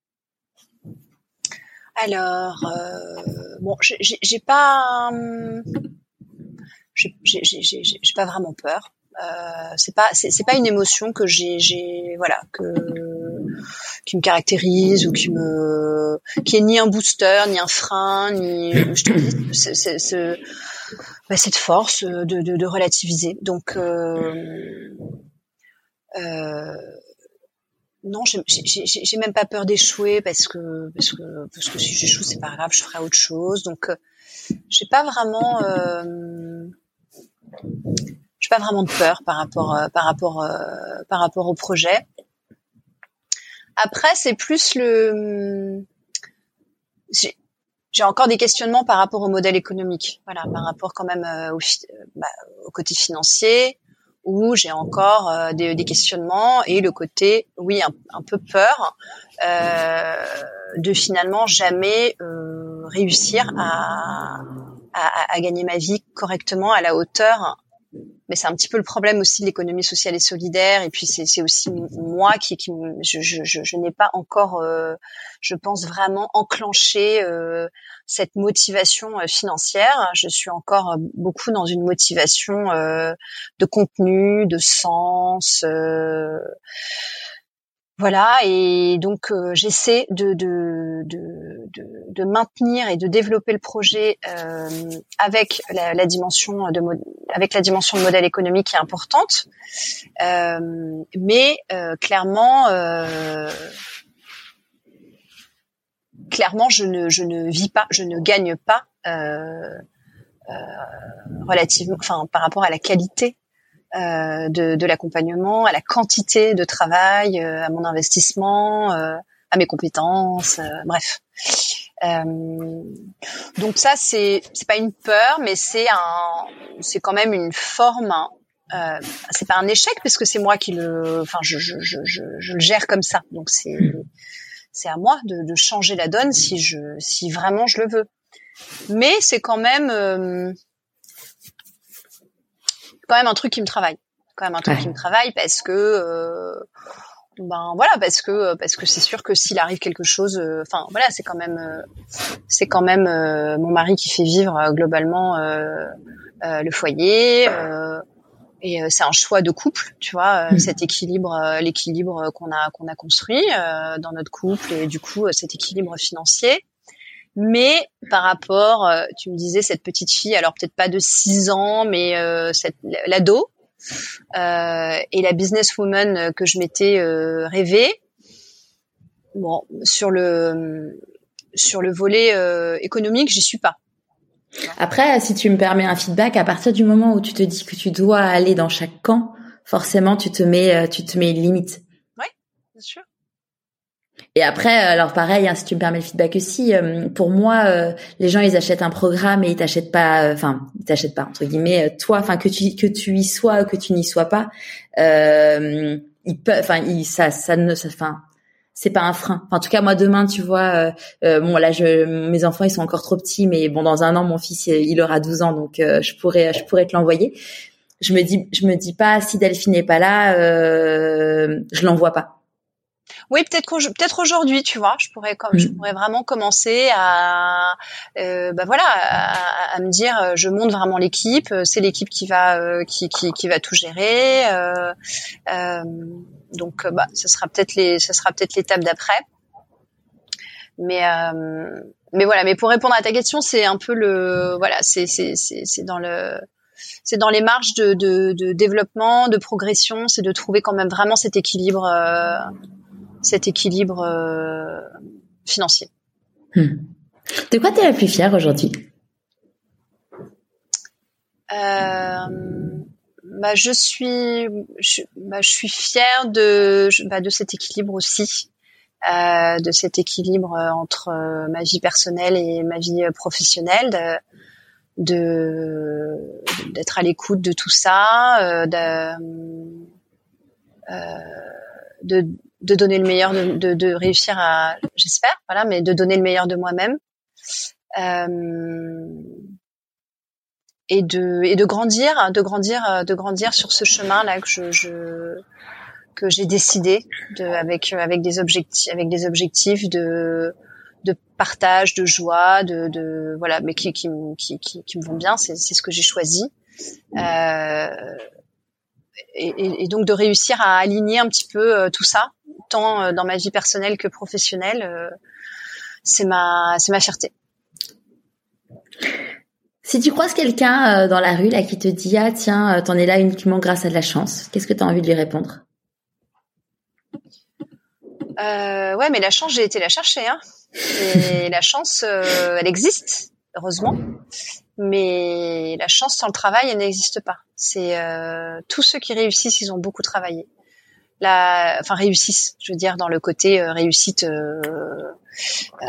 Alors euh, bon, j'ai, j'ai, j'ai pas, hum, j'ai, j'ai, j'ai, j'ai, j'ai pas vraiment peur. Euh, c'est pas c'est, c'est pas une émotion que j'ai j'ai voilà que qui me caractérise ou qui me qui est ni un booster ni un frein ni je te dis c'est, c'est, c'est bah, cette force de, de, de relativiser donc euh, euh, non j'ai, j'ai, j'ai, j'ai même pas peur d'échouer parce que parce que parce que si j'échoue c'est pas grave, je ferai autre chose, donc euh, j'ai pas vraiment euh, j'ai pas vraiment de peur par rapport euh, par rapport euh, par rapport au projet. Après c'est plus le j'ai, j'ai encore des questionnements par rapport au modèle économique, voilà, par rapport quand même euh, au, bah, au côté financier, où j'ai encore euh, des, des questionnements, et le côté oui un, un peu peur euh, de finalement jamais euh, réussir à, à à gagner ma vie correctement à la hauteur. Mais c'est un petit peu le problème aussi de l'économie sociale et solidaire. Et puis c'est, c'est aussi moi qui, qui je, je, je, je n'ai pas encore, euh, je pense vraiment enclenché euh, cette motivation euh, financière. Je suis encore beaucoup dans une motivation euh, de contenu, de sens. Euh, Voilà, et donc euh, j'essaie de, de, de, de, de maintenir et de développer le projet euh, avec la, la dimension de avec la dimension de modèle économique qui est importante, euh, mais euh, clairement, euh, clairement, je ne je ne vis pas, je ne gagne pas euh, euh, relativement, enfin par rapport à la qualité euh, de, de l'accompagnement, à la quantité de travail, euh, à mon investissement, euh, à mes compétences, euh, bref. Euh, donc ça, c'est c'est pas une peur, mais c'est un, c'est quand même une forme. Hein, euh, c'est pas un échec parce que c'est moi qui le, enfin, je je je je, je le gère comme ça. Donc c'est c'est à moi de, de changer la donne si je si vraiment je le veux. Mais c'est quand même euh, quand même un truc qui me travaille. Quand même un truc ouais. qui me travaille parce que euh, ben voilà parce que parce que c'est sûr que s'il arrive quelque chose, enfin euh, voilà c'est quand même euh, c'est quand même euh, mon mari qui fait vivre euh, globalement euh, euh, le foyer. Euh, Et euh, c'est un choix de couple, tu vois, euh, mmh. cet équilibre, euh, l'équilibre qu'on a qu'on a construit euh, dans notre couple et du coup euh, cet équilibre financier. Mais par rapport, euh, tu me disais cette petite fille, alors peut-être pas de six ans, mais euh, cette l'ado euh, et la businesswoman que je m'étais euh, rêvée. Bon, sur le sur le volet euh, économique, j'y suis pas. Après, si tu me permets un feedback, à partir du moment où tu te dis que tu dois aller dans chaque camp, forcément, tu te mets, tu te mets une limite. Ouais, bien sûr. Et après, alors pareil, hein, si tu me permets le feedback aussi, euh, pour moi, euh, les gens ils achètent un programme et ils t'achètent pas, enfin, euh, ils t'achètent pas entre guillemets toi, enfin que tu que tu y sois ou que tu n'y sois pas, euh, ils peuvent, enfin, ils ça ça ne, enfin. C'est pas un frein. Enfin, en tout cas, moi demain, tu vois, euh, euh, bon là, je, mes enfants ils sont encore trop petits, mais bon, dans un an, mon fils il aura douze ans, donc euh, je pourrais, je pourrais te l'envoyer. Je me dis, je me dis pas si Delphine n'est pas là, euh, je l'envoie pas. Oui, peut-être peut-être aujourd'hui, tu vois, je pourrais comme mmh. je pourrais vraiment commencer à, euh, bah voilà, à, à me dire, je monte vraiment l'équipe, c'est l'équipe qui va, euh, qui, qui, qui va tout gérer. Euh, euh, donc, bah, ce sera peut-être les, ce sera peut-être l'étape d'après. Mais, euh, mais voilà. Mais pour répondre à ta question, c'est un peu le, voilà, c'est, c'est, c'est, c'est dans le. C'est dans les marges de, de, de développement, de progression, c'est de trouver quand même vraiment cet équilibre, euh, cet équilibre euh, financier. Hmm. De quoi tu es la plus fière aujourd'hui ? euh, bah, je suis, je, bah, je suis fière de, bah, de cet équilibre aussi, euh, de cet équilibre entre euh, ma vie personnelle et ma vie professionnelle. De, de d'être à l'écoute de tout ça, euh, de, euh, de de donner le meilleur, de, de, de réussir à, j'espère, voilà, mais de donner le meilleur de moi-même, euh, et de et de grandir, de grandir, de grandir sur ce chemin là que je, je que j'ai décidé de avec avec des objectifs, avec des objectifs de de partage, de joie, de, de voilà, mais qui qui qui qui, qui me vont bien, c'est c'est ce que j'ai choisi. Euh, et, et, et donc de réussir à aligner un petit peu euh, tout ça, tant euh, dans ma vie personnelle que professionnelle, euh, c'est ma c'est ma fierté. Si tu croises quelqu'un euh, dans la rue là qui te dit ah tiens, t'en es là uniquement grâce à de la chance, qu'est-ce que tu as envie de lui répondre ? Euh, ouais, mais la chance, j'ai été la chercher, hein. Et la chance, euh, elle existe, heureusement. Mais la chance sans le travail, elle n'existe pas. C'est euh, tous ceux qui réussissent, ils ont beaucoup travaillé. La, enfin réussissent, je veux dire dans le côté euh, réussite, euh, euh,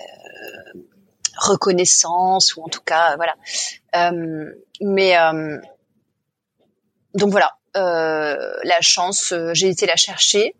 reconnaissance ou en tout cas, voilà. Euh, mais euh, donc voilà, euh, la chance, euh, j'ai été la chercher.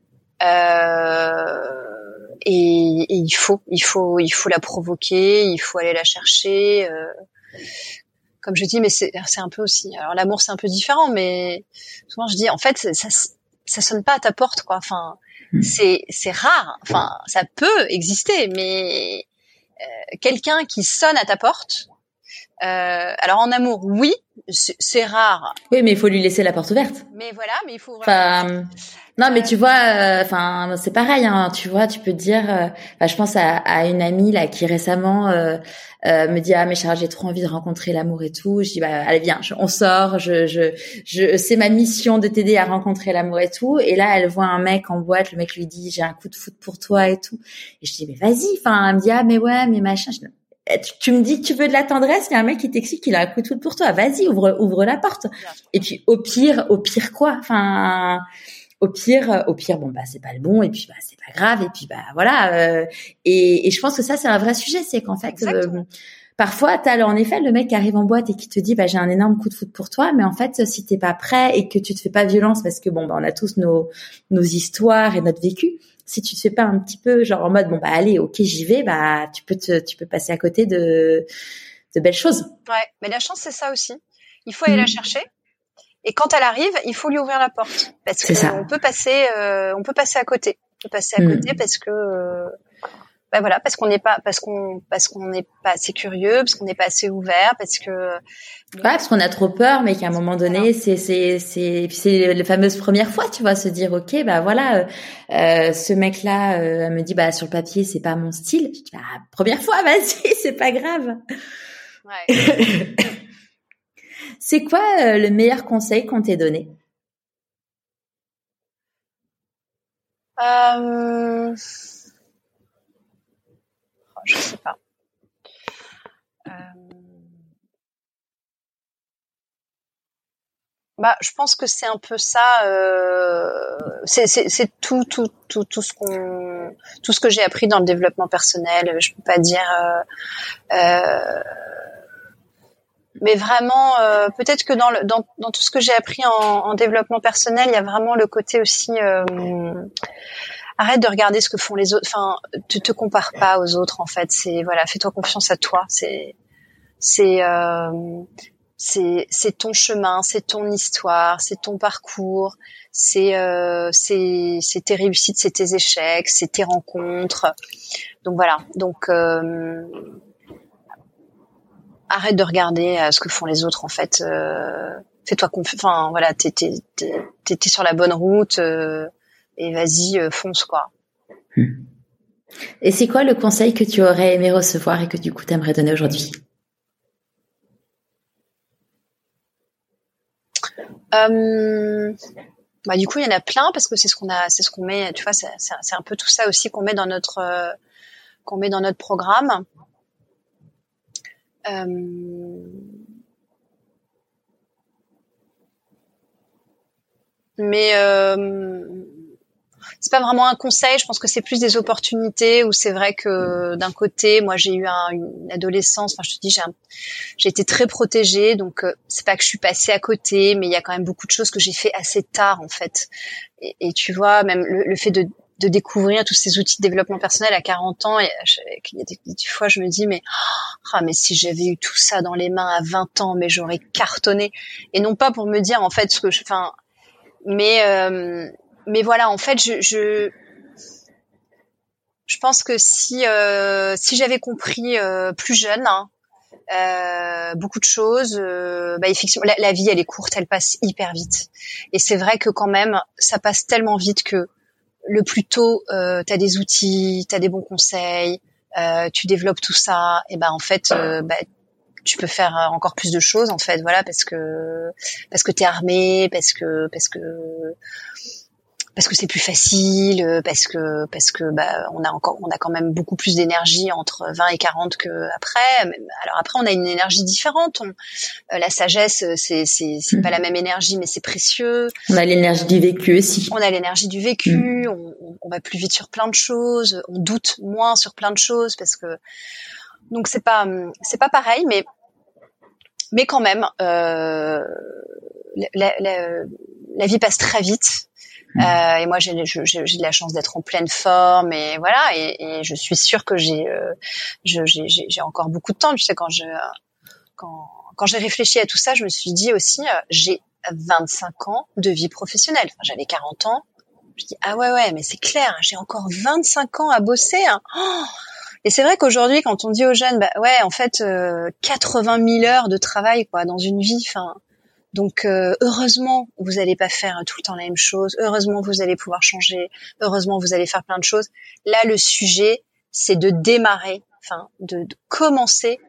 Euh, et, et il faut, il faut, il faut la provoquer, il faut aller la chercher. Euh, comme je dis, mais c'est, c'est un peu aussi. Alors l'amour, c'est un peu différent, mais souvent je dis, en fait, ça, ça sonne pas à ta porte, quoi. Enfin, mmh. c'est, c'est rare. Enfin, ça peut exister, mais euh, quelqu'un qui sonne à ta porte. Euh, alors en amour, oui, c'est, c'est rare. Oui, mais il faut lui laisser la porte ouverte. Mais voilà, mais il faut vraiment. Enfin, non, mais tu vois, enfin, euh, c'est pareil, hein. Tu vois, tu peux te dire. Enfin, euh, je pense à, à une amie là qui récemment euh, euh, me dit ah mais Charles, j'ai trop envie de rencontrer l'amour et tout. Je dis bah allez viens, je, on sort. Je, je, je, c'est ma mission de t'aider à rencontrer l'amour et tout. Et là, elle voit un mec en boîte. Le mec lui dit j'ai un coup de foot pour toi et tout. Et je dis mais vas-y. Enfin, elle me dit ah mais ouais, mais machin. Je dis, tu, tu me dis que tu veux de la tendresse, il y a un mec qui t'explique qu'il a un coup de foudre pour toi. Vas-y, ouvre, ouvre la porte. Et puis, au pire, au pire quoi? Enfin, au pire, au pire, bon, bah, c'est pas le bon, et puis, bah, c'est pas grave, et puis, bah, voilà. Euh, et, et je pense que ça, c'est un vrai sujet, c'est qu'en fait, euh, parfois, t'as en effet le mec qui arrive en boîte et qui te dit, bah, j'ai un énorme coup de foudre pour toi, mais en fait, si t'es pas prêt et que tu te fais pas violence, parce que bon, bah, on a tous nos, nos histoires et notre vécu. Si tu te fais pas un petit peu, genre en mode, bon, bah, allez, ok, j'y vais, bah, tu peux te, tu peux passer à côté de, de belles choses. Ouais. Mais la chance, c'est ça aussi. Il faut aller mmh. la chercher. Et quand elle arrive, il faut lui ouvrir la porte. Parce qu'on peut passer, euh, on peut passer à côté. On peut passer à mmh. côté parce que, euh, bah voilà, parce qu'on n'est pas, parce qu'on, parce qu'on n'est pas assez curieux, parce qu'on n'est pas assez ouvert, parce que. Ouais, parce qu'on a trop peur, mais qu'à un moment donné, voilà. c'est, c'est, c'est, c'est les fameuses premières fois, tu vois, se dire, ok, bah voilà, euh, euh, ce mec-là euh, me dit, bah sur le papier, c'est pas mon style. Je dis, bah première fois, vas-y, c'est pas grave. Ouais. C'est quoi euh, le meilleur conseil qu'on t'ait donné? Euh... Oh, je sais pas. Euh... Bah, je pense que c'est un peu ça. Euh... C'est, c'est, c'est tout, tout, tout, tout ce qu'on, tout ce que j'ai appris dans le développement personnel. Je peux pas dire. Euh... Euh... Mais vraiment, euh, peut-être que dans, le, dans, dans tout ce que j'ai appris en, en développement personnel, il y a vraiment le côté aussi. Euh... Arrête de regarder ce que font les autres. Enfin, te, te compare pas aux autres. En fait, c'est voilà, fais-toi confiance à toi. C'est, c'est. Euh... C'est, c'est ton chemin, c'est ton histoire, c'est ton parcours, c'est, euh, c'est, c'est tes réussites, c'est tes échecs, c'est tes rencontres. Donc voilà. Donc euh, arrête de regarder euh, ce que font les autres. En fait, euh, fais-toi confiance. Enfin voilà, t'es, t'es, t'es, t'es, t'es sur la bonne route euh, et vas-y, euh, fonce quoi. Et c'est quoi le conseil que tu aurais aimé recevoir et que du coup t'aimerais donner aujourd'hui? Euh, bah du coup il y en a plein parce que c'est ce qu'on a, c'est ce qu'on met, tu vois, c'est, c'est, c'est un peu tout ça aussi qu'on met dans notre, euh, qu'on met dans notre programme. Euh, mais euh, c'est pas vraiment un conseil, je pense que c'est plus des opportunités où c'est vrai que d'un côté, moi j'ai eu un, une adolescence, enfin je te dis, j'ai, un, j'ai été très protégée, donc euh, c'est pas que je suis passée à côté, mais il y a quand même beaucoup de choses que j'ai fait assez tard en fait. Et, et tu vois, même le, le fait de, de découvrir tous ces outils de développement personnel à quarante ans, et il y a des, des fois je me dis mais ah mais si j'avais eu tout ça dans les mains à vingt ans, mais j'aurais cartonné. Et non pas pour me dire en fait ce que je, enfin, mais euh, mais voilà, en fait, je, je, je pense que si, euh, si j'avais compris euh, plus jeune hein, euh, beaucoup de choses, euh, bah effectivement, la, la vie, elle est courte, elle passe hyper vite. Et c'est vrai que quand même, ça passe tellement vite que le plus tôt, euh, t'as des outils, t'as des bons conseils, euh, tu développes tout ça, et ben bah, en fait, euh, bah, tu peux faire encore plus de choses en fait, voilà, parce que parce que t'es armé, parce que parce que parce que c'est plus facile, parce que parce que bah on a encore on a quand même beaucoup plus d'énergie entre vingt et quarante que après. Alors après on a une énergie différente. On, euh, la sagesse c'est c'est c'est mmh. pas la même énergie mais c'est précieux. On a l'énergie du vécu aussi. On a l'énergie du vécu, mmh. on, on, on va plus vite sur plein de choses, on doute moins sur plein de choses parce que donc c'est pas c'est pas pareil mais mais quand même euh, la, la, la vie passe très vite. Euh, et moi, j'ai, j'ai, j'ai de la chance d'être en pleine forme, et voilà. Et, et je suis sûre que j'ai, euh, je, j'ai, j'ai encore beaucoup de temps. Tu sais, quand je, quand, quand j'ai réfléchi à tout ça, je me suis dit aussi, euh, j'ai vingt-cinq ans de vie professionnelle. Enfin, j'avais quarante ans. Je dis ah ouais ouais, mais c'est clair, j'ai encore vingt-cinq ans à bosser. Hein. Oh et c'est vrai qu'aujourd'hui, quand on dit aux jeunes, bah ouais, en fait, euh, quatre-vingt mille heures de travail quoi dans une vie. Enfin. Donc euh, heureusement vous allez pas faire tout le temps la même chose, heureusement vous allez pouvoir changer, heureusement vous allez faire plein de choses. Là le sujet c'est de démarrer, enfin de, de commencer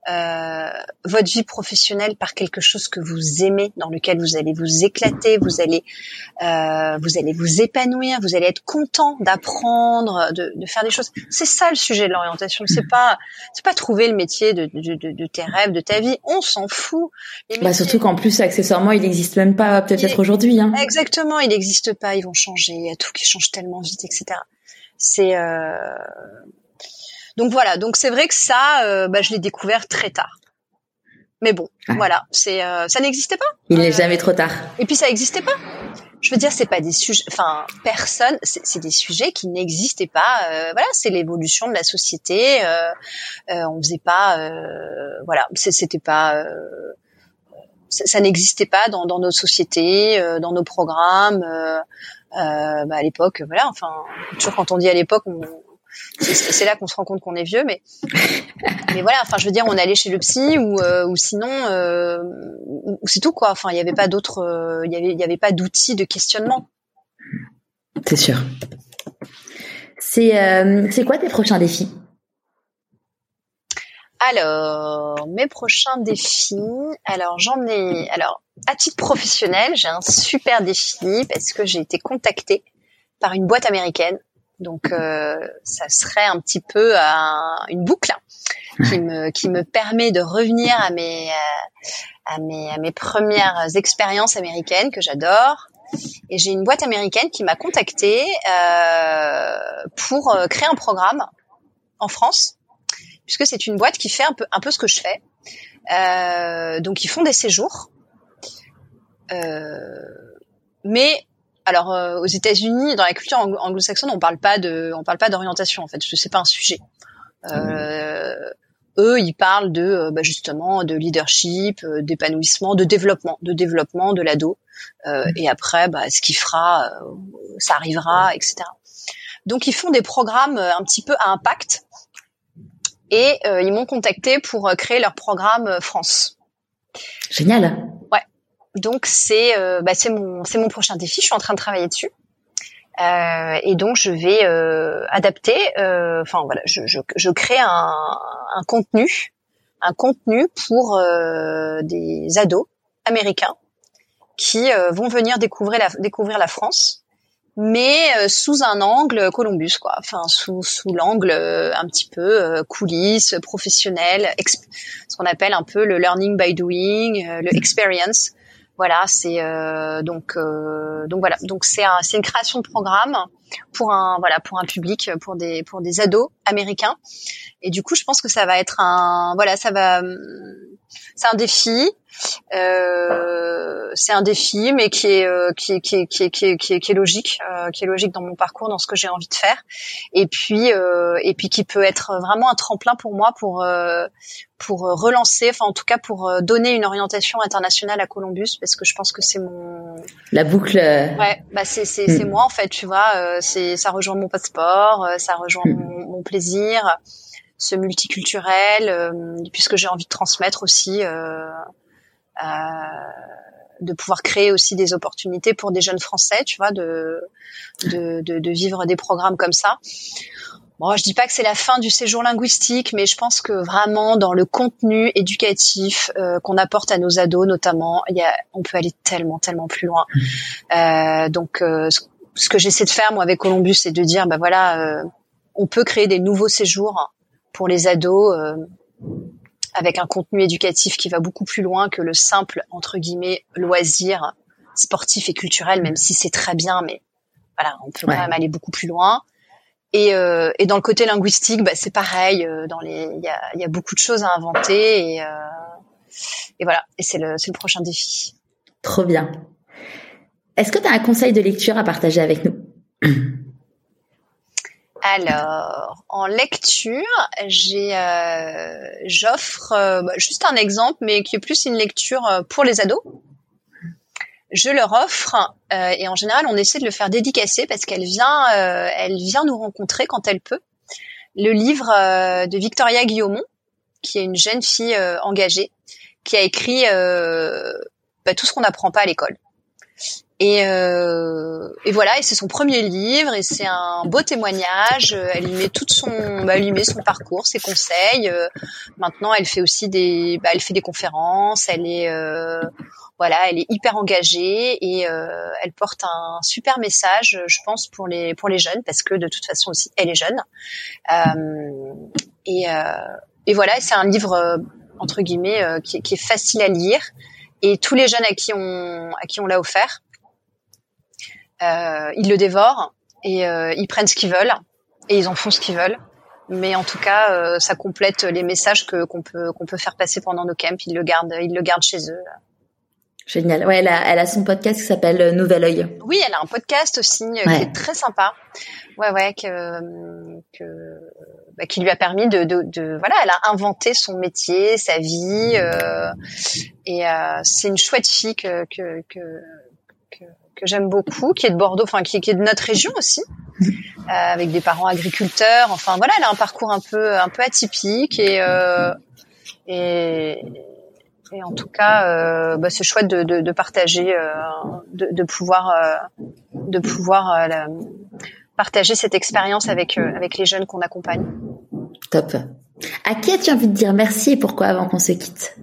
euh, votre vie professionnelle par quelque chose que vous aimez, dans lequel vous allez vous éclater, vous allez euh, vous allez vous épanouir, vous allez être content d'apprendre, de, de faire des choses. C'est ça le sujet de l'orientation. C'est pas c'est pas trouver le métier de, de, de, de tes rêves, de ta vie. On s'en fout. Les bah surtout qu'en plus accessoirement il n'existe même pas peut-être il... aujourd'hui. Hein. Exactement, il n'existe pas. Ils vont changer. Il y a tout qui change tellement vite, et cetera. C'est euh... donc voilà. Donc c'est vrai que ça, euh, bah, je l'ai découvert très tard. Mais bon, ah. voilà, c'est euh, ça n'existait pas. Il n'est euh, jamais trop tard. Et puis ça n'existait pas. Je veux dire, c'est pas des sujets, enfin personne, c'est, c'est des sujets qui n'existaient pas. Euh, voilà, c'est l'évolution de la société. Euh, euh, on faisait pas, euh, voilà, c'était pas, euh, ça, ça n'existait pas dans, dans nos sociétés, euh, dans nos programmes. Euh, euh, bah à l'époque, voilà, enfin toujours quand on dit à l'époque, on C'est, c'est là qu'on se rend compte qu'on est vieux, mais mais voilà. Enfin, je veux dire, on allait chez le psy ou euh, ou sinon, euh, ou, c'est tout quoi. Enfin, il y avait pas d'autres, il euh, y avait il y avait pas d'outils de questionnement. C'est sûr. C'est euh, c'est quoi tes prochains défis? Alors, mes prochains défis. Alors, j'en ai. Alors, à titre professionnel, j'ai un super défi parce que j'ai été contactée par une boîte américaine. Donc euh, ça serait un petit peu un, une boucle qui me qui me permet de revenir à mes à mes à mes premières expériences américaines que j'adore. Et j'ai une boîte américaine qui m'a contactée euh, pour créer un programme en France, puisque c'est une boîte qui fait un peu un peu ce que je fais. Euh, donc ils font des séjours, euh, mais alors euh, aux États-Unis, dans la culture anglo-saxonne, on parle pas de, on parle pas d'orientation en fait, parce que c'est pas un sujet. Euh, eux, ils parlent de, euh, bah, justement, de leadership, euh, d'épanouissement, de développement, de développement de l'ado. Euh, et après, bah, ce qu'il fera, euh, ça arrivera, et cetera. Donc ils font des programmes un petit peu à impact, et euh, ils m'ont contacté pour créer leur programme France. Génial. Ouais. Donc c'est euh, bah c'est mon c'est mon prochain défi. Je suis en train de travailler dessus euh, et donc je vais euh, adapter. Enfin euh, voilà, je, je je crée un un contenu un contenu pour euh, des ados américains qui euh, vont venir découvrir la découvrir la France, mais euh, sous un angle Columbus quoi. Enfin sous sous l'angle euh, un petit peu euh, coulisses, professionnel, exp- ce qu'on appelle un peu le learning by doing, euh, le experience. Voilà, c'est euh, donc euh, donc voilà, donc c'est un, c'est une création de programme pour un voilà pour un public, pour des pour des ados américains. Et du coup, je pense que ça va être un voilà, ça va c'est un défi. Euh, c'est un défi, mais qui est euh, qui est qui est qui est qui est, qui est, qui est logique, euh, qui est logique dans mon parcours, dans ce que j'ai envie de faire. Et puis euh, et puis qui peut être vraiment un tremplin pour moi pour euh, pour relancer, enfin en tout cas pour donner une orientation internationale à Columbus, parce que je pense que c'est mon la boucle. Ouais, bah c'est c'est mmh. c'est moi en fait, tu vois. Euh, c'est ça rejoint mon passeport, ça rejoint mmh. mon, mon plaisir, ce multiculturel, euh, puisque j'ai envie de transmettre aussi. Euh, Euh, de pouvoir créer aussi des opportunités pour des jeunes Français, tu vois, de de de, de vivre des programmes comme ça. Bon, je dis pas que c'est la fin du séjour linguistique, mais je pense que vraiment dans le contenu éducatif euh, qu'on apporte à nos ados, notamment, il y a, on peut aller tellement tellement plus loin. Euh, donc, euh, ce que j'essaie de faire moi avec Columbus, c'est de dire, bah voilà, euh, on peut créer des nouveaux séjours pour les ados. Euh, avec un contenu éducatif qui va beaucoup plus loin que le simple, entre guillemets, loisir sportif et culturel, même si c'est très bien, mais voilà, on peut ouais. quand même aller beaucoup plus loin. Et, euh, et dans le côté linguistique, bah, c'est pareil, euh, dans les, il y a, il y a beaucoup de choses à inventer, et, euh, et voilà, et c'est le, c'est le prochain défi. Trop bien. Est-ce que tu as un conseil de lecture à partager avec nous? Alors, en lecture, j'ai, euh, j'offre euh, bah, juste un exemple, mais qui est plus une lecture pour les ados. Je leur offre, euh, et en général, on essaie de le faire dédicacer parce qu'elle vient, euh, elle vient nous rencontrer quand elle peut. Le livre euh, de Victoria Guillaumont, qui est une jeune fille euh, engagée, qui a écrit euh, bah, tout ce qu'on n'apprend pas à l'école. Et, euh, et voilà, et c'est son premier livre, et c'est un beau témoignage. Elle y met toute son, bah, elle y met son parcours, ses conseils. Euh, maintenant, elle fait aussi des, bah, elle fait des conférences. Elle est, euh, voilà, elle est hyper engagée et euh, elle porte un super message, je pense, pour les pour les jeunes, parce que de toute façon aussi, elle est jeune. Euh, et, euh, et voilà, c'est un livre euh, entre guillemets euh, qui, qui est facile à lire, et tous les jeunes à qui on à qui on l'a offert, Euh, ils le dévorent et euh, ils prennent ce qu'ils veulent et ils en font ce qu'ils veulent. Mais en tout cas, euh, ça complète les messages que qu'on peut qu'on peut faire passer pendant nos camps. Ils le gardent, ils le gardent chez eux. Génial. Ouais, elle a, elle a son podcast qui s'appelle Nouvel Œil. Oui, elle a un podcast aussi euh, ouais. qui est très sympa. Ouais, ouais, que, que bah, qui lui a permis de, de, de, voilà, elle a inventé son métier, sa vie, euh, et euh, c'est une chouette fille que que que que, que j'aime beaucoup, qui est de Bordeaux, enfin qui, qui est de notre région aussi, euh, avec des parents agriculteurs. Enfin voilà, elle a un parcours un peu un peu atypique et euh, et Et en tout cas, euh, bah, c'est chouette de, de, de partager, euh, de, de pouvoir, euh, de pouvoir euh, la, partager cette expérience avec euh, avec les jeunes qu'on accompagne. Top. À qui as-tu envie de dire merci et pourquoi avant qu'on se quitte?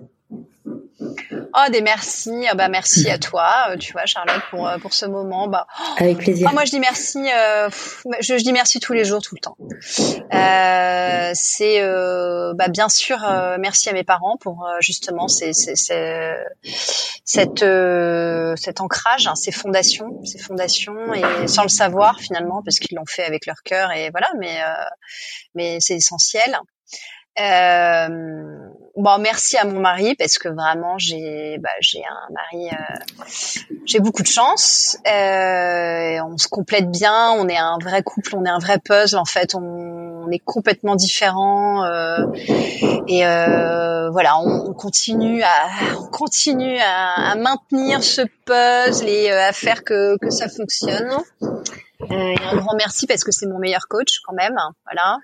Oh, des merci. Ah bah merci à toi, euh, tu vois, Charlotte, pour euh, pour ce moment. Bah oh, avec plaisir. Oh, moi je dis merci. Euh, je, je dis merci tous les jours, tout le temps. Euh, c'est euh, bah bien sûr euh, merci à mes parents pour euh, justement c'est c'est c'est cette euh, cet ancrage, hein, ces fondations, ces fondations, et sans le savoir finalement parce qu'ils l'ont fait avec leur cœur, et voilà. Mais euh, mais c'est essentiel. Euh, bon, merci à mon mari parce que vraiment j'ai bah, j'ai un mari, euh, j'ai beaucoup de chance. Euh, on se complète bien, on est un vrai couple, on est un vrai puzzle en fait. On, on est complètement différents euh, et euh, voilà, on, on continue à on continue à, à maintenir ce puzzle et euh, à faire que que ça fonctionne. Euh, et un grand merci parce que c'est mon meilleur coach quand même, voilà.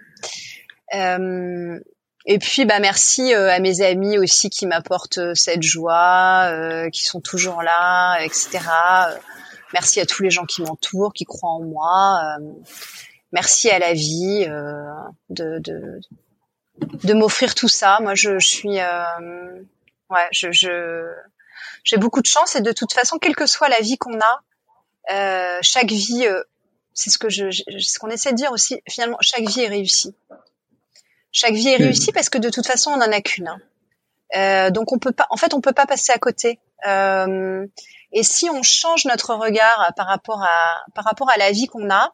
Euh, Et puis bah merci euh, à mes amis aussi qui m'apportent euh, cette joie, euh, qui sont toujours là, et cetera. Euh, merci à tous les gens qui m'entourent, qui croient en moi. Euh, merci à la vie euh, de, de de m'offrir tout ça. Moi je, je suis euh, ouais je, je j'ai beaucoup de chance, et de toute façon quelle que soit la vie qu'on a, euh, chaque vie euh, c'est ce que je, je ce qu'on essaie de dire aussi, finalement chaque vie est réussie. Chaque vie est réussie parce que de toute façon on n'en a qu'une. Hein. Euh, donc on peut pas, en fait, on peut pas passer à côté. Euh, et si on change notre regard par rapport à par rapport à la vie qu'on a,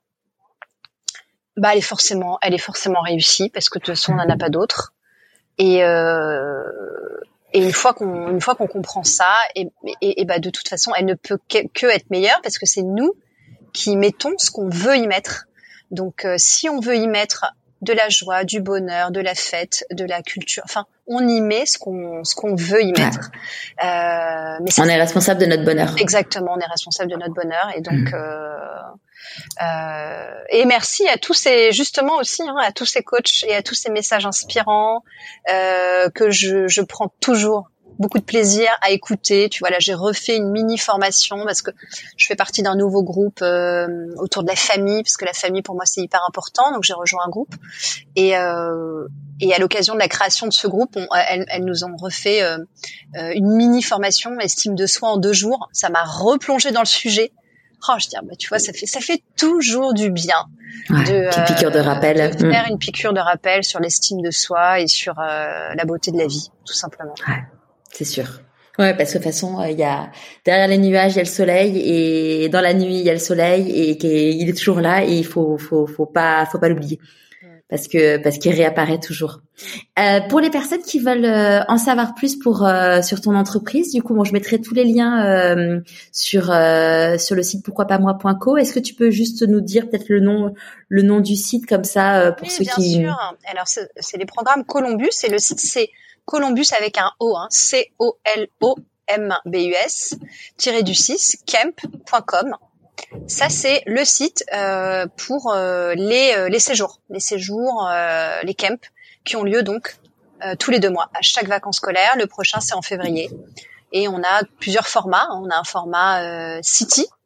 bah elle est forcément, elle est forcément réussie parce que de toute façon on n'en a pas d'autre. Et euh, et une fois qu'on une fois qu'on comprend ça, et, et, et bah de toute façon elle ne peut que, que être meilleure parce que c'est nous qui mettons ce qu'on veut y mettre. Donc euh, si on veut y mettre de la joie, du bonheur, de la fête, de la culture. Enfin, on y met ce qu'on ce qu'on veut y mettre. Ouais. Euh, mais on est responsable de notre bonheur. Exactement, on est responsable de notre bonheur, et donc mmh. euh, euh, et merci à tous ces justement aussi hein, à tous ces coachs et à tous ces messages inspirants euh, que je je prends toujours beaucoup de plaisir à écouter. Tu vois, là j'ai refait une mini formation parce que je fais partie d'un nouveau groupe euh, autour de la famille, parce que la famille pour moi c'est hyper important, donc j'ai rejoint un groupe, et euh, et à l'occasion de la création de ce groupe, on, elles, elles nous ont refait euh, une mini formation estime de soi en deux jours. Ça m'a replongé dans le sujet. Oh, je dis, bah, tu vois, ça fait ça fait toujours du bien ouais, de, une piqûre de rappel, euh, de faire mmh. une piqûre de rappel sur l'estime de soi et sur euh, la beauté de la vie, tout simplement. Ouais. C'est sûr. Ouais, parce que de toute façon, il y a derrière les nuages, il y a le soleil, et dans la nuit, il y a le soleil, et qu'il est toujours là, et il faut, faut, faut pas, faut pas l'oublier, parce que parce qu'il réapparaît toujours. Euh, pour les personnes qui veulent euh, en savoir plus pour euh, sur ton entreprise, du coup, bon, je mettrai tous les liens euh, sur euh, sur le site pourquoi pas moi point co. Est-ce que tu peux juste nous dire peut-être le nom le nom du site comme ça euh, pour oui, ceux bien qui. Bien sûr. Alors c'est, c'est les programmes Columbus, et le site c'est Columbus avec un O, hein, C O L O M B U S, tiré du six, camp point com. Ça, c'est le site euh, pour euh, les, euh, les séjours, les séjours, euh, les camps qui ont lieu donc euh, tous les deux mois, à chaque vacances scolaires. Le prochain, c'est en février. Et on a plusieurs formats. On a un format euh, City,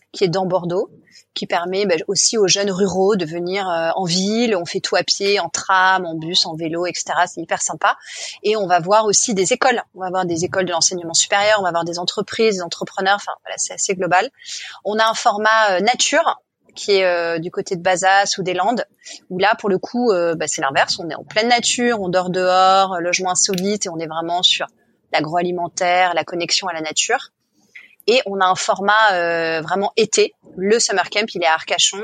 qui est dans Bordeaux, qui permet bah, aussi aux jeunes ruraux de venir euh, en ville. On fait tout à pied, en tram, en bus, en vélo, et cetera. C'est hyper sympa. Et on va voir aussi des écoles. On va voir des écoles de l'enseignement supérieur, on va voir des entreprises, des entrepreneurs. Enfin, voilà, c'est assez global. On a un format euh, nature qui est euh, du côté de Bazas ou des Landes, où là, pour le coup, euh, bah, c'est l'inverse. On est en pleine nature, on dort dehors, euh, logement insolite, et on est vraiment sur l'agroalimentaire, la connexion à la nature. Et on a un format euh, vraiment été. Le Summer Camp, il est à Arcachon,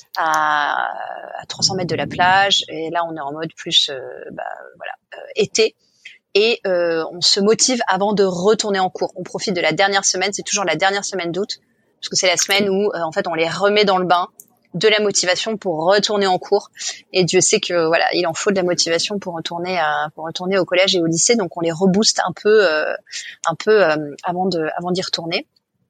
à, à trois cents mètres de la plage. Et là, on est en mode plus euh, bah, voilà, euh, été. Et euh, on se motive avant de retourner en cours. On profite de la dernière semaine, c'est toujours la dernière semaine d'août, parce que c'est la semaine où euh, en fait on les remet dans le bain de la motivation pour retourner en cours. Et Dieu sait que voilà, il en faut de la motivation pour retourner à, pour retourner au collège et au lycée. Donc on les rebooste un peu, euh, un peu euh, avant de, avant d'y retourner.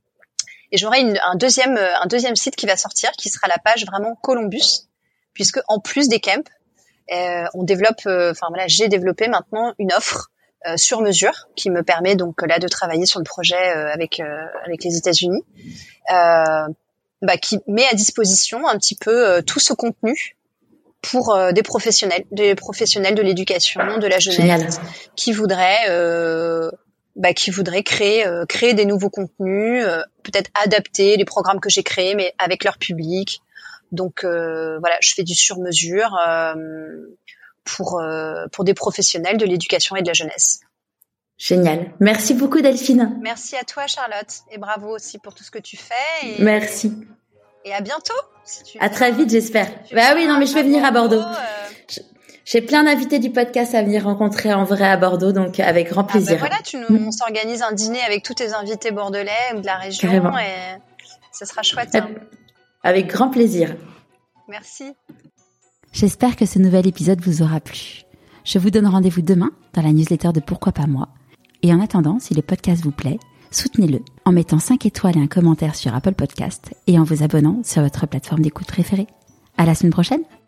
Et j'aurai une, un deuxième, un deuxième site qui va sortir, qui sera la page vraiment Columbus, puisque en plus des camps, euh, on développe, euh, enfin voilà, j'ai développé maintenant une offre Euh, sur mesure qui me permet donc là de travailler sur le projet euh, avec euh, avec les États-Unis, euh, bah, qui met à disposition un petit peu euh, tout ce contenu pour euh, des professionnels, des professionnels de l'éducation, de la jeunesse, Génial. qui voudraient euh, bah, qui voudraient créer euh, créer des nouveaux contenus, euh, peut-être adapter les programmes que j'ai créés mais avec leur public. Donc euh, voilà, je fais du sur mesure. Euh, pour euh, pour des professionnels de l'éducation et de la jeunesse. Génial. Merci beaucoup Delphine. Merci à toi Charlotte et bravo aussi pour tout ce que tu fais. Et, Merci. Et à bientôt. Si tu à très vite j'espère. Bah oui, non mais je vais venir à Bordeaux. Euh... J'ai plein d'invités du podcast à venir rencontrer en vrai à Bordeaux, donc avec grand plaisir. Ah bah voilà, tu nous, mmh. on s'organise un dîner avec tous tes invités bordelais ou de la région. Carrément. Et ce sera chouette. Hein. Avec grand plaisir. Merci. J'espère que ce nouvel épisode vous aura plu. Je vous donne rendez-vous demain dans la newsletter de Pourquoi pas moi. Et en attendant, si le podcast vous plaît, soutenez-le en mettant cinq étoiles et un commentaire sur Apple Podcast et en vous abonnant sur votre plateforme d'écoute préférée. À la semaine prochaine!